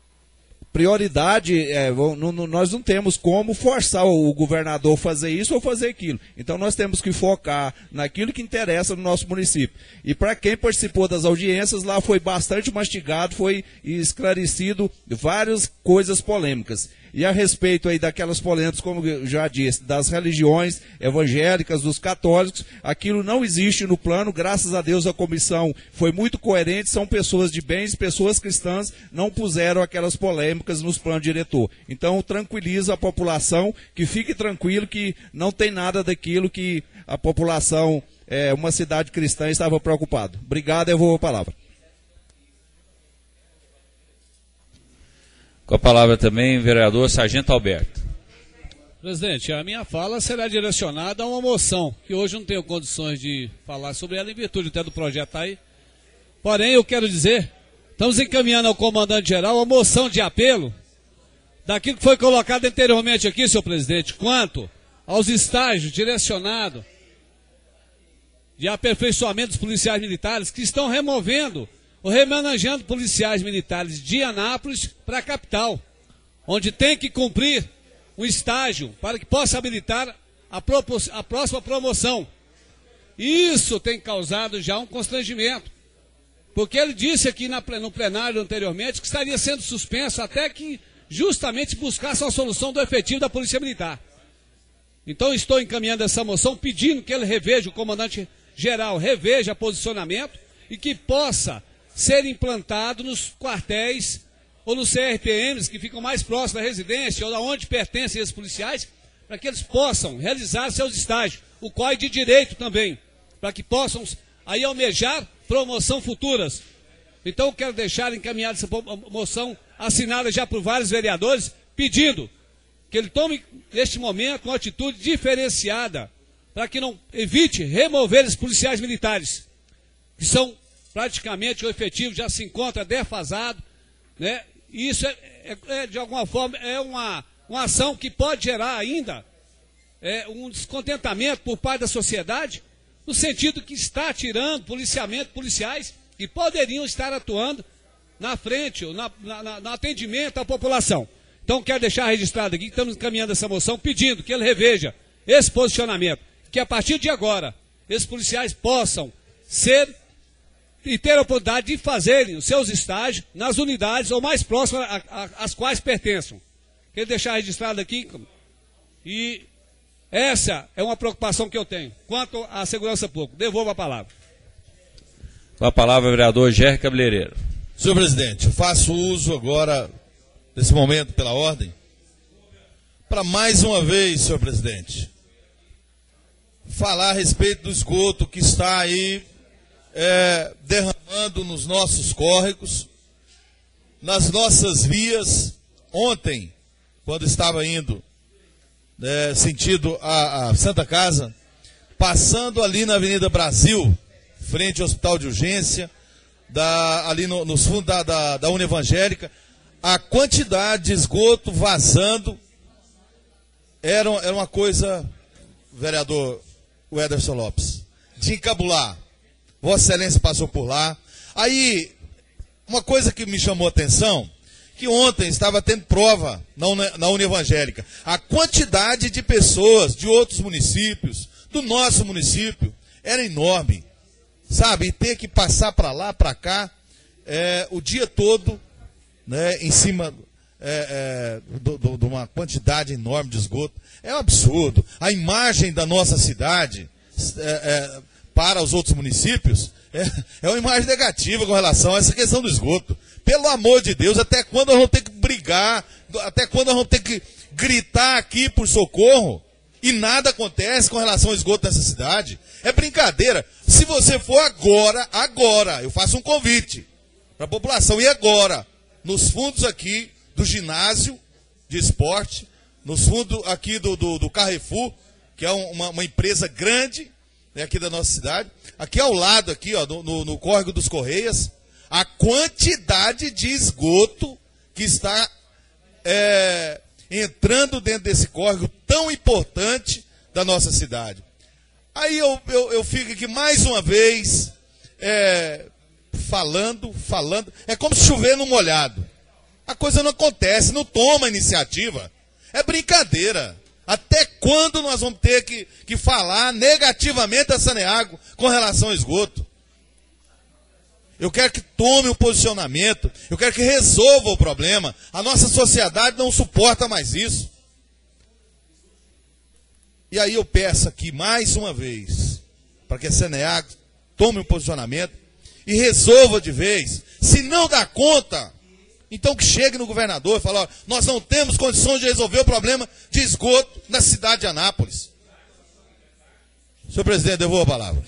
prioridade, é, não, não, nós não temos como forçar o governador a fazer isso ou fazer aquilo. Então nós temos que focar naquilo que interessa no nosso município. E para quem participou das audiências, lá foi bastante mastigado, foi esclarecido várias coisas polêmicas. E a respeito aí daquelas polêmicas, como eu já disse, das religiões evangélicas, dos católicos, aquilo não existe no plano, graças a Deus a comissão foi muito coerente, são pessoas de bens, pessoas cristãs, não puseram aquelas polêmicas nos planos diretor. Então tranquiliza a população, que fique tranquilo que não tem nada daquilo que a população, é, uma cidade cristã, estava preocupada. Obrigado, eu vou a palavra. Com a palavra também, vereador Sargento Alberto. Presidente, a minha fala será direcionada a uma moção, que hoje não tenho condições de falar sobre ela, em virtude até do projeto aí. Porém, eu quero dizer, estamos encaminhando ao comandante-geral a moção de apelo daquilo que foi colocado anteriormente aqui, senhor presidente, quanto aos estágios direcionados de aperfeiçoamento dos policiais militares que estão removendo ou remanejando policiais militares de Anápolis para a capital, onde tem que cumprir um estágio para que possa habilitar a, a próxima promoção. Isso tem causado já um constrangimento, porque ele disse aqui na, no plenário anteriormente que estaria sendo suspenso até que justamente buscasse uma solução do efetivo da Polícia Militar. Então estou encaminhando essa moção pedindo que ele reveja, o comandante-geral reveja posicionamento e que possa ser implantado nos quartéis ou nos C R T Ms que ficam mais próximos da residência ou da onde pertencem esses policiais, para que eles possam realizar seus estágios, o C O I de direito também, para que possam aí almejar promoção futuras. Então eu quero deixar encaminhada essa moção assinada já por vários vereadores, pedindo que ele tome, neste momento, uma atitude diferenciada, para que não evite remover os policiais militares, que são praticamente o efetivo já se encontra defasado, né? E isso, é, é, é, de alguma forma, é uma, uma ação que pode gerar ainda é, um descontentamento por parte da sociedade, no sentido que está tirando policiamento policiais que poderiam estar atuando na frente, na, na, no atendimento à população. Então, quero deixar registrado aqui que estamos encaminhando essa moção pedindo que ele reveja esse posicionamento, que a partir de agora, esses policiais possam ser e ter a oportunidade de fazerem os seus estágios nas unidades ou mais próximas a, a, às quais pertençam. Quero deixar registrado aqui, e essa é uma preocupação que eu tenho quanto à segurança pública. Devolvo a palavra. Com a palavra, vereador Gerry Cabeleireiro. Senhor presidente, eu faço uso agora desse momento, pela ordem, para mais uma vez, senhor presidente, falar a respeito do esgoto que está aí é, derramando nos nossos córregos, nas nossas vias. Ontem, quando estava indo é, sentido a, a Santa Casa, passando ali na Avenida Brasil, frente ao Hospital de Urgência, da, ali no, nos fundos da, da, da Univangélica, a quantidade de esgoto vazando era, era uma coisa, vereador Wederson Lopes, de encabular. Vossa Excelência passou por lá. Aí, uma coisa que me chamou a atenção, que ontem estava tendo prova na, na Univangélica. A quantidade de pessoas de outros municípios, do nosso município, era enorme. Sabe, e ter que passar para lá, para cá, é, o dia todo, né, em cima é, é, de uma quantidade enorme de esgoto. É um absurdo. A imagem da nossa cidade é, é, para os outros municípios é, é uma imagem negativa com relação a essa questão do esgoto. Pelo amor de Deus, até quando nós vamos ter que brigar, até quando nós vamos ter que gritar aqui por socorro e nada acontece com relação ao esgoto nessa cidade? É brincadeira. Se você for agora, agora, eu faço um convite para a população, e agora, nos fundos aqui do ginásio de esporte, nos fundos aqui do, do, do Carrefour, que é uma, uma empresa grande, né, aqui da nossa cidade, aqui ao lado, aqui, ó, no, no, no Córrego dos Correias, a quantidade de esgoto que está é, entrando dentro desse córrego tão importante da nossa cidade. Aí eu, eu, eu fico aqui mais uma vez é, falando, falando, é como se chover no molhado. A coisa não acontece, não toma iniciativa. É brincadeira. Até quando nós vamos ter que, que falar negativamente a Saneago com relação ao esgoto? Eu quero que tome um posicionamento, eu quero que resolva o problema. A nossa sociedade não suporta mais isso. E aí eu peço aqui mais uma vez, para que a Saneago tome um posicionamento e resolva de vez. Se não dá conta, então que chegue no governador e fale, ó, nós não temos condições de resolver o problema de esgoto na cidade de Anápolis. Senhor presidente, devolvo a palavra.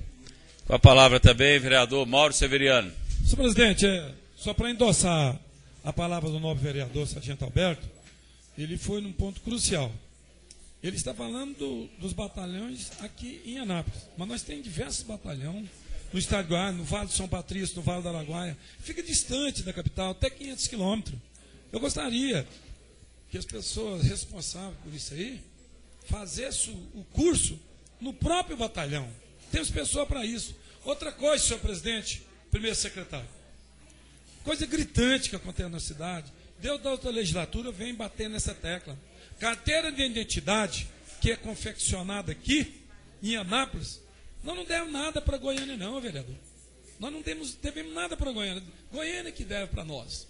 Com a palavra também, vereador Mauro Severiano. Senhor presidente, é, só para endossar a palavra do nobre vereador Sargento Alberto, ele foi num ponto crucial. Ele está falando do, dos batalhões aqui em Anápolis, mas nós temos diversos batalhões no estado de Goiás, no Vale de São Patrício, no Vale do Araguaia, fica distante da capital, até quinhentos quilômetros. Eu gostaria que as pessoas responsáveis por isso aí fizessem o curso no próprio batalhão. Temos pessoas para isso. Outra coisa, senhor presidente, primeiro secretário, coisa gritante que acontece na cidade, Deus da outra legislatura vem bater nessa tecla. Carteira de identidade, que é confeccionada aqui, em Anápolis, nós não devemos nada para Goiânia não, vereador. Nós não devemos, devemos nada para Goiânia. Goiânia que deve para nós.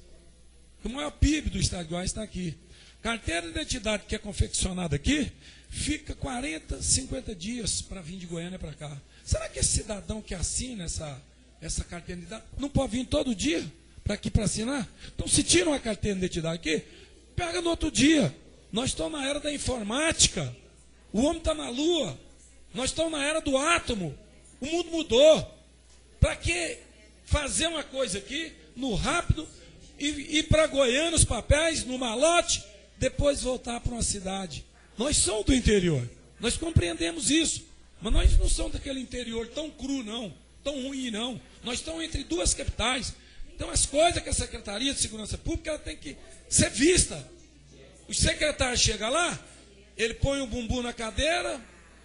O maior P I B do estado de Goiás está aqui. Carteira de identidade que é confeccionada aqui, fica quarenta, cinquenta dias para vir de Goiânia para cá. Será que esse cidadão que assina essa, essa carteira de identidade não pode vir todo dia para aqui para assinar? Então, se tira uma carteira de identidade aqui, pega no outro dia. Nós estamos na era da informática. O homem está na lua. Nós estamos na era do átomo. O mundo mudou. Para que fazer uma coisa aqui, no rápido, e ir para Goiânia, os papéis, no malote, depois voltar para uma cidade? Nós somos do interior. Nós compreendemos isso. Mas nós não somos daquele interior tão cru, não. Tão ruim, não. Nós estamos entre duas capitais. Então, as coisas que a Secretaria de Segurança Pública ela tem que ser vista. O secretário chega lá, ele põe o bumbum na cadeira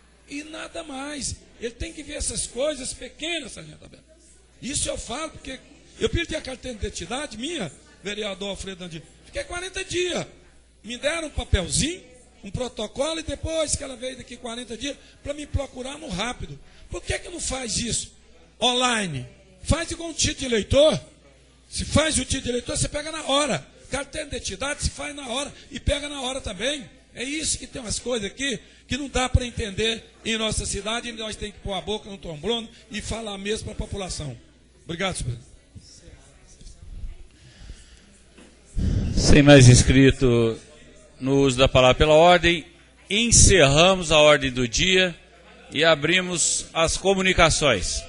e nada mais. Ele tem que ver essas coisas pequenas, Sargento Alberto. Isso eu falo porque eu perdi a carteira de identidade minha, vereador Alfredo Landini. Fiquei quarenta dias. Me deram um papelzinho, um protocolo, e depois que ela veio daqui quarenta dias, para me procurar no rápido. Por que que não faz isso online? Faz igual um título de eleitor. Se faz o título de eleitor, você pega na hora. Carteira de identidade se faz na hora e pega na hora também. É isso que tem umas coisas aqui que não dá para entender em nossa cidade, e nós temos que pôr a boca no trombone e falar mesmo para a população. Obrigado, senhor presidente. Sem mais inscrito no uso da palavra pela ordem, encerramos a ordem do dia e abrimos as comunicações.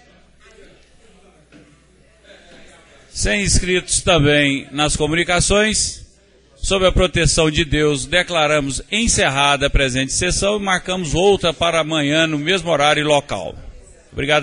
Sem inscritos também nas comunicações, sob a proteção de Deus, declaramos encerrada a presente sessão e marcamos outra para amanhã no mesmo horário e local. Obrigado.